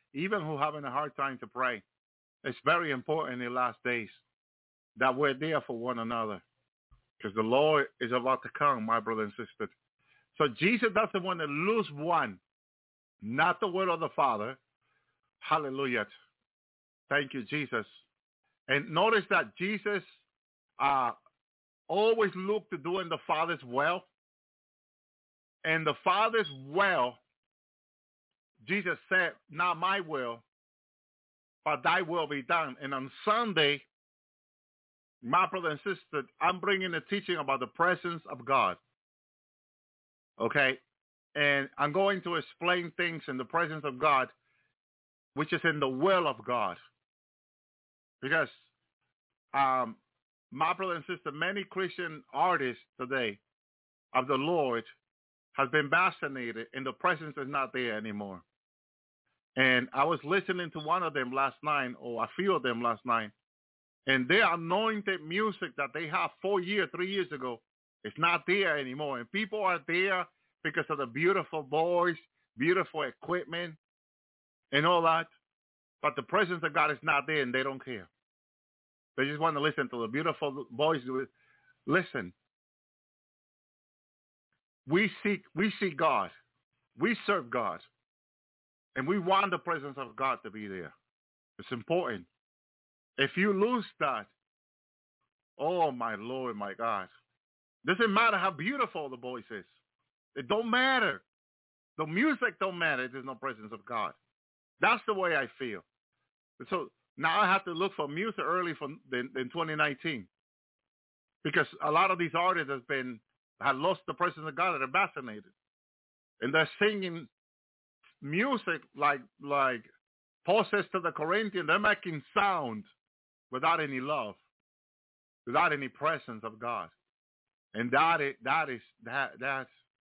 even who having a hard time to pray. It's very important in the last days that we're there for one another because the Lord is about to come, my brother and sister. So Jesus doesn't want to lose one, not the word of the Father. Hallelujah. Thank you, Jesus. And notice that Jesus uh, always looked to doing the Father's will. And the Father's will, Jesus said, not my will, but thy will be done. And on Sunday, my brother and sister, I'm bringing a teaching about the presence of God. Okay? And I'm going to explain things in the presence of God, which is in the will of God. Because um, my brother and sister, many Christian artists today of the Lord has been vaccinated and the presence is not there anymore. And I was listening to one of them last night, or a few of them last night, and their anointed music that they have four years, three years ago, is not there anymore. And people are there because of the beautiful voice, beautiful equipment, and all that. But the presence of God is not there, and they don't care. They just want to listen to the beautiful voice. Listen, we seek, we seek God. We serve God. And we want the presence of God to be there. It's important. If you lose that, oh, my Lord, my God. Doesn't matter how beautiful the voice is. It don't matter. The music don't matter if there's no presence of God. That's the way I feel. So now I have to look for music early from in, in twenty nineteen. Because a lot of these artists have been, have lost the presence of God and are vaccinated. And they're singing music like, like Paul says to the Corinthians, they're making sound without any love, without any presence of God. And that is, that is, that, that's,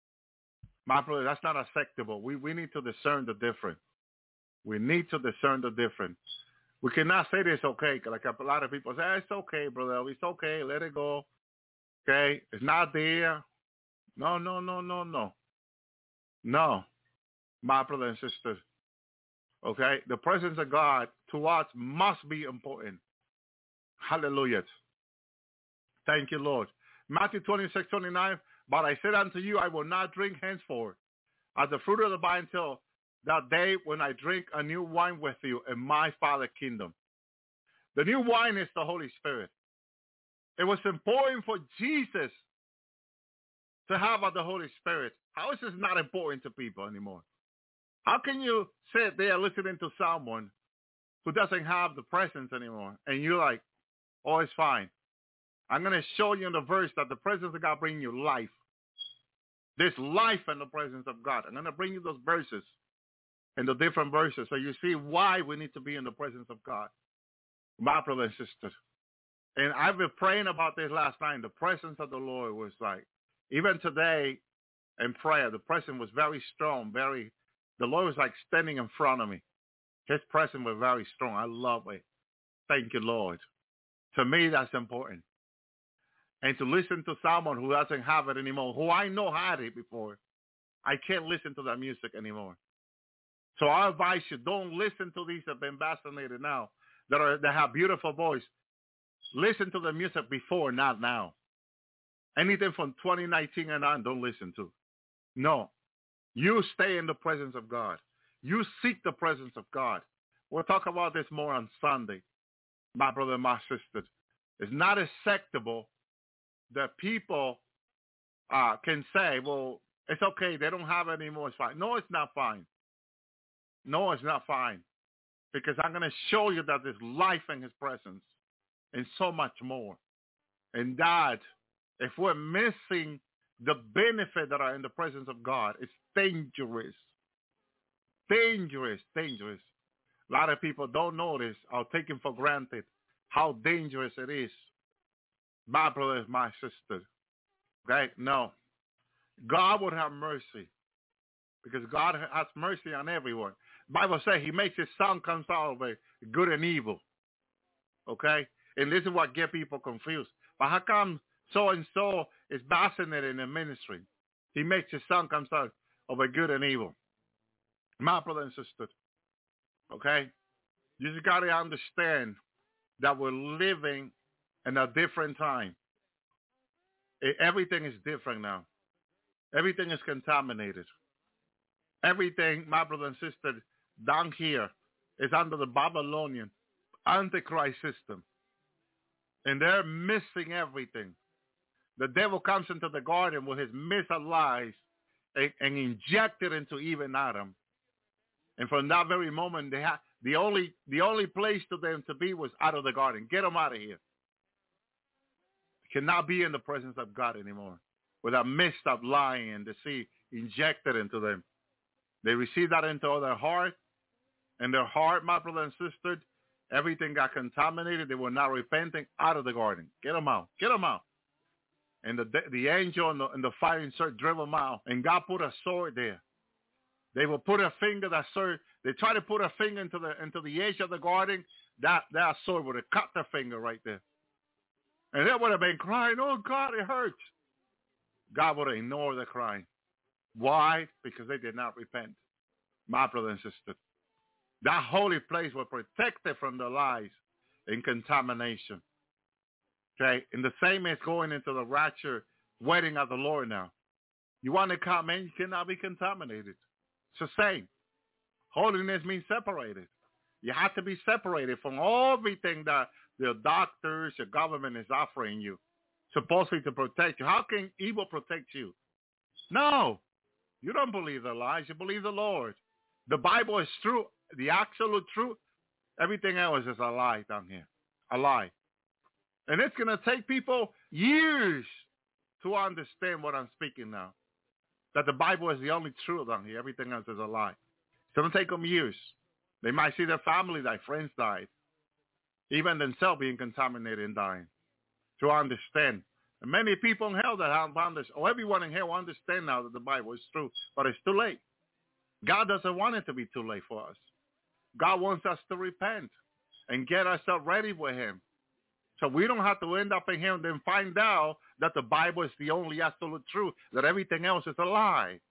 my brother, that's not acceptable. We, we need to discern the difference. We need to discern the difference. We cannot say this okay, like a lot of people say, ah, it's okay, brother, it's okay, let it go. Okay, it's not there. No, no, no, no, no. No, my brother and sister. Okay, the presence of God to us must be important. Hallelujah. Thank you, Lord. Matthew twenty-six, twenty-nine, but I said unto you, I will not drink henceforth as the fruit of the vine till that day when I drink a new wine with you in my Father's kingdom. The new wine is the Holy Spirit. It was important for Jesus to have the Holy Spirit. How is this not important to people anymore? How can you sit there listening to someone who doesn't have the presence anymore, and you're like, oh, it's fine. I'm going to show you in the verse that the presence of God brings you life. There's life in the presence of God. I'm going to bring you those verses and the different verses so you see why we need to be in the presence of God. My brother and sister. And I've been praying about this last night. The presence of the Lord was like, even today in prayer, the presence was very strong, very, the Lord was like standing in front of me. His presence was very strong. I love it. Thank you, Lord. To me, that's important. And to listen to someone who doesn't have it anymore, who I know had it before, I can't listen to that music anymore. So I advise you, don't listen to these that have been vaccinated now, that are that have beautiful voice. Listen to the music before, not now. Anything from twenty nineteen and on, don't listen to. No. You stay in the presence of God. You seek the presence of God. We'll talk about this more on Sunday, my brother and my sister. It's not acceptable that people uh, can say, well, it's okay, they don't have it anymore, it's fine. No, it's not fine. No, it's not fine. Because I'm going to show you that there's life in his presence and so much more. And that, if we're missing the benefit that are in the presence of God, it's dangerous. Dangerous, dangerous. A lot of people don't notice or take it for granted how dangerous it is. My brother, my sister. Okay? No. God would have mercy. Because God has mercy on everyone. Bible says he makes his son come out of good and evil. Okay? And this is what gets people confused. But how come so-and-so is vaccinated in the ministry? He makes his son come out of a good and evil. My brother and sister. Okay? You just got to understand that we're living in a different time. E- Everything is different now. Everything is contaminated. Everything, my brother and sister, down here is under the Babylonian Antichrist system. And they're missing everything. The devil comes into the garden with his missile lies and, and inject it into Eve and Adam. And from that very moment, they ha- the only the only place for them to be was out of the garden. Get them out of here. Cannot be in the presence of God anymore. With a mist of lying and deceit injected into them. They received that into their heart. And their heart, my brother and sister, everything got contaminated. They were not repenting out of the garden. Get them out. Get them out. And the the angel and the, and the firing sword drove them out. And God put a sword there. They will put a finger, that sword, they try to put a finger into the into the edge of the garden. That, that sword would have cut their finger right there. And they would have been crying, oh God, it hurts. God would have ignored the crying. Why? Because they did not repent. My brother and sister. That holy place was protected from the lies and contamination. Okay? And the same is going into the rapture wedding of the Lord now. You want to come in, you cannot be contaminated. It's the same. Holiness means separated. You have to be separated from everything that the doctors, the government is offering you, supposedly to protect you. How can evil protect you? No. You don't believe the lies. You believe the Lord. The Bible is true, the absolute truth. Everything else is a lie down here. A lie. And it's going to take people years to understand what I'm speaking now. That the Bible is the only truth down here. Everything else is a lie. It's going to take them years. They might see their family die, friends died. Even themselves being contaminated and dying. To understand. And many people in hell that have understood, or everyone in hell understand now that the Bible is true. But it's too late. God doesn't want it to be too late for us. God wants us to repent and get ourselves ready for him. So we don't have to end up in hell and then find out that the Bible is the only absolute truth, that everything else is a lie.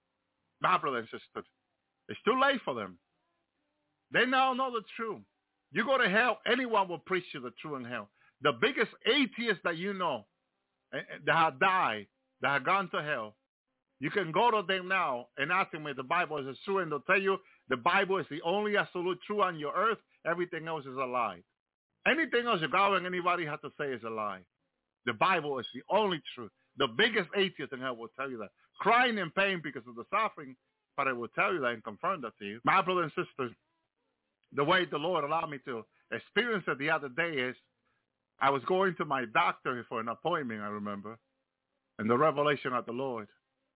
My brother and sister, it's too late for them. They now know the truth. You go to hell, anyone will preach you the truth in hell. The biggest atheists that you know, that have died, that have gone to hell, you can go to them now and ask them if the Bible is true, and they'll tell you the Bible is the only absolute truth on your earth. Everything else is a lie. Anything else you got and anybody has to say is a lie. The Bible is the only truth. The biggest atheist in hell will tell you that. Crying in pain because of the suffering, but I will tell you that and confirm that to you. My brothers and sisters, the way the Lord allowed me to experience it the other day is I was going to my doctor for an appointment, I remember, and the revelation of the Lord.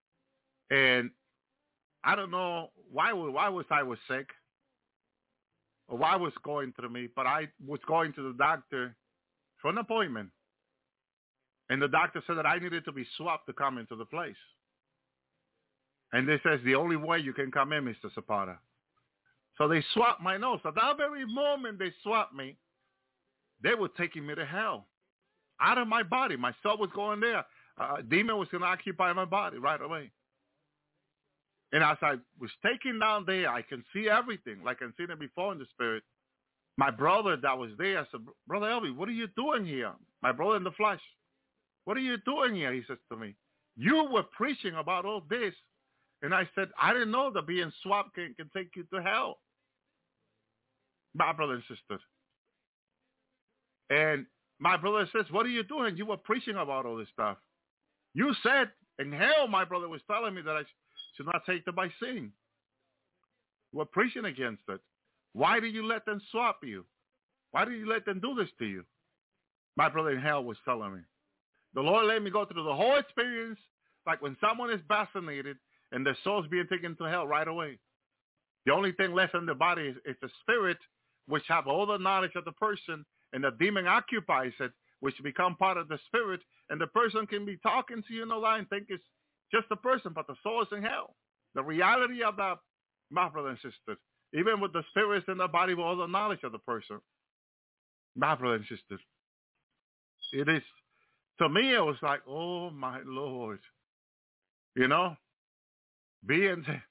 And I don't know why, why was I was sick or why was going through me, but I was going to the doctor for an appointment. And the doctor said that I needed to be swapped to come into the place. And they says, the only way you can come in, Mister Zapata. So they swapped my nose. At that very moment they swapped me, they were taking me to hell. Out of my body. My soul was going there. Uh, a demon was going to occupy my body right away. And as I was taken down there, I can see everything like I've seen it before in the spirit. My brother that was there, I said, Brother Elby, what are you doing here? My brother in the flesh. What are you doing here? He says to me, you were preaching about all this. And I said, I didn't know that being swapped can, can take you to hell. My brother and sister. And my brother says, what are you doing? You were preaching about all this stuff. You said in hell, my brother was telling me that I should not take the vaccine. You were preaching against it. Why did you let them swap you? Why did you let them do this to you? My brother in hell was telling me. The Lord let me go through the whole experience, like when someone is vaccinated and their soul's being taken to hell right away. The only thing left in the body is, is the spirit, which have all the knowledge of the person, and the demon occupies it, which become part of the spirit, and the person can be talking to you in the line, think it's just a person, but the soul is in hell. The reality of that, my brother and sister, even with the spirits in the body with all the knowledge of the person, my brother and sister, it is, to me, it was like, oh my Lord, you know, being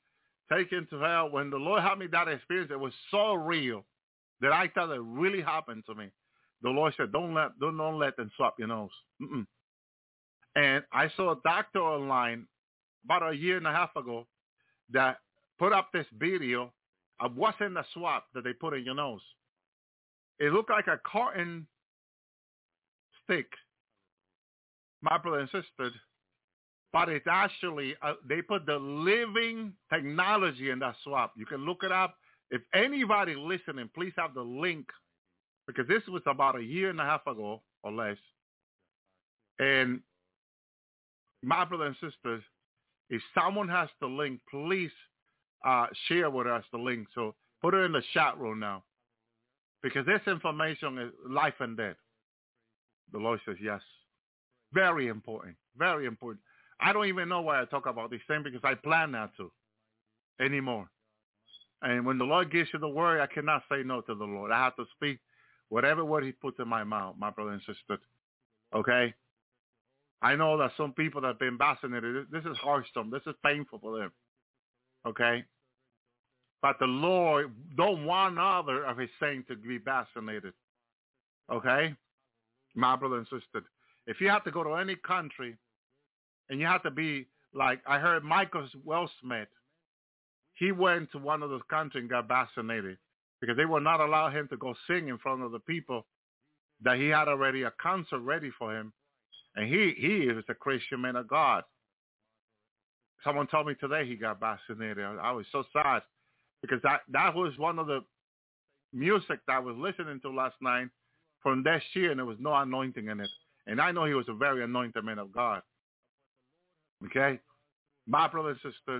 taken to hell. When the Lord had me that experience, it was so real that I thought it really happened to me. The Lord said, don't let, don't, don't let them swap your nose. Mm-mm. And I saw a doctor online about a year and a half ago that put up this video of what's in the swab that they put in your nose. It looked like a cotton stick, my brother and sister, but it's actually, uh, they put the living technology in that swab. You can look it up. If anybody listening, please have the link, because this was about a year and a half ago or less. And my brother and sisters, if someone has the link, please uh, share with us the link. So put it in the chat room now, because this information is life and death. The Lord says yes. Very important. Very important. I don't even know why I talk about these things, because I plan not to anymore. And when the Lord gives you the word, I cannot say no to the Lord. I have to speak whatever word he puts in my mouth, my brother and sister. Okay? I know that some people that have been vaccinated, this is harsh to them. This is painful for them. Okay? But the Lord don't want other of his saints to be vaccinated. Okay? My brother and sister. If you have to go to any country and you have to be like, I heard Michael Wellsmith, he went to one of those countries and got vaccinated because they would not allow him to go sing in front of the people that he had already a concert ready for him. And he, he is a Christian man of God. Someone told me today he got vaccinated. I was so sad because that, that was one of the music that I was listening to last night from this year, and there was no anointing in it. And I know he was a very anointed man of God. Okay? My brother and sister,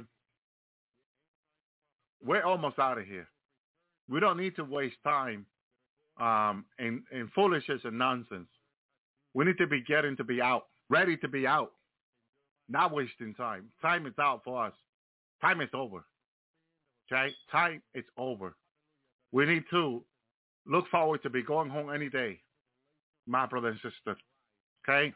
we're almost out of here. We don't need to waste time um, in, in foolishness and nonsense. We need to be getting to be out, ready to be out, not wasting time. Time is out for us. Time is over. Okay? Time is over. We need to look forward to be going home any day, my brother and sister. Okay?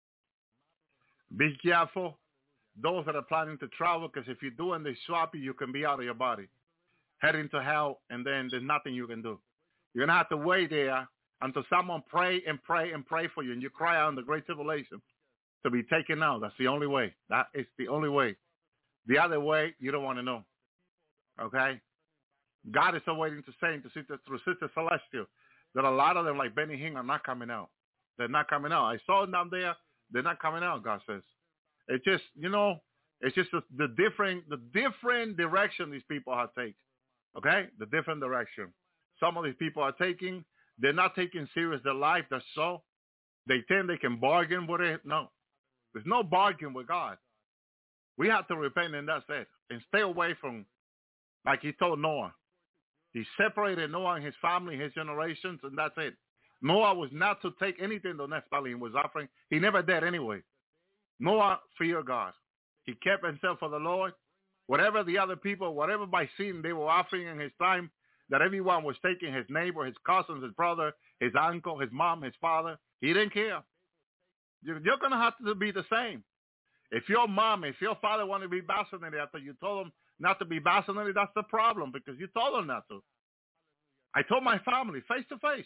Be careful. Those that are planning to travel, because if you're doing this swapping, you can be out of your body, heading to hell, and then there's nothing you can do. You're going to have to wait there until someone pray and pray and pray for you, and you cry out in the great tribulation to be taken out. That's the only way. That is the only way. The other way, you don't want to know. Okay? God is still waiting to say to Sister, through Sister Celestial that a lot of them, like Benny Hinn, are not coming out. They're not coming out. I saw them down there. They're not coming out, God says. It's just, you know, it's just the, the different the different direction these people are taking. Okay? The different direction. Some of these people are taking, they're not taking serious their life. That's so. They think they can bargain with it. No. There's no bargain with God. We have to repent, and that's it. And stay away from, like he told Noah. He separated Noah and his family, his generations, and that's it. Noah was not to take anything the Nephilim was offering. He never did anyway. Noah feared God. He kept himself for the Lord. Whatever the other people, whatever by sin they were offering in his time, that everyone was taking, his neighbor, his cousins, his brother, his uncle, his mom, his father. He didn't care. You're going to have to be the same. If your mom, if your father wanted to be vaccinated after you told them not to be vaccinated, that's the problem, because you told them not to. I told my family face to face.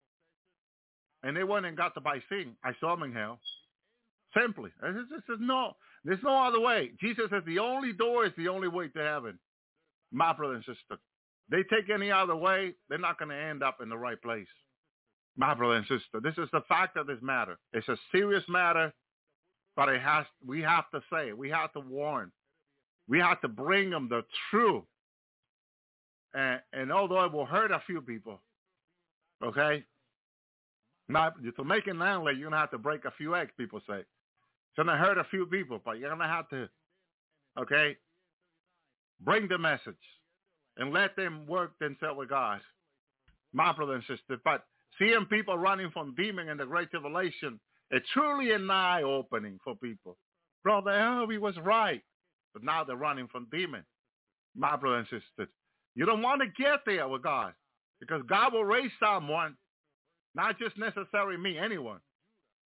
And they went and got the vaccine. I saw them in hell. Simply. This is no, there's no other way. Jesus says the only door is the only way to heaven. My brother and sister. They take any other way, they're not going to end up in the right place. My brother and sister. This is the fact of this matter. It's a serious matter, but it has. We have to say it. We have to warn. We have to bring them the truth. And, and although it will hurt a few people, okay? Not, to make an landlady, you're going to have to break a few eggs, people say. It's going to hurt a few people, but you're going to have to, okay, bring the message and let them work themselves with God. My brother and sister. But seeing people running from demon in the great tribulation, it's truly an eye-opening for people. Brother, oh, he was right. But now they're running from demon. My brother and sister. You don't want to get there with God, because God will raise someone, not just necessarily me, anyone,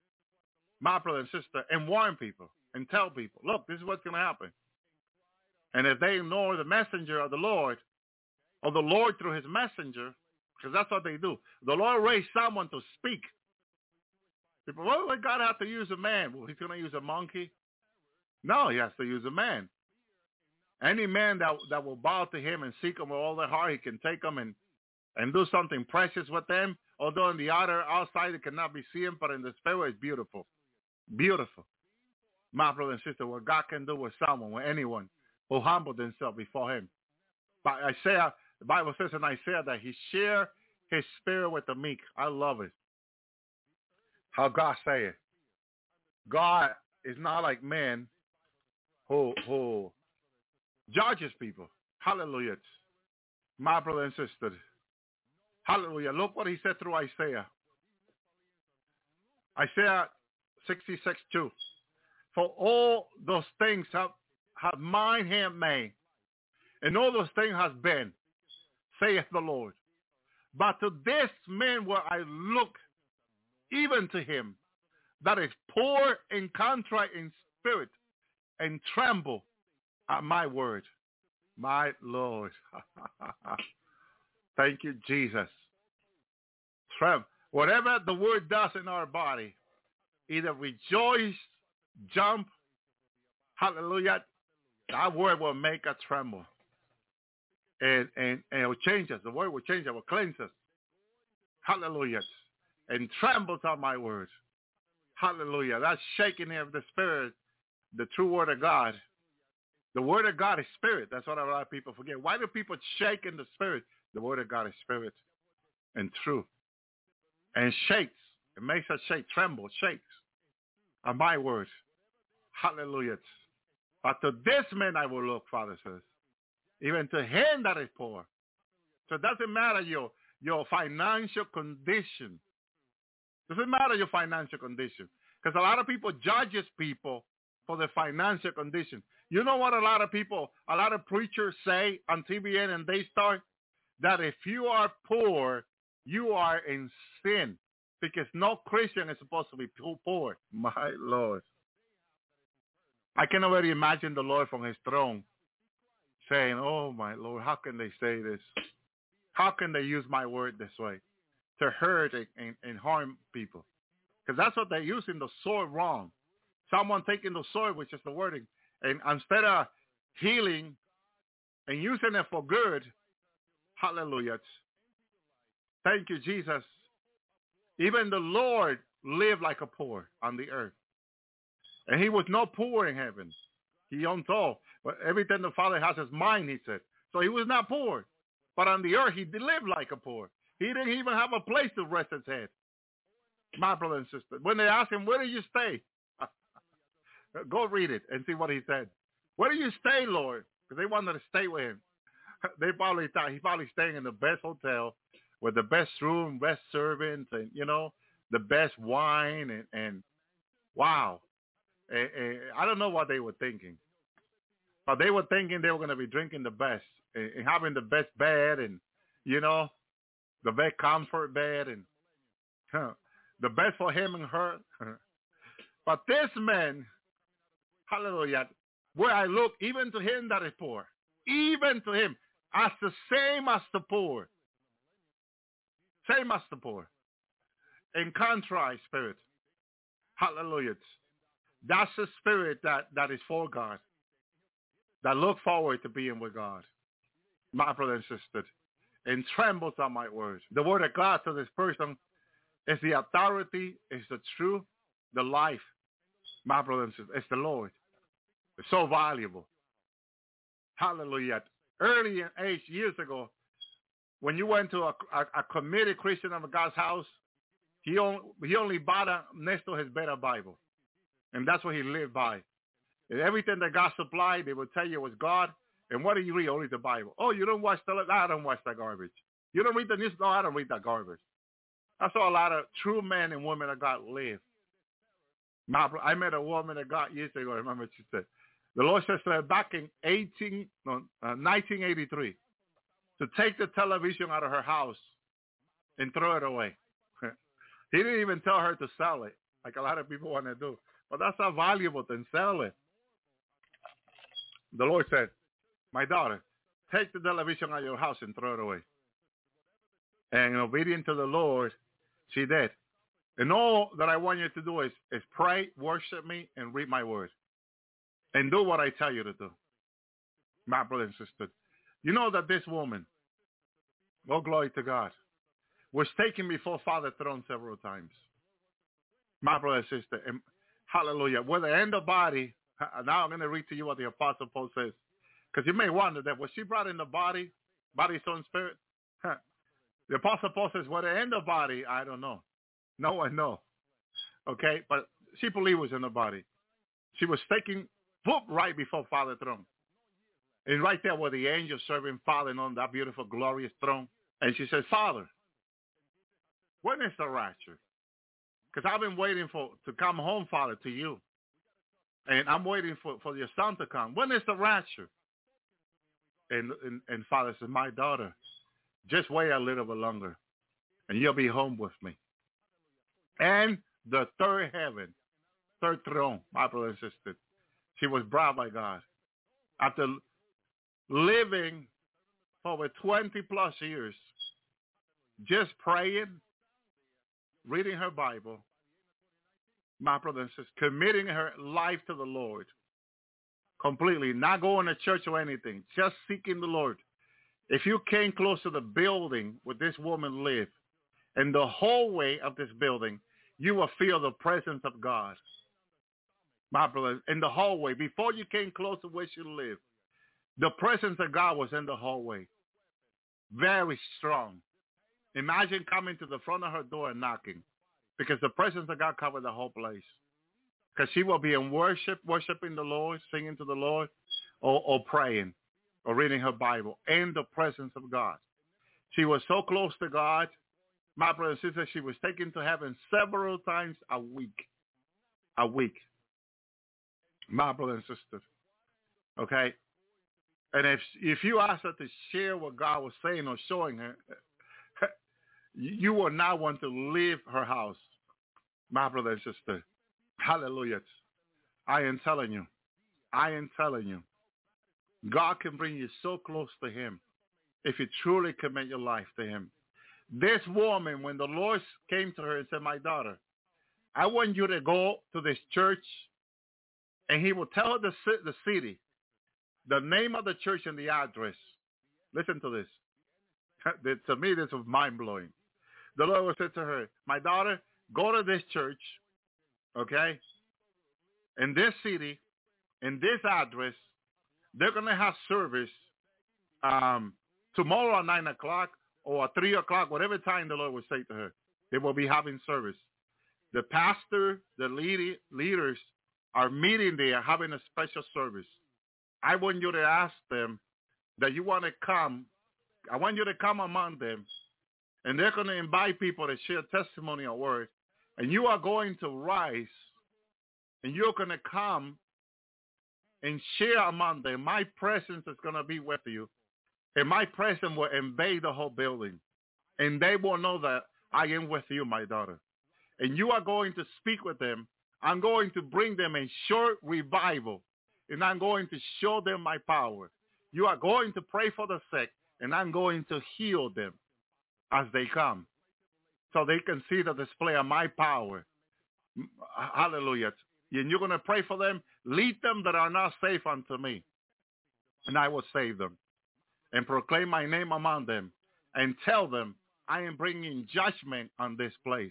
my brother and sister, and warn people and tell people, look, this is what's going to happen. And if they ignore the messenger of the Lord, or the Lord through his messenger, because that's what they do. The Lord raised someone to speak. People, well, would God have to use a man? Well, he's going to use a monkey? No, he has to use a man. Any man that that will bow to him and seek him with all their heart, he can take them and, and do something precious with them. Although in the outer, outside, it cannot be seen, but in the spirit, it's beautiful. Beautiful. My brother and sister, what God can do with someone, with anyone who humbled themselves before him. But Isaiah, the Bible says in Isaiah that he shared his spirit with the meek. I love it. How God say it. God is not like men who who judges people. Hallelujah. My brother and sister. Hallelujah. Look what he said through Isaiah. Isaiah sixty-six two. For all those things have, have mine hand made, and all those things has been, saith the Lord. But to this man will I look, even to him that is poor and contrite in spirit, and tremble at my word. My Lord. Thank you, Jesus. Tremble. Whatever the word does in our body, either rejoice, jump, hallelujah, that word will make us tremble. And, and, and it will change us. The word will change us. It will cleanse us. Hallelujah. And trembles at my word. Hallelujah. That's shaking of the spirit, the true word of God. The word of God is spirit. That's what a lot of people forget. Why do people shake in the spirit? The word of God is spirit and true. And shakes. It makes us shake, tremble, shakes. At my word. Hallelujah. But to this man I will look, Father says. Even to him that is poor. So it doesn't matter your, your financial condition. It doesn't matter your financial condition. Because a lot of people judges people for their financial condition. You know what a lot of people, a lot of preachers say on T V N and they start? That if you are poor, you are in sin. Because no Christian is supposed to be poor. My Lord. I can already imagine the Lord from his throne saying, oh, my Lord, how can they say this? How can they use my word this way? To hurt and, and, and harm people. Because that's what they're using the sword wrong. Someone taking the sword, which is the wording, and instead of healing and using it for good, hallelujah. Thank you, Jesus. Even the Lord lived like a poor on the earth. And he was no poor in heaven. He owned all. But everything the Father has is mine, he said. So he was not poor. But on the earth, he lived like a poor. He didn't even have a place to rest his head. My brother and sister. When they asked him, where do you stay? Go read it and see what he said. Where do you stay, Lord? Because they wanted to stay with him. They probably thought he's probably staying in the best hotel with the best room, best servants, and, you know, the best wine. And, and wow. And, and I don't know what they were thinking. But they were thinking they were going to be drinking the best and, and having the best bed and, you know, the best comfort bed and huh, the best for him and her. But this man, hallelujah, where I look, even to him that is poor, even to him, as the same as the poor, same as the poor, in contrite spirit. Hallelujah. That's the spirit that, that is for God, that look forward to being with God. My brother and sister, and trembles at my words. The word of God to this person is the authority, is the truth, the life. My brother and sister, it's the Lord. It's so valuable. Hallelujah. Early in age, years ago, when you went to a, a, a committed Christian of God's house, he only, he only bought a, next to his bed a Bible. And that's what he lived by. And everything that God supplied, they would tell you it was God. And what do you read? Only the Bible. Oh, you don't watch the, I don't watch that garbage. You don't read the news? No, I don't read that garbage. That's how a lot of true men and women of God live. My, I met a woman of God years ago. I remember she said, the Lord says to her back in eighteen, no, uh, nineteen eighty-three to take the television out of her house and throw it away. He didn't even tell her to sell it, like a lot of people want to do. But that's how valuable to sell it. The Lord said, my daughter, take the television out of your house and throw it away. And obedient to the Lord, she did. And all that I want you to do is, is pray, worship me, and read my word. And do what I tell you to do. My brother and sister. You know that this woman, oh glory to God, was taken before Father's throne several times. My brother and sister. And hallelujah. With the end of body, now I'm going to read to you what the Apostle Paul says. Because you may wonder that was she brought in the body, body, soul, and spirit? Huh. The Apostle Paul says, well, the end of body, I don't know. No one knows. Okay? But she believed was in the body. She was taking book right before Father's throne. And right there were the angels serving Father on that beautiful, glorious throne. And she said, Father, when is the rapture? Because I've been waiting for to come home, Father, to you. And I'm waiting for, for your son to come. When is the rapture? And, and, and Father said, my daughter, just wait a little bit longer, and you'll be home with me. And the third heaven, third throne, my brother and sister, she was brought by God. After living for over twenty plus years, just praying, reading her Bible, my brother and sister, committing her life to the Lord completely, not going to church or anything, just seeking the Lord. If you came close to the building where this woman lived, in the hallway of this building, you will feel the presence of God. My brother, in the hallway, before you came close to where she lived, the presence of God was in the hallway. Very strong. Imagine coming to the front of her door and knocking, because the presence of God covered the whole place. Because she will be in worship, worshiping the Lord, singing to the Lord, or, or praying, or reading her Bible, in the presence of God. She was so close to God, my brother and sister, she was taken to heaven several times a week. A week. My brother and sister. Okay? And if if you ask her to share what God was saying or showing her, you will not want to leave her house. My brother and sister. Hallelujah. I am telling you. I am telling you. God can bring you so close to him if you truly commit your life to him. This woman, when the Lord came to her and said, my daughter, I want you to go to this church, and he will tell her the, the city, the name of the church and the address. Listen to this. To me, this was mind-blowing. The Lord will say to her, my daughter, go to this church, okay, in this city, in this address. They're going to have service um, tomorrow at nine o'clock or at three o'clock, whatever time the Lord will say to her. They will be having service. The pastor, the lead, leaders are meeting there, having a special service. I want you to ask them that you want to come. I want you to come among them, and they're going to invite people to share testimony or word. And you are going to rise, and you're going to come and share among them. My presence is going to be with you. And my presence will invade the whole building. And they will know that I am with you, my daughter. And you are going to speak with them. I'm going to bring them a short revival. And I'm going to show them my power. You are going to pray for the sick. And I'm going to heal them as they come, so they can see the display of my power. Hallelujah. And you're going to pray for them. Lead them that are not safe unto me, and I will save them. And proclaim my name among them, and tell them I am bringing judgment on this place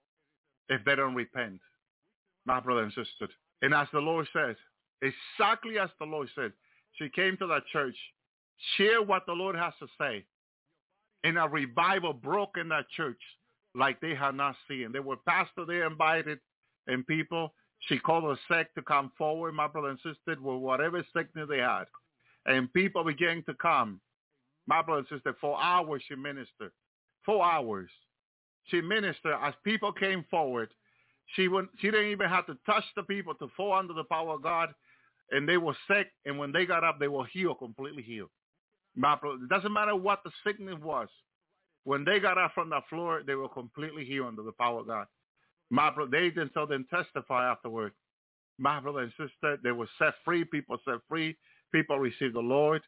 if they don't repent, my brother and sister. And as the Lord says, exactly as the Lord said, she came to that church, shared what the Lord has to say, and a revival broke in that church like they had not seen. They were pastor they invited, and people. She called the sick to come forward, my brother and sister, with whatever sickness they had. And people began to come. My brother and sister, for hours she ministered. Four hours. She ministered. As people came forward, she wouldn't, she didn't even have to touch the people to fall under the power of God. And they were sick, and when they got up, they were healed, completely healed. My brother, it doesn't matter what the sickness was. When they got up from the floor, they were completely healed under the power of God. My brother, they themselves then testify afterward. My brother and sister, they were set free. People set free. People received the Lord.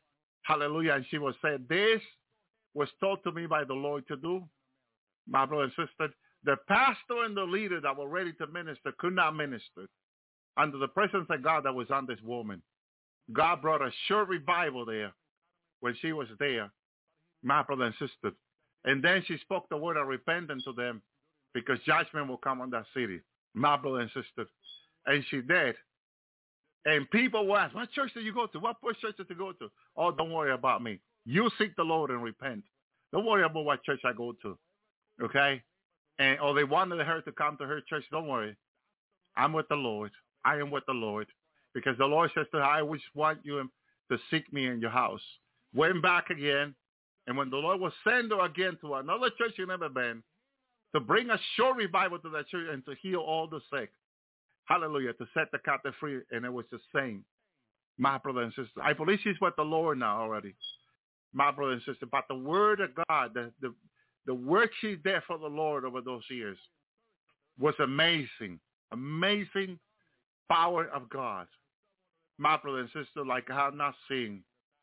Hallelujah. And she was saying, this was told to me by the Lord to do. My brother and sister, the pastor and the leader that were ready to minister could not minister under the presence of God that was on this woman. God brought a short revival there when she was there, my brother and sister. And then she spoke the word of repentance to them because judgment will come on that city, my brother and sister. And she did. And people will ask, what church did you go to? What church did you go to? Oh, don't worry about me. You seek the Lord and repent. Don't worry about what church I go to. Okay? And or they wanted her to come to her church. Don't worry. I'm with the Lord. I am with the Lord. Because the Lord says to her, I always want you to seek me in your house. Went back again. And when the Lord will send her again to another church you've never been, to bring a short revival to that church and to heal all the sick. Hallelujah. To set the captive free. And it was the same. My brother and sister. I believe she's with the Lord now already. My brother and sister. But the word of God, the, the, the work she did for the Lord over those years was amazing. Amazing power of God. My brother and sister, like I have not seen.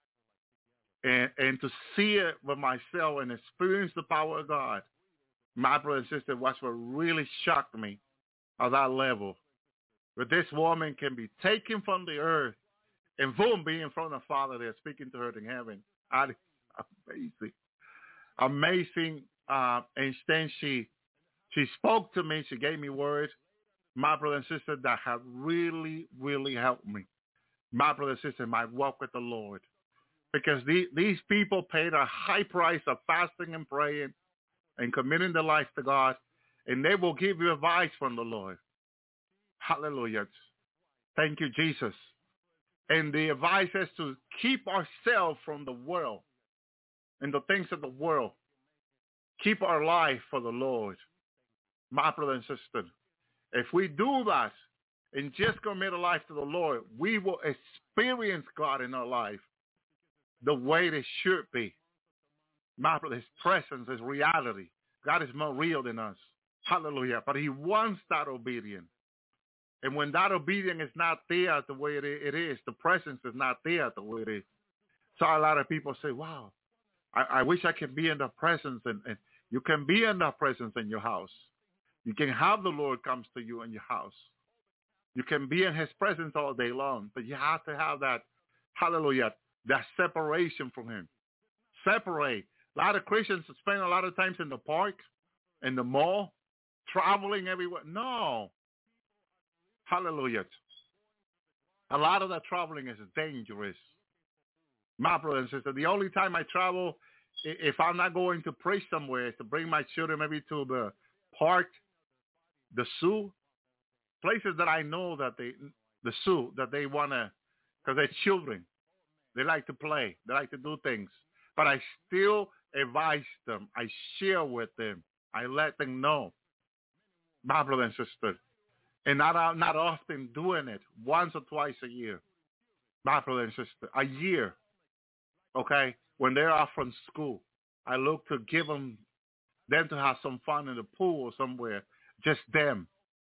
And, and to see it with myself and experience the power of God, my brother and sister, was what really shocked me at that level. But this woman can be taken from the earth and boom, be in front of the Father there speaking to her in heaven. Amazing. Amazing. Uh, and then she, she spoke to me. She gave me words, my brother and sister, that have really, really helped me. My brother and sister, my walk with the Lord. Because the, these people paid a high price of fasting and praying and committing their life to God, and they will give you advice from the Lord. Hallelujah. Thank you, Jesus. And the advice is to keep ourselves from the world and the things of the world. Keep our life for the Lord. My brother and sister, if we do that and just commit a life to the Lord, we will experience God in our life the way it should be. My brother, his presence, his reality. God is more real than us. Hallelujah. But he wants that obedience. And when that obedience is not there the way it is, the presence is not there the way it is. So a lot of people say, wow, I, I wish I could be in the presence. And, and you can be in the presence in your house. You can have the Lord comes to you in your house. You can be in his presence all day long. But you have to have that, hallelujah, that separation from him. Separate. A lot of Christians spend a lot of times in the park, in the mall, traveling everywhere. No. Hallelujah. A lot of that traveling is dangerous. My brother and sister, the only time I travel, if I'm not going to preach somewhere, is to bring my children maybe to the park, the zoo, places that I know that they, the zoo, that they want to, because they're children. They like to play. They like to do things. But I still advise them. I share with them. I let them know. My brother and sister. And not, not often doing it. Once or twice a year. My brother and sister. A year. Okay? When they're off from school. I look to give them, them to have some fun in the pool or somewhere. Just them.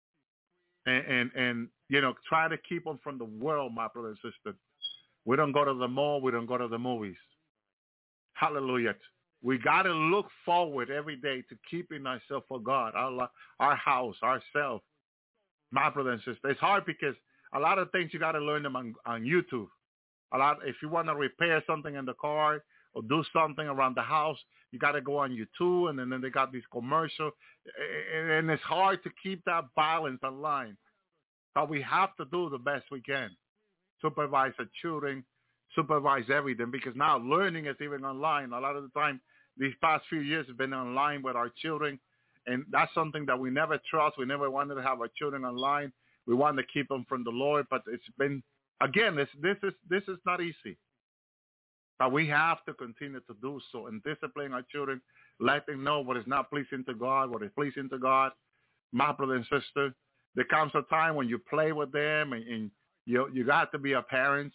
And, and, and you know, try to keep them from the world, my brother and sister. We don't go to the mall. We don't go to the movies. Hallelujah. We got to look forward every day to keeping ourselves for God, our, our house, ourselves. My brother and sister. It's hard because a lot of things you got to learn them on, on YouTube. A lot. If you want to repair something in the car or do something around the house, you got to go on YouTube, and then, then they got these commercials. And it's hard to keep that balance online. But we have to do the best we can. Supervise the children, supervise everything, because now learning is even online. A lot of the time, these past few years have been online with our children, and that's something that we never trust. We never wanted to have our children online. We wanted to keep them from the Lord, but it's been, again, this, this is this is not easy. But we have to continue to do so and discipline our children, let them know what is not pleasing to God, what is pleasing to God. My brother and sister, there comes a time when you play with them, and, and You you got to be a parent.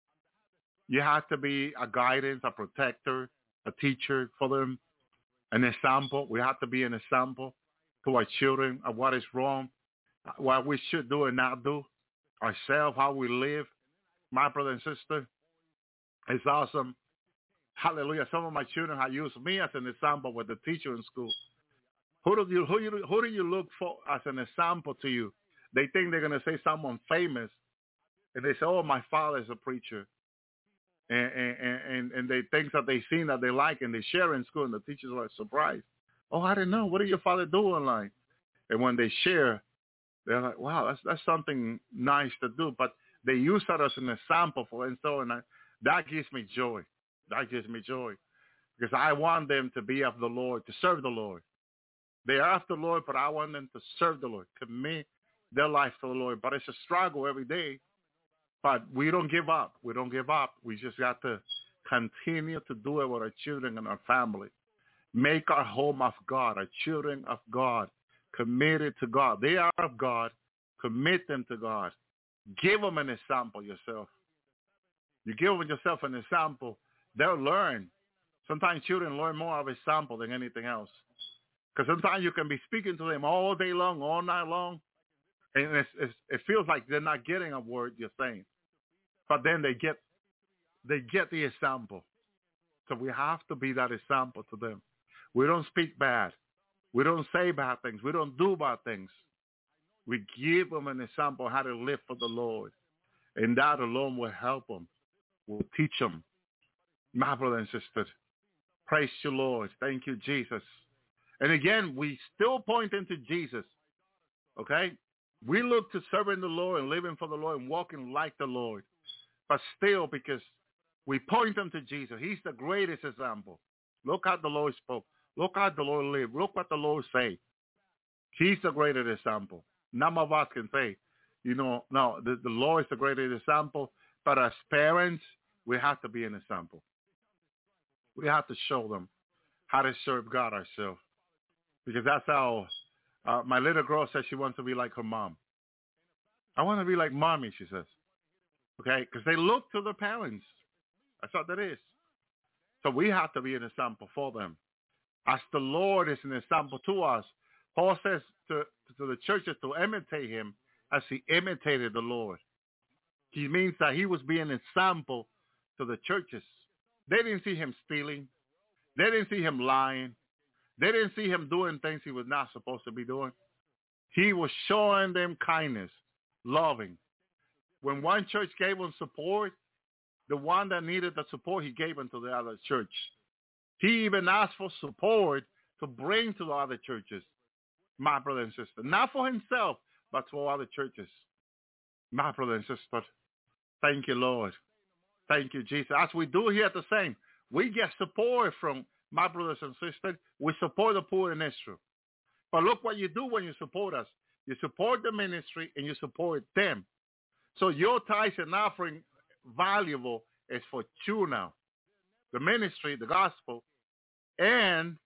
You have to be a guidance, a protector, a teacher for them, an example. We have to be an example to our children of what is wrong, what we should do and not do, ourselves, how we live. My brother and sister, it's awesome Hallelujah. Some of my children have used me as an example with the teacher in school. Who do you who you who do you look for as an example to you? They think they're gonna say someone famous, and they say, "Oh, my father is a preacher," and and and, and they think that they seen that they like, and they share in school, and the teachers are surprised. "Oh, I didn't know. What did your father do online?" And when they share, they're like, "Wow, that's that's something nice to do." But they use that as an example for, and so and I, that gives me joy. That gives me joy because I want them to be of the Lord, to serve the Lord. They are of the Lord, but I want them to serve the Lord, commit their life to the Lord. But it's a struggle every day. But we don't give up. We don't give up. We just got to continue to do it with our children and our family. Make our home of God, our children of God, committed to God. They are of God. Commit them to God. Give them an example yourself. You give them yourself an example, they'll learn. Sometimes children learn more of example than anything else. Because sometimes you can be speaking to them all day long, all night long, and it's, it's, it feels like they're not getting a word you're saying. But then they get they get the example. So we have to be that example to them. We don't speak bad. We don't say bad things. We don't do bad things. We give them an example how to live for the Lord. And that alone will help them. Will teach them. My brother and sister, praise you, Lord. Thank you, Jesus. And again, we still point into Jesus, okay? We look to serving the Lord and living for the Lord and walking like the Lord. But still, because we point them to Jesus. He's the greatest example. Look how the Lord spoke. Look how the Lord lived. Look what the Lord said. He's the greatest example. None of us can say, you know, no, the, the Lord is the greatest example. But as parents, we have to be an example. We have to show them how to serve God ourselves. Because that's how uh, my little girl says she wants to be like her mom. I want to be like mommy, she says. Okay? Because they look to their parents. That's what that is. So we have to be an example for them. As the Lord is an example to us, Paul says to, to the churches to imitate him as he imitated the Lord. He means that he was being an example to the churches. They didn't see him stealing. They didn't see him lying. They didn't see him doing things he was not supposed to be doing. He was showing them kindness, loving. When one church gave him support, the one that needed the support, he gave them to the other church. He even asked for support to bring to the other churches, my brother and sister. Not for himself, but for other churches. My brother and sister, thank you, Lord. Thank you, Jesus. As we do here the same, we get support from my brothers and sisters. We support the poor in Israel. But look what you do when you support us. You support the ministry and you support them. So your tithes and offering valuable is for you now. The ministry, the gospel, and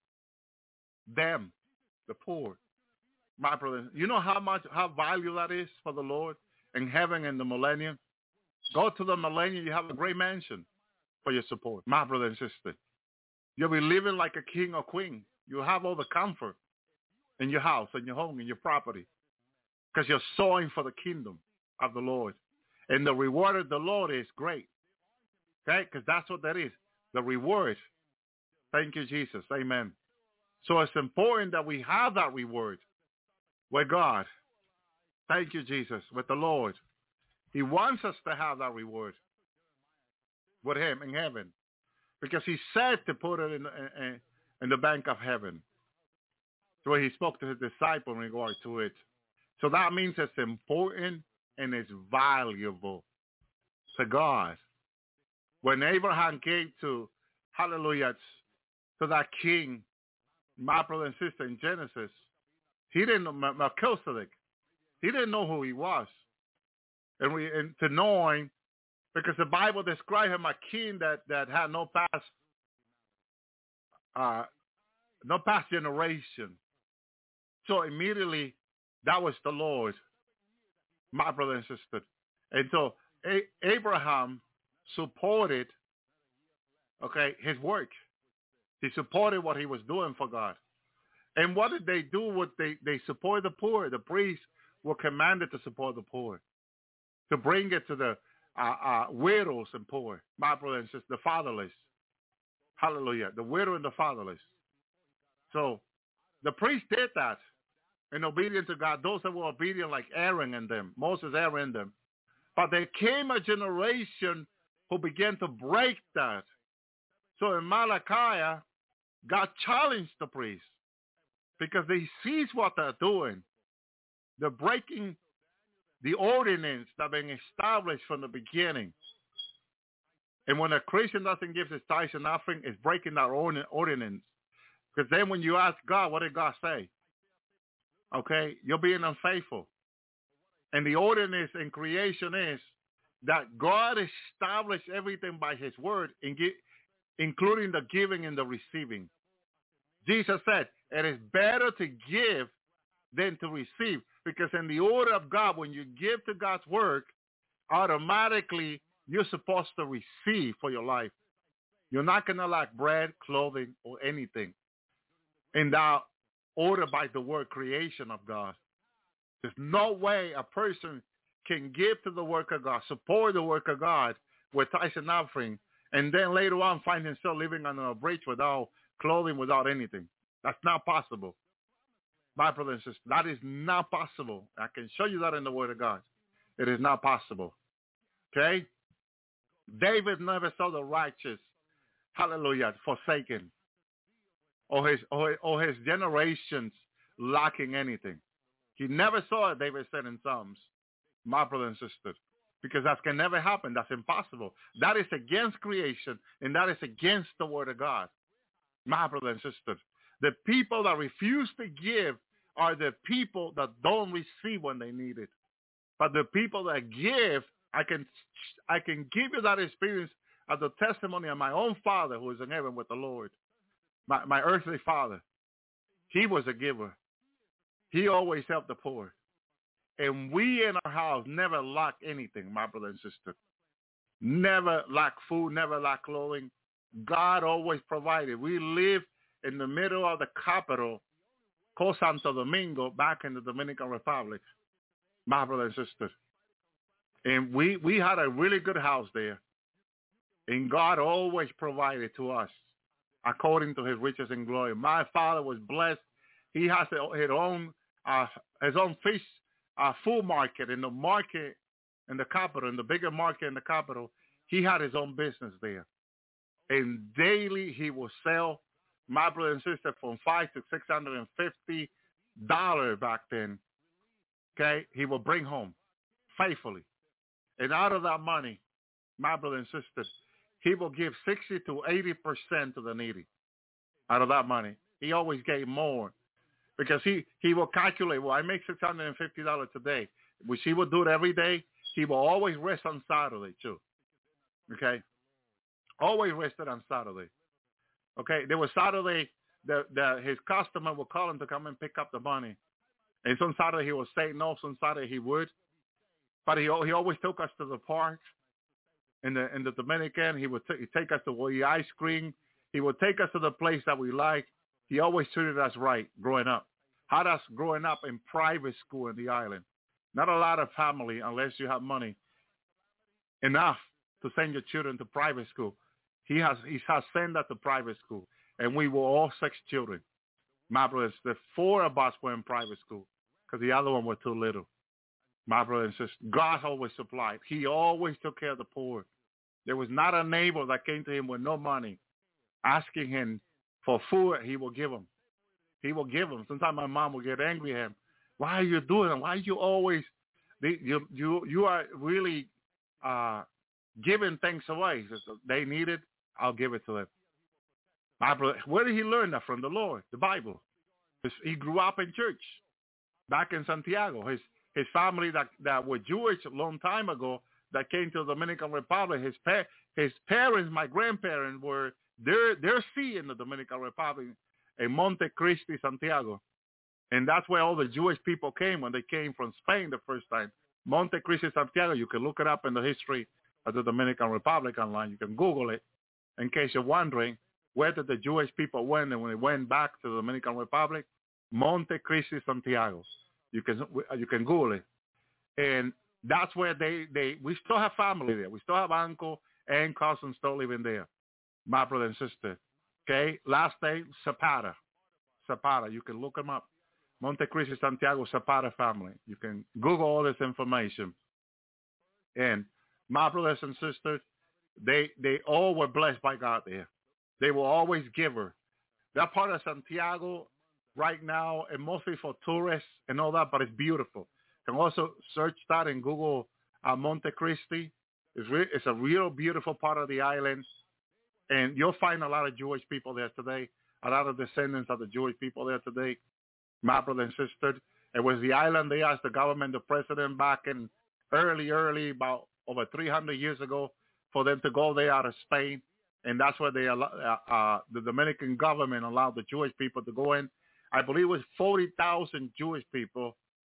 them, the poor. My brother, you know how much, how valuable that is for the Lord in heaven and the millennium? Go to the millennium, you have a great mansion for your support. My brother and sister, you'll be living like a king or queen. You'll have all the comfort in your house, in your home, in your property, because you're sowing for the kingdom of the Lord. And the reward of the Lord is great. Okay? Because that's what that is. The reward. Thank you, Jesus. Amen. So it's important that we have that reward with God. Thank you, Jesus. With the Lord. He wants us to have that reward with him in heaven. Because he said to put it in, in, in the bank of heaven. So he spoke to his disciple in regard to it. So that means it's important and it's valuable to God. When Abraham came to, hallelujah, to that king, my brother and sister in Genesis, he didn't know Melchizedek. He didn't know who he was. And, we, and to know him, because the Bible described him a king that, that had no past, uh, no past generation. So immediately, that was the Lord, my brother and sister. And so A- Abraham supported, okay, his work. He supported what he was doing for God. And what did they do? What they, they support the poor. The priests were commanded to support the poor, to bring it to the uh, uh, widows and poor, my brother and sister, the fatherless. Hallelujah. The widow and the fatherless. So the priest did that in obedience to God. Those that were obedient like Aaron and them, Moses, Aaron and them. But there came a generation who began to break that. So in Malachi, God challenged the priests because they sees what they're doing. They're breaking the ordinance that been established from the beginning. And when a Christian doesn't give his tithes and offering, it's breaking that ordinance. Because then when you ask God, what did God say? Okay, you're being unfaithful. And the ordinance in creation is that God established everything by his word, including the giving and the receiving. Jesus said, it is better to give than to receive. Because in the order of God, when you give to God's work, automatically you're supposed to receive for your life. You're not going to lack bread, clothing, or anything. In that order by the word creation of God. There's no way a person can give to the work of God, support the work of God with tithes and offering, and then later on find himself living on a bridge without clothing, without anything. That's not possible. My brothers and sisters, that is not possible. I can show you that in the Word of God. It is not possible. Okay? David never saw the righteous, hallelujah, forsaken, or his, or, or his generations lacking anything. He never saw it, David said in Psalms, my brothers and sisters, because that can never happen. That's impossible. That is against creation, and that is against the Word of God. My brothers and sisters, the people that refuse to give are the people that don't receive when they need it. But the people that give, I can I can give you that experience of the testimony of my own father who is in heaven with the Lord, my, my earthly father. He was a giver. He always helped the poor. And we in our house never lack anything, my brother and sister. Never lack food, never lack clothing. God always provided. We live in the middle of the capital, called Santo Domingo, back in the Dominican Republic, my brother and sister. And we, we had a really good house there. And God always provided to us according to his riches and glory. My father was blessed. He has his own, uh, his own fish uh, food market in the market in the capital, in the bigger market in the capital. He had his own business there. And daily he will sell, my brother and sister, from five to six hundred and fifty dollars back then. Okay, he will bring home faithfully, and out of that money, my brother and sisters, he will give sixty to eighty percent to the needy. Out of that money, he always gave more, because he he will calculate. Well, I make six hundred and fifty dollars today, which he will do it every day. He will always rest on Saturday too. Okay, always rested on Saturday. Okay, there was Saturday that the, his customer would call him to come and pick up the money. And some Saturday he would say no, some Saturday he would. But he he always took us to the park. In the in the Dominican, he would t- he'd take us to eat ice cream. He would take us to the place that we like. He always treated us right growing up. Had us growing up in private school in the island. Not a lot of family unless you have money enough to send your children to private school. He has he has sent us to private school, and we were all six children. My brothers, the four of us were in private school because the other one were too little. My brother and sister, God always supplied. He always took care of the poor. There was not a neighbor that came to him with no money, asking him for food. He will give them. He will give them. Sometimes my mom will get angry at him. Why are you doing it? Why are you always? You you you are really uh, giving things away. They need it. I'll give it to them. My brother, where did he learn that from? The Lord, the Bible. He grew up in church back in Santiago. His his family that, that were Jewish a long time ago that came to the Dominican Republic. His pa- his parents, my grandparents, were their their see in the Dominican Republic in Monte Cristi, Santiago. And that's where all the Jewish people came when they came from Spain the first time. Monte Cristi, Santiago. You can look it up in the history of the Dominican Republic online. You can Google it in case you're wondering where did the Jewish people went and when they went back to the Dominican Republic. Monte Cristi, Santiago. You can you can Google it. And that's where they, they we still have family there. We still have uncle and cousins still living there. My brother and sister. Okay, last name Zapata. Zapata. You can look them up. Montecristi Santiago Zapata family. You can Google all this information. And my brothers and sisters, they they all were blessed by God there. They were always giver. That part of Santiago right now, and mostly for tourists and all that, but it's beautiful. You can also search that in Google uh, Montecristi. It's, re- it's a real beautiful part of the island. And you'll find a lot of Jewish people there today, a lot of descendants of the Jewish people there today, my brother and sister. It was the island they asked the government, the president back in early, early, about over three hundred years ago, for them to go there out of Spain. And that's where they uh, uh, the Dominican government allowed the Jewish people to go in. I believe it was forty thousand Jewish people,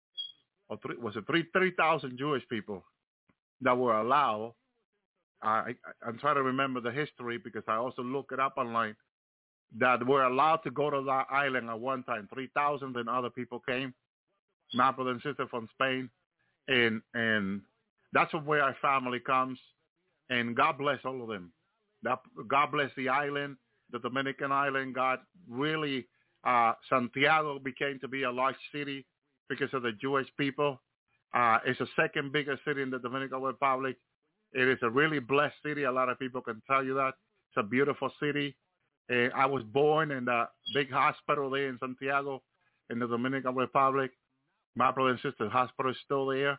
or three, was it three three thousand Jewish people that were allowed. Uh, I, I'm trying to remember the history because I also look it up online, that were allowed to go to that island at one time. three thousand and other people came, my brother and sister from Spain. And and that's where our family comes. And God bless all of them. That, God bless the island, the Dominican island. God really, uh, Santiago became to be a large city because of the Jewish people. Uh, it's the second biggest city in the Dominican Republic. It is a really blessed city. A lot of people can tell you that. It's a beautiful city. And I was born in the big hospital there in Santiago in the Dominican Republic. My brother and sister, the hospital is still there.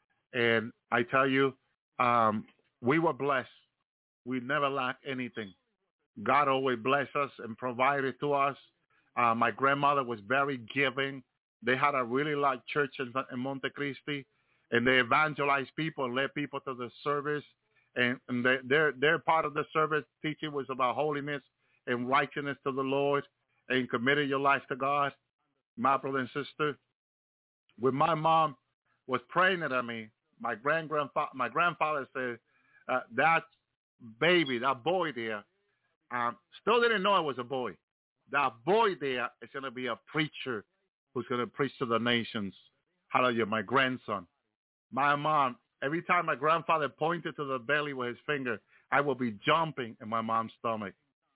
And I tell you, um, we were blessed. We never lacked anything. God always blessed us and provided to us. Uh, my grandmother was very giving. They had a really large church in, in Montecristi, and they evangelized people and led people to the service. And, and they, their their part of the service teaching was about holiness and righteousness to the Lord and committing your life to God. My brother and sister, when my mom was praying at me, my grand grandfather, my grandfather said, uh, that baby, that boy there, um, still didn't know it was a boy. That boy there is going to be a preacher who's going to preach to the nations. Hallelujah, my grandson. My mom, every time my grandfather pointed to the belly with his finger, I will be jumping in my mom's stomach.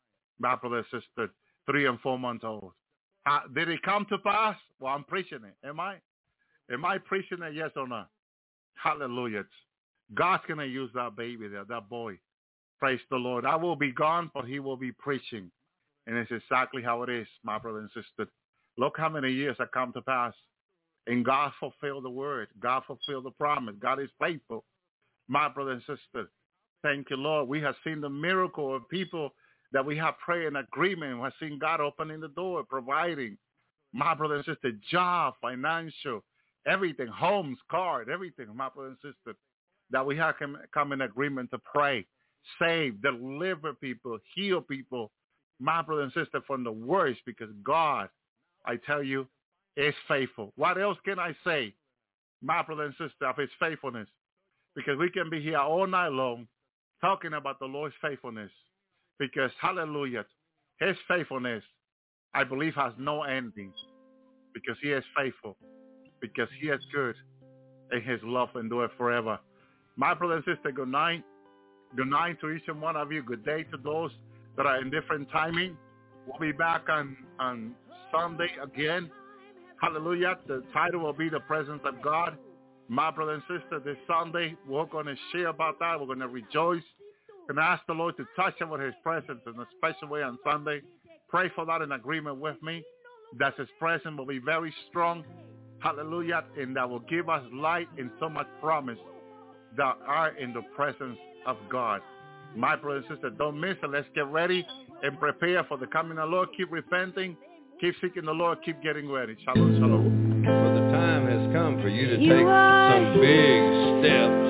My brother and sister, three and four months old. Uh, did it come to pass? Well, I'm preaching it. Am I? Am I preaching it? Yes or no? Hallelujah. God's going to use that baby there, that boy. Praise the Lord. I will be gone, but he will be preaching. And it's exactly how it is, my brother and sister. Look how many years have come to pass. And God fulfilled the word. God fulfilled the promise. God is faithful. My brother and sister, thank you, Lord. We have seen the miracle of people that we have prayed in agreement. We have seen God opening the door, providing. My brother and sister, job, financial, everything, homes, cars, everything, my brother and sister, that we have come, come in agreement to pray, save, deliver people, heal people, my brother and sister, from the worst, because God, I tell you, is faithful. What else can I say, my brother and sister, of his faithfulness? Because we can be here all night long talking about the Lord's faithfulness. Because, hallelujah, his faithfulness, I believe, has no ending. Because he is faithful. Because he is good. And his love endures forever. My brother and sister, good night. Good night to each and one of you. Good day to those that are in different timing. We'll be back on, on Sunday again. Hallelujah. The title will be The Presence of God. My brother and sister, this Sunday, we're going to share about that. We're going to rejoice and ask the Lord to touch us with his presence in a special way on Sunday. Pray for that in agreement with me, that his presence will be very strong. Hallelujah. And that will give us light and so much promise that are in the presence of God. My brother and sister, don't miss it. Let's get ready and prepare for the coming of the Lord. Keep repenting. Keep seeking the Lord. Keep getting ready. Shalom, shalom. Well, the time has come for you to take some big steps.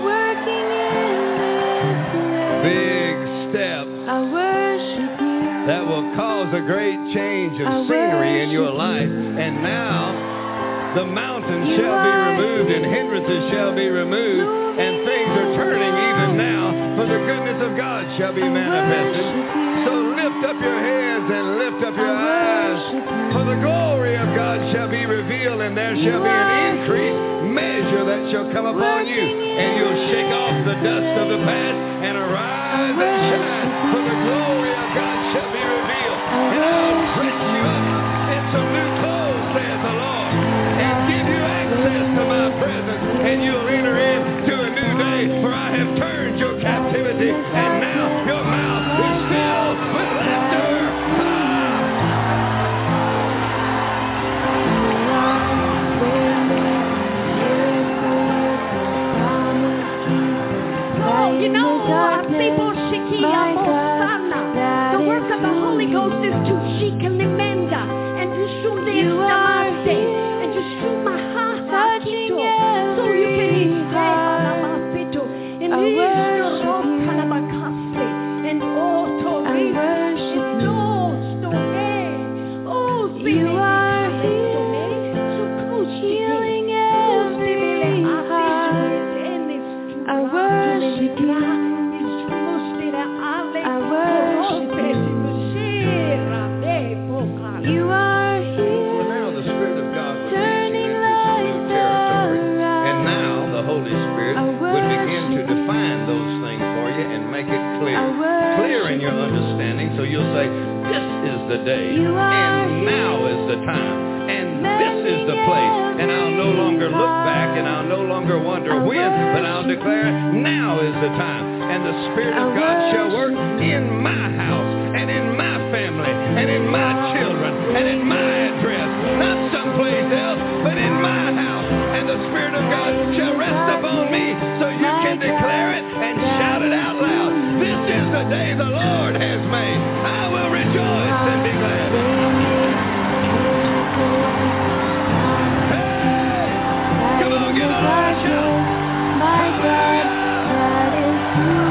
Big steps that will cause a great change of scenery in your life. And now the mountains shall be removed and hindrances shall be removed, and things are turning even now, for the goodness of God shall be manifested. So lift up your heads and lift up your eyes, for the glory of God shall be revealed, and there shall be an increased measure that shall come upon you, and you'll shake off the dust of the past and arise and shine, for the glory of God shall be revealed. the time, and this is the place. And I'll no longer look back, and I'll no longer wonder when, but I'll declare now is the time. And the Spirit of God shall work in my house, and in my family, and in my children, and in my address. Not someplace else, but in my house. And the Spirit of God shall rest upon me, so you can declare it and shout it out loud. This is the day the Lord has made. I will rejoice and be glad. Hey! Come on, get a loud shout. My God, that is true.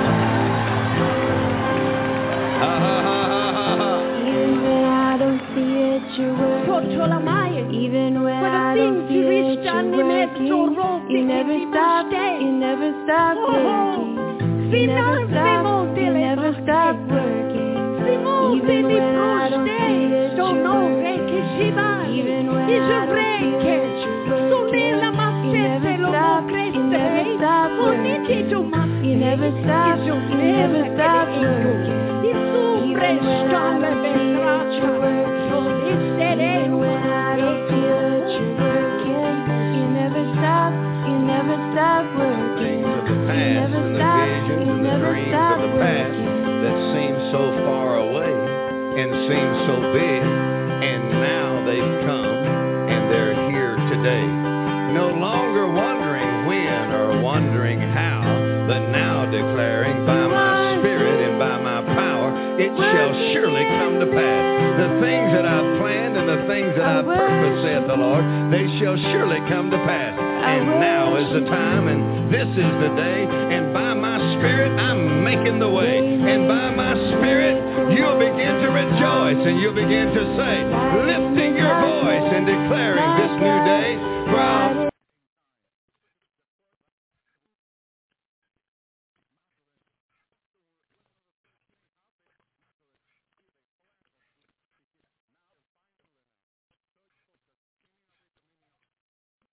Ha ha ha ha ha. Even when I don't see it, you're working. Even when I don't see it, you're working. You never stop, you never stop working. You never stop, you never stop working. Even when I don't see it, you're working. Even when I don't see it, you're working. You never stop, you never stop working. You never stop, you never stop working. Even when I don't see it, you're working. Even when I don't feel it, you're working. You never stop, you never stop working. Things of the past and the visions and the dreams of the past that seem so far away and seem so big, and now they've come and they're here today. No longer wondering when or wondering how, but now declaring by my Spirit and by my power, it shall surely come to pass. The things that I've planned and the things that I've purposed, saith the Lord, they shall surely come to pass. And now is the time, and this is the day, and by my Spirit I'm making the way. And by my Spirit you'll begin to rejoice, and you'll begin to say, lifting your voice and declaring